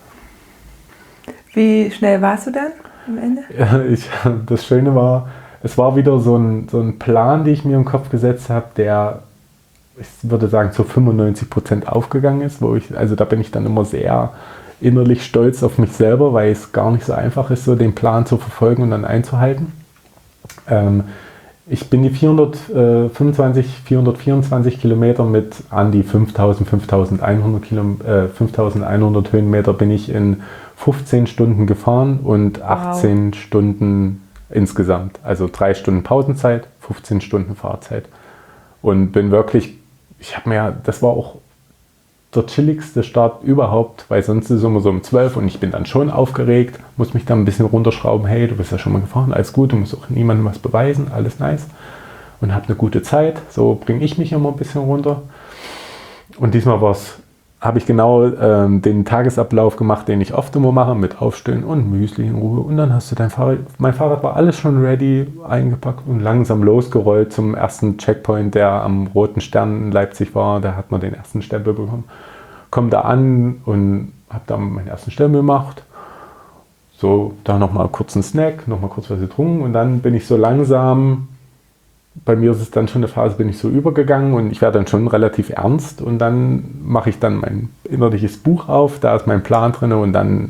Wie schnell warst du dann am Ende? Ja, das Schöne war, es war wieder so ein Plan, den ich mir im Kopf gesetzt habe, der, ich würde sagen, zu 95% aufgegangen ist. Also da bin ich dann immer sehr innerlich stolz auf mich selber, weil es gar nicht so einfach ist, so den Plan zu verfolgen und dann einzuhalten. Ich bin die 424 Kilometer mit an die 5100 Höhenmeter bin ich in 15 Stunden gefahren und 18 Stunden insgesamt. Also 3 Stunden Pausenzeit, 15 Stunden Fahrzeit. Und bin wirklich, das war auch der chilligste Start überhaupt, weil sonst ist es immer so um 12 und ich bin dann schon aufgeregt, muss mich dann ein bisschen runterschrauben, hey, du bist ja schon mal gefahren, alles gut, du musst auch niemandem was beweisen, alles nice. Und habe eine gute Zeit, so bringe ich mich immer ein bisschen runter. Und diesmal habe ich genau den Tagesablauf gemacht, den ich oft immer mache, mit Aufstehen und Müsli in Ruhe. Und dann hast du mein Fahrrad war alles schon ready, eingepackt und langsam losgerollt zum ersten Checkpoint, der am Roten Stern in Leipzig war. Da hat man den ersten Stempel bekommen. Komm da an und habe da meinen ersten Stempel gemacht. So, da nochmal kurz einen Snack, nochmal kurz was getrunken und dann bin ich so langsam, bei mir ist es dann schon eine Phase, bin ich so übergegangen und ich werde dann schon relativ ernst und dann mache ich dann mein innerliches Buch auf, da ist mein Plan drin und dann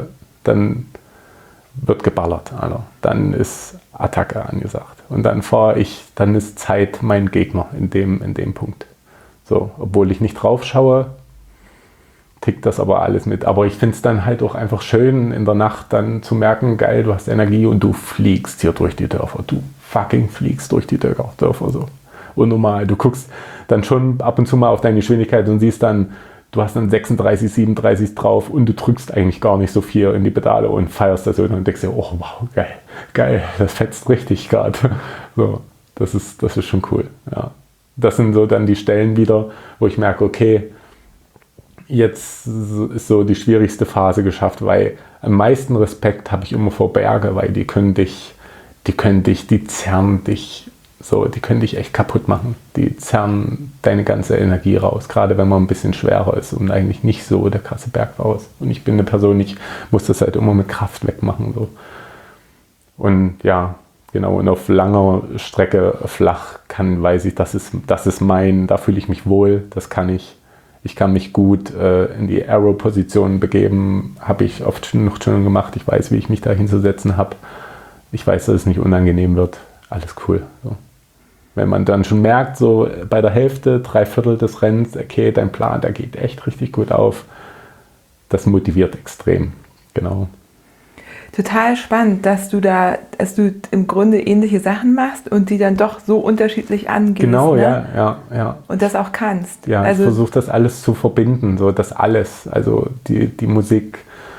wird geballert. Also dann ist Attacke angesagt und dann dann ist Zeit mein Gegner in dem Punkt. So, obwohl ich nicht drauf schaue, tickt das aber alles mit. Aber ich finde es dann halt auch einfach schön, in der Nacht dann zu merken, geil, du hast Energie und du fliegst hier durch die Dörfer. Du fucking fliegst durch die Dörfer so. Unnormal. Du guckst dann schon ab und zu mal auf deine Geschwindigkeit und siehst dann, du hast dann 36, 37 drauf und du drückst eigentlich gar nicht so viel in die Pedale und feierst das so und denkst dir, oh wow, geil, das fetzt richtig gerade. So, das ist schon cool. Ja. Das sind so dann die Stellen wieder, wo ich merke, okay, jetzt ist so die schwierigste Phase geschafft, weil am meisten Respekt habe ich immer vor Berge, weil die können dich, die zerren dich so, die können dich echt kaputt machen. Die zerren deine ganze Energie raus, gerade wenn man ein bisschen schwerer ist und eigentlich nicht so der krasse Bergfahrer ist. Und ich bin eine Person, ich muss das halt immer mit Kraft wegmachen. So. Und ja, genau, und auf langer Strecke flach weiß ich, das ist da fühle ich mich wohl, das kann ich. Ich kann mich gut in die Aero-Position begeben, habe ich oft noch schon gemacht. Ich weiß, wie ich mich da hinzusetzen habe. Ich weiß, dass es nicht unangenehm wird. Alles cool. So. Wenn man dann schon merkt, so bei der Hälfte, 3/4 des Rennens, okay, dein Plan, der geht echt richtig gut auf. Das motiviert extrem. Genau. Total spannend, dass du im Grunde ähnliche Sachen machst und die dann doch so unterschiedlich angehst. Genau, ne? ja. Und das auch kannst. Ja, also, ich versuche das alles zu verbinden, so das alles, also die Musik,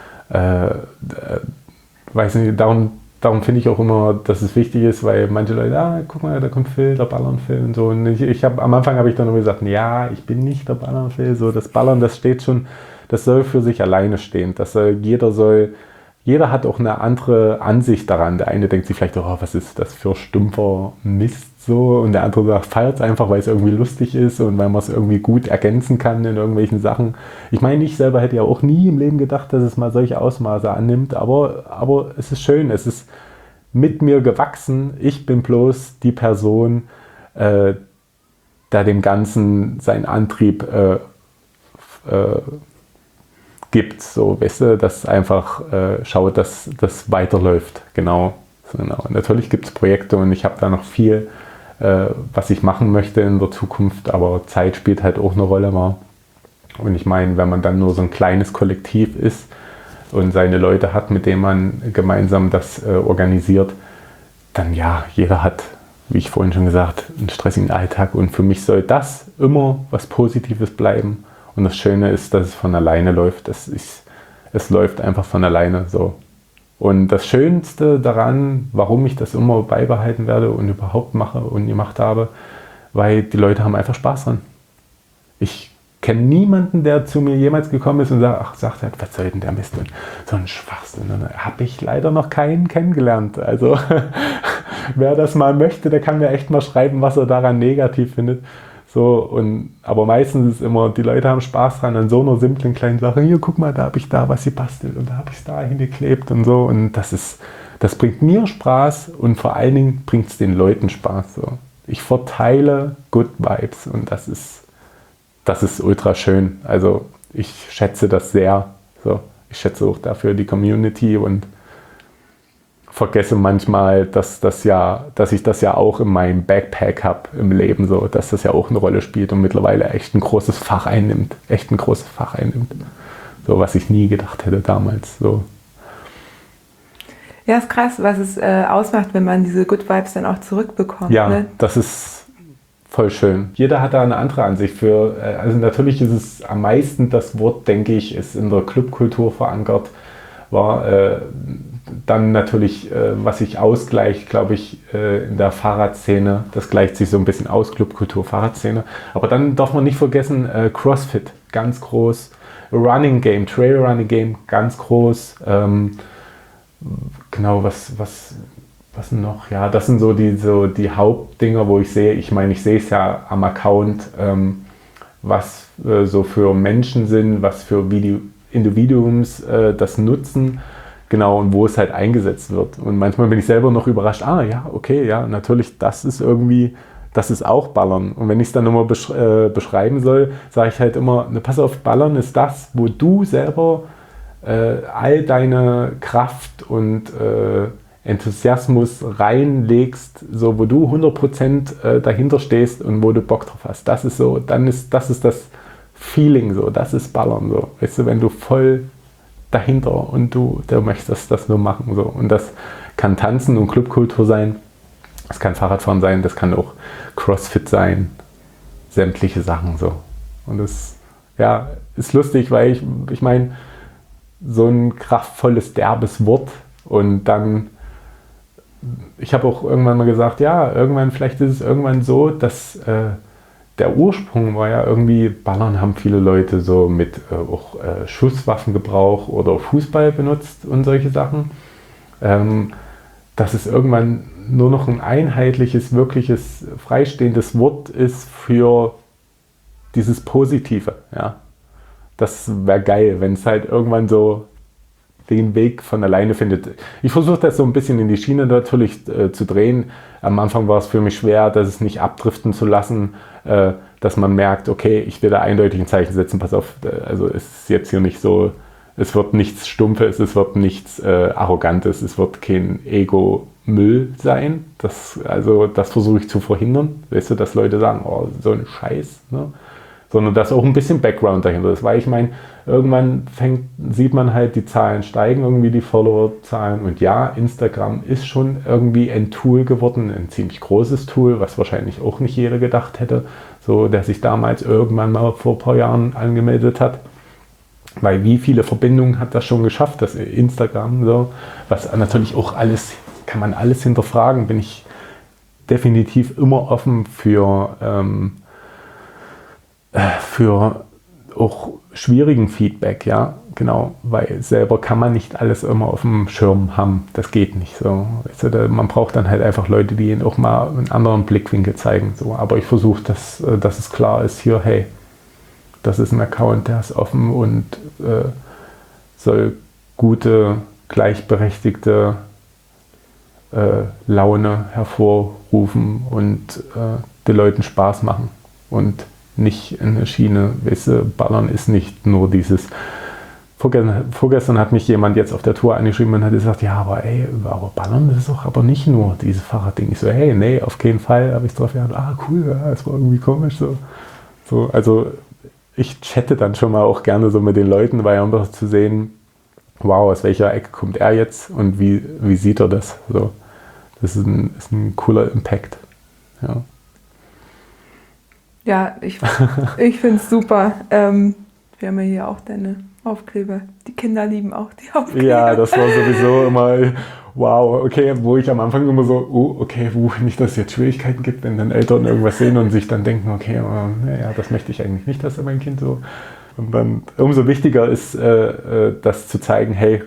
weiß nicht, darum finde ich auch immer, dass es wichtig ist, weil manche Leute, guck mal, da kommt Phil, der ballern Phil und so. Und am Anfang habe ich dann immer gesagt, ja, ich bin nicht der Ballern Phil, so das Ballern, das steht schon, das soll für sich alleine stehen, jeder hat auch eine andere Ansicht daran. Der eine denkt sich vielleicht, oh, was ist das für stumpfer Mist so? Und der andere sagt, feiert es einfach, weil es irgendwie lustig ist und weil man es irgendwie gut ergänzen kann in irgendwelchen Sachen. Ich meine, ich selber hätte ja auch nie im Leben gedacht, dass es mal solche Ausmaße annimmt, aber es ist schön, es ist mit mir gewachsen. Ich bin bloß die Person, der dem Ganzen seinen Antrieb gibt, so, weißt du, dass einfach schaut, dass das weiterläuft, genau. Natürlich gibt es Projekte und ich habe da noch viel, was ich machen möchte in der Zukunft, aber Zeit spielt halt auch eine Rolle mal. Und ich meine, wenn man dann nur so ein kleines Kollektiv ist und seine Leute hat, mit denen man gemeinsam das organisiert, dann ja, jeder hat, wie ich vorhin schon gesagt, einen stressigen Alltag und für mich soll das immer was Positives bleiben. Und das Schöne ist, dass es von alleine läuft. Es läuft einfach von alleine so. Und das Schönste daran, warum ich das immer beibehalten werde und überhaupt mache und gemacht habe, weil die Leute haben einfach Spaß dran. Ich kenne niemanden, der zu mir jemals gekommen ist und sagt, was soll denn der Mist denn? So ein Schwachsinn. Habe ich leider noch keinen kennengelernt. Also wer das mal möchte, der kann mir echt mal schreiben, was er daran negativ findet. So, aber meistens ist es immer, die Leute haben Spaß dran an so einer simplen kleinen Sache. Hier, guck mal, da habe ich da was gebastelt und da habe ich es da hingeklebt und so. Und das bringt mir Spaß und vor allen Dingen bringt es den Leuten Spaß. So. Ich verteile Good Vibes und das ist ultra schön. Also ich schätze das sehr. So. Ich schätze auch dafür die Community und vergesse manchmal, dass ich das ja auch in meinem Backpack habe im Leben, so, dass das ja auch eine Rolle spielt und mittlerweile echt ein großes Fach einnimmt. So, was ich nie gedacht hätte damals. So. Ja, ist krass, was es ausmacht, wenn man diese Good Vibes dann auch zurückbekommt. Ja, ne? Das ist voll schön. Jeder hat da eine andere Ansicht für. Also natürlich ist es am meisten, das Wort, denke ich, ist in der Clubkultur verankert. Dann natürlich, was sich ausgleicht, glaube ich, in der Fahrradszene. Das gleicht sich so ein bisschen aus, Clubkultur, Fahrradszene. Aber dann darf man nicht vergessen, CrossFit, ganz groß. Running Game, Trail Running Game, ganz groß. Genau, was noch? Ja, das sind so die Hauptdinger, wo ich sehe, ich sehe es ja am Account, was so für Menschen sind, was für Individuums das nutzen, genau, und wo es halt eingesetzt wird. Und manchmal bin ich selber noch überrascht, natürlich, das ist auch Ballern. Und wenn ich es dann nochmal beschreiben soll, sage ich halt immer, pass auf, Ballern ist das, wo du selber all deine Kraft und Enthusiasmus reinlegst, so wo du 100% dahinter stehst und wo du Bock drauf hast. Das ist das Feeling, so, das ist Ballern, so. Weißt du, wenn du voll dahinter und du möchtest das nur machen, so. Und das kann Tanzen und Clubkultur sein, das kann Fahrradfahren sein, das kann auch Crossfit sein, sämtliche Sachen, so. Und das, ja, ist lustig, weil ich meine, so ein kraftvolles, derbes Wort und dann, ich habe auch irgendwann mal gesagt, ja, vielleicht ist es irgendwann so, dass der Ursprung war ja irgendwie, Ballern haben viele Leute so mit auch Schusswaffengebrauch oder Fußball benutzt und solche Sachen, dass es irgendwann nur noch ein einheitliches, wirkliches, freistehendes Wort ist für dieses Positive, ja. Das wäre geil, wenn es halt irgendwann so den Weg von alleine findet. Ich versuche das so ein bisschen in die Schiene natürlich zu drehen. Am Anfang war es für mich schwer, dass es nicht abdriften zu lassen, dass man merkt, okay, ich will da eindeutig ein Zeichen setzen, pass auf, also es ist jetzt hier nicht so, es wird nichts Stumpfes, es wird nichts Arrogantes, es wird kein Ego-Müll sein. Das versuche ich zu verhindern, weißt du, dass Leute sagen, oh, so ein Scheiß, ne? Sondern dass auch ein bisschen Background dahinter ist, weil ich meine, irgendwann sieht man halt, die Zahlen steigen, irgendwie die Followerzahlen, und ja, Instagram ist schon irgendwie ein Tool geworden, ein ziemlich großes Tool, was wahrscheinlich auch nicht jeder gedacht hätte, so, der sich damals irgendwann mal vor ein paar Jahren angemeldet hat, weil wie viele Verbindungen hat das schon geschafft, das Instagram, so, was natürlich auch alles, kann man alles hinterfragen, bin ich definitiv immer offen für auch schwierigen Feedback, ja, genau, weil selber kann man nicht alles immer auf dem Schirm haben, das geht nicht so. Man braucht dann halt einfach Leute, die ihnen auch mal einen anderen Blickwinkel zeigen, so. Aber ich versuche, dass es klar ist hier, hey, das ist ein Account, der ist offen und soll gute, gleichberechtigte Laune hervorrufen und den Leuten Spaß machen und nicht in der Schiene, weißt du, Ballern ist nicht nur dieses. Vorgestern hat mich jemand jetzt auf der Tour angeschrieben und hat gesagt, ja, aber Ballern, das ist doch aber nicht nur dieses Fahrradding. Ich so, hey, nee, auf keinen Fall, habe ich drauf gedacht, cool, ja, das war irgendwie komisch, so, also ich chatte dann schon mal auch gerne so mit den Leuten, weil einfach zu sehen, wow, aus welcher Ecke kommt er jetzt und wie sieht er das, so. Das ist ein cooler Impact, ja. Ja, ich finde es super. Wir haben ja hier auch deine Aufkleber. Die Kinder lieben auch die Aufkleber. Ja, das war sowieso immer, wow, okay, wo ich am Anfang immer so, okay, wo nicht, dass es jetzt Schwierigkeiten gibt, wenn dann Eltern irgendwas sehen und sich dann denken, okay, naja, das möchte ich eigentlich nicht, dass mein Kind so. Und dann umso wichtiger ist, das zu zeigen, hey,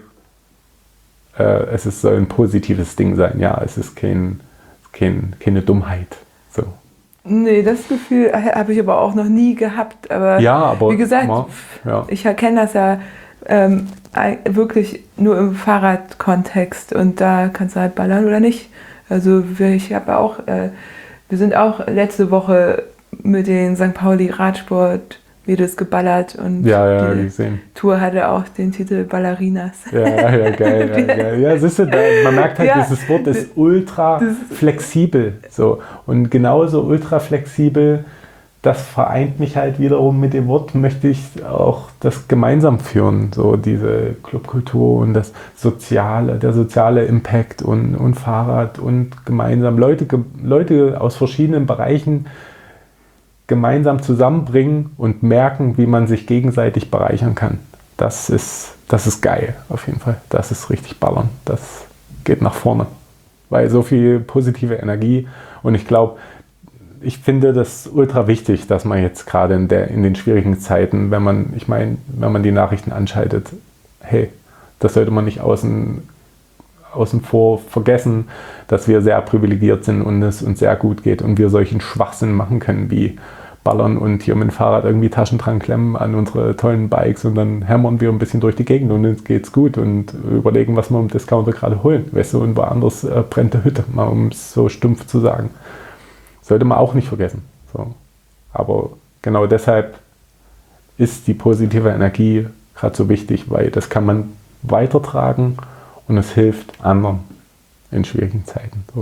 soll ein positives Ding sein, ja, es ist keine Dummheit, so. Nee, das Gefühl habe ich aber auch noch nie gehabt. Aber, ja, aber wie gesagt, ich erkenne das ja wirklich nur im Fahrradkontext und da kannst du halt ballern oder nicht. Also wir sind auch letzte Woche mit den St. Pauli Radsport Videos geballert und Ja, die gesehen. Tour hatte auch den Titel Ballerinas. Ja, geil. Ja, siehst du, man merkt halt, Ja, dieses Wort ist ultra flexibel. So. Und genauso ultra flexibel, das vereint mich halt wiederum mit dem Wort, möchte ich auch das gemeinsam führen. So diese Clubkultur und das Soziale, der soziale Impact und Fahrrad und gemeinsam Leute aus verschiedenen Bereichen gemeinsam zusammenbringen und merken, wie man sich gegenseitig bereichern kann. Das ist geil, auf jeden Fall. Das ist richtig ballern. Das geht nach vorne. Weil so viel positive Energie und ich finde das ultra wichtig, dass man jetzt gerade in den schwierigen Zeiten, wenn man die Nachrichten anschaltet, hey, das sollte man nicht außen vor vergessen, dass wir sehr privilegiert sind und es uns sehr gut geht und wir solchen Schwachsinn machen können wie ballern und hier mit dem Fahrrad irgendwie Taschen dran klemmen an unsere tollen Bikes und dann hämmern wir ein bisschen durch die Gegend und uns geht's gut und überlegen, was wir im Discounter gerade holen. Weißt du, und woanders brennt die Hütte, mal um es so stumpf zu sagen. Sollte man auch nicht vergessen. So. Aber genau deshalb ist die positive Energie gerade so wichtig, weil das kann man weitertragen und es hilft anderen in schwierigen Zeiten. So.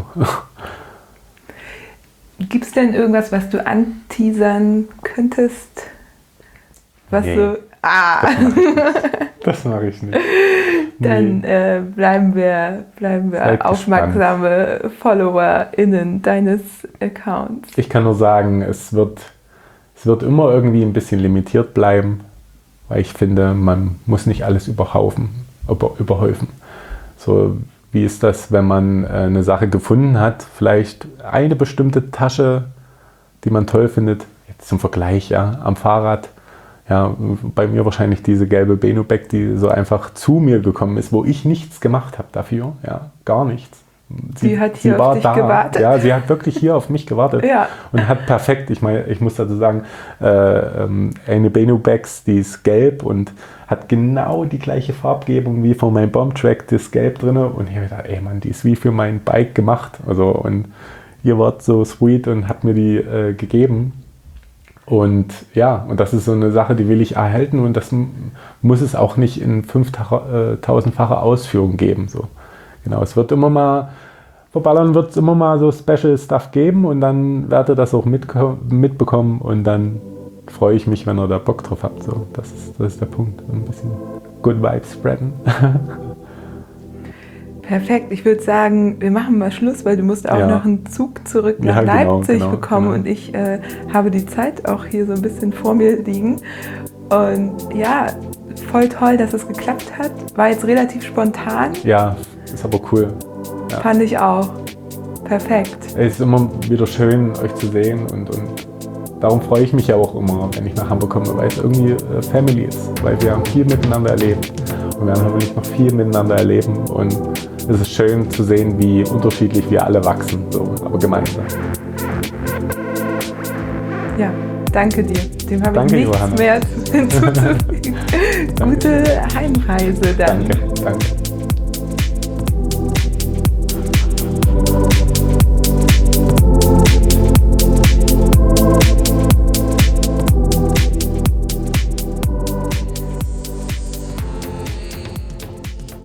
Gibt es denn irgendwas, was du anteasern könntest? Das mache ich nicht. Dann bleiben wir aufmerksame FollowerInnen deines Accounts. Ich kann nur sagen, es wird immer irgendwie ein bisschen limitiert bleiben, weil ich finde, man muss nicht alles überhäufen. So, wie ist das, wenn man eine Sache gefunden hat, vielleicht eine bestimmte Tasche, die man toll findet, jetzt zum Vergleich, ja, am Fahrrad. Ja, bei mir wahrscheinlich diese gelbe Benubek, die so einfach zu mir gekommen ist, wo ich nichts gemacht habe dafür, ja, gar nichts. Sie hat hier auf dich gewartet. Ja, sie hat wirklich hier auf mich gewartet Ja. und hat perfekt, ich muss dazu sagen, eine Benubeks, die ist gelb und hat genau die gleiche Farbgebung wie von meinem Bombtrack, das Gelb drin und ich habe gedacht, ey Mann, die ist wie für mein Bike gemacht, also und ihr wart so sweet und hat mir die gegeben. Und ja, und das ist so eine Sache, die will ich erhalten und das muss es auch nicht in 5000-facher Ausführung geben. So. Genau, es wird immer mal, vor Ballern wird es immer mal so Special Stuff geben und dann werdet ihr das auch mitbekommen und dann freue ich mich, wenn ihr da Bock drauf habt. So, das ist der Punkt. Ein bisschen Good Vibes spreaden. Perfekt, ich würde sagen, wir machen mal Schluss, weil du musst auch noch einen Zug zurück nach Leipzig bekommen und ich habe die Zeit auch hier so ein bisschen vor mir liegen. Und ja, voll toll, dass es geklappt hat. War jetzt relativ spontan. Ja, ist aber cool. Ja. Fand ich auch. Perfekt. Es ist immer wieder schön, euch zu sehen und darum freue ich mich ja auch immer, wenn ich nach Hamburg komme, weil es irgendwie Family ist, weil wir haben viel miteinander erlebt und wir werden hoffentlich noch viel miteinander erleben und es ist schön zu sehen, wie unterschiedlich wir alle wachsen, so, aber gemeinsam. Ja, danke dir. Dem habe ich nichts Johanna. mehr hinzuzufügen. Gute Heimreise dann. Danke.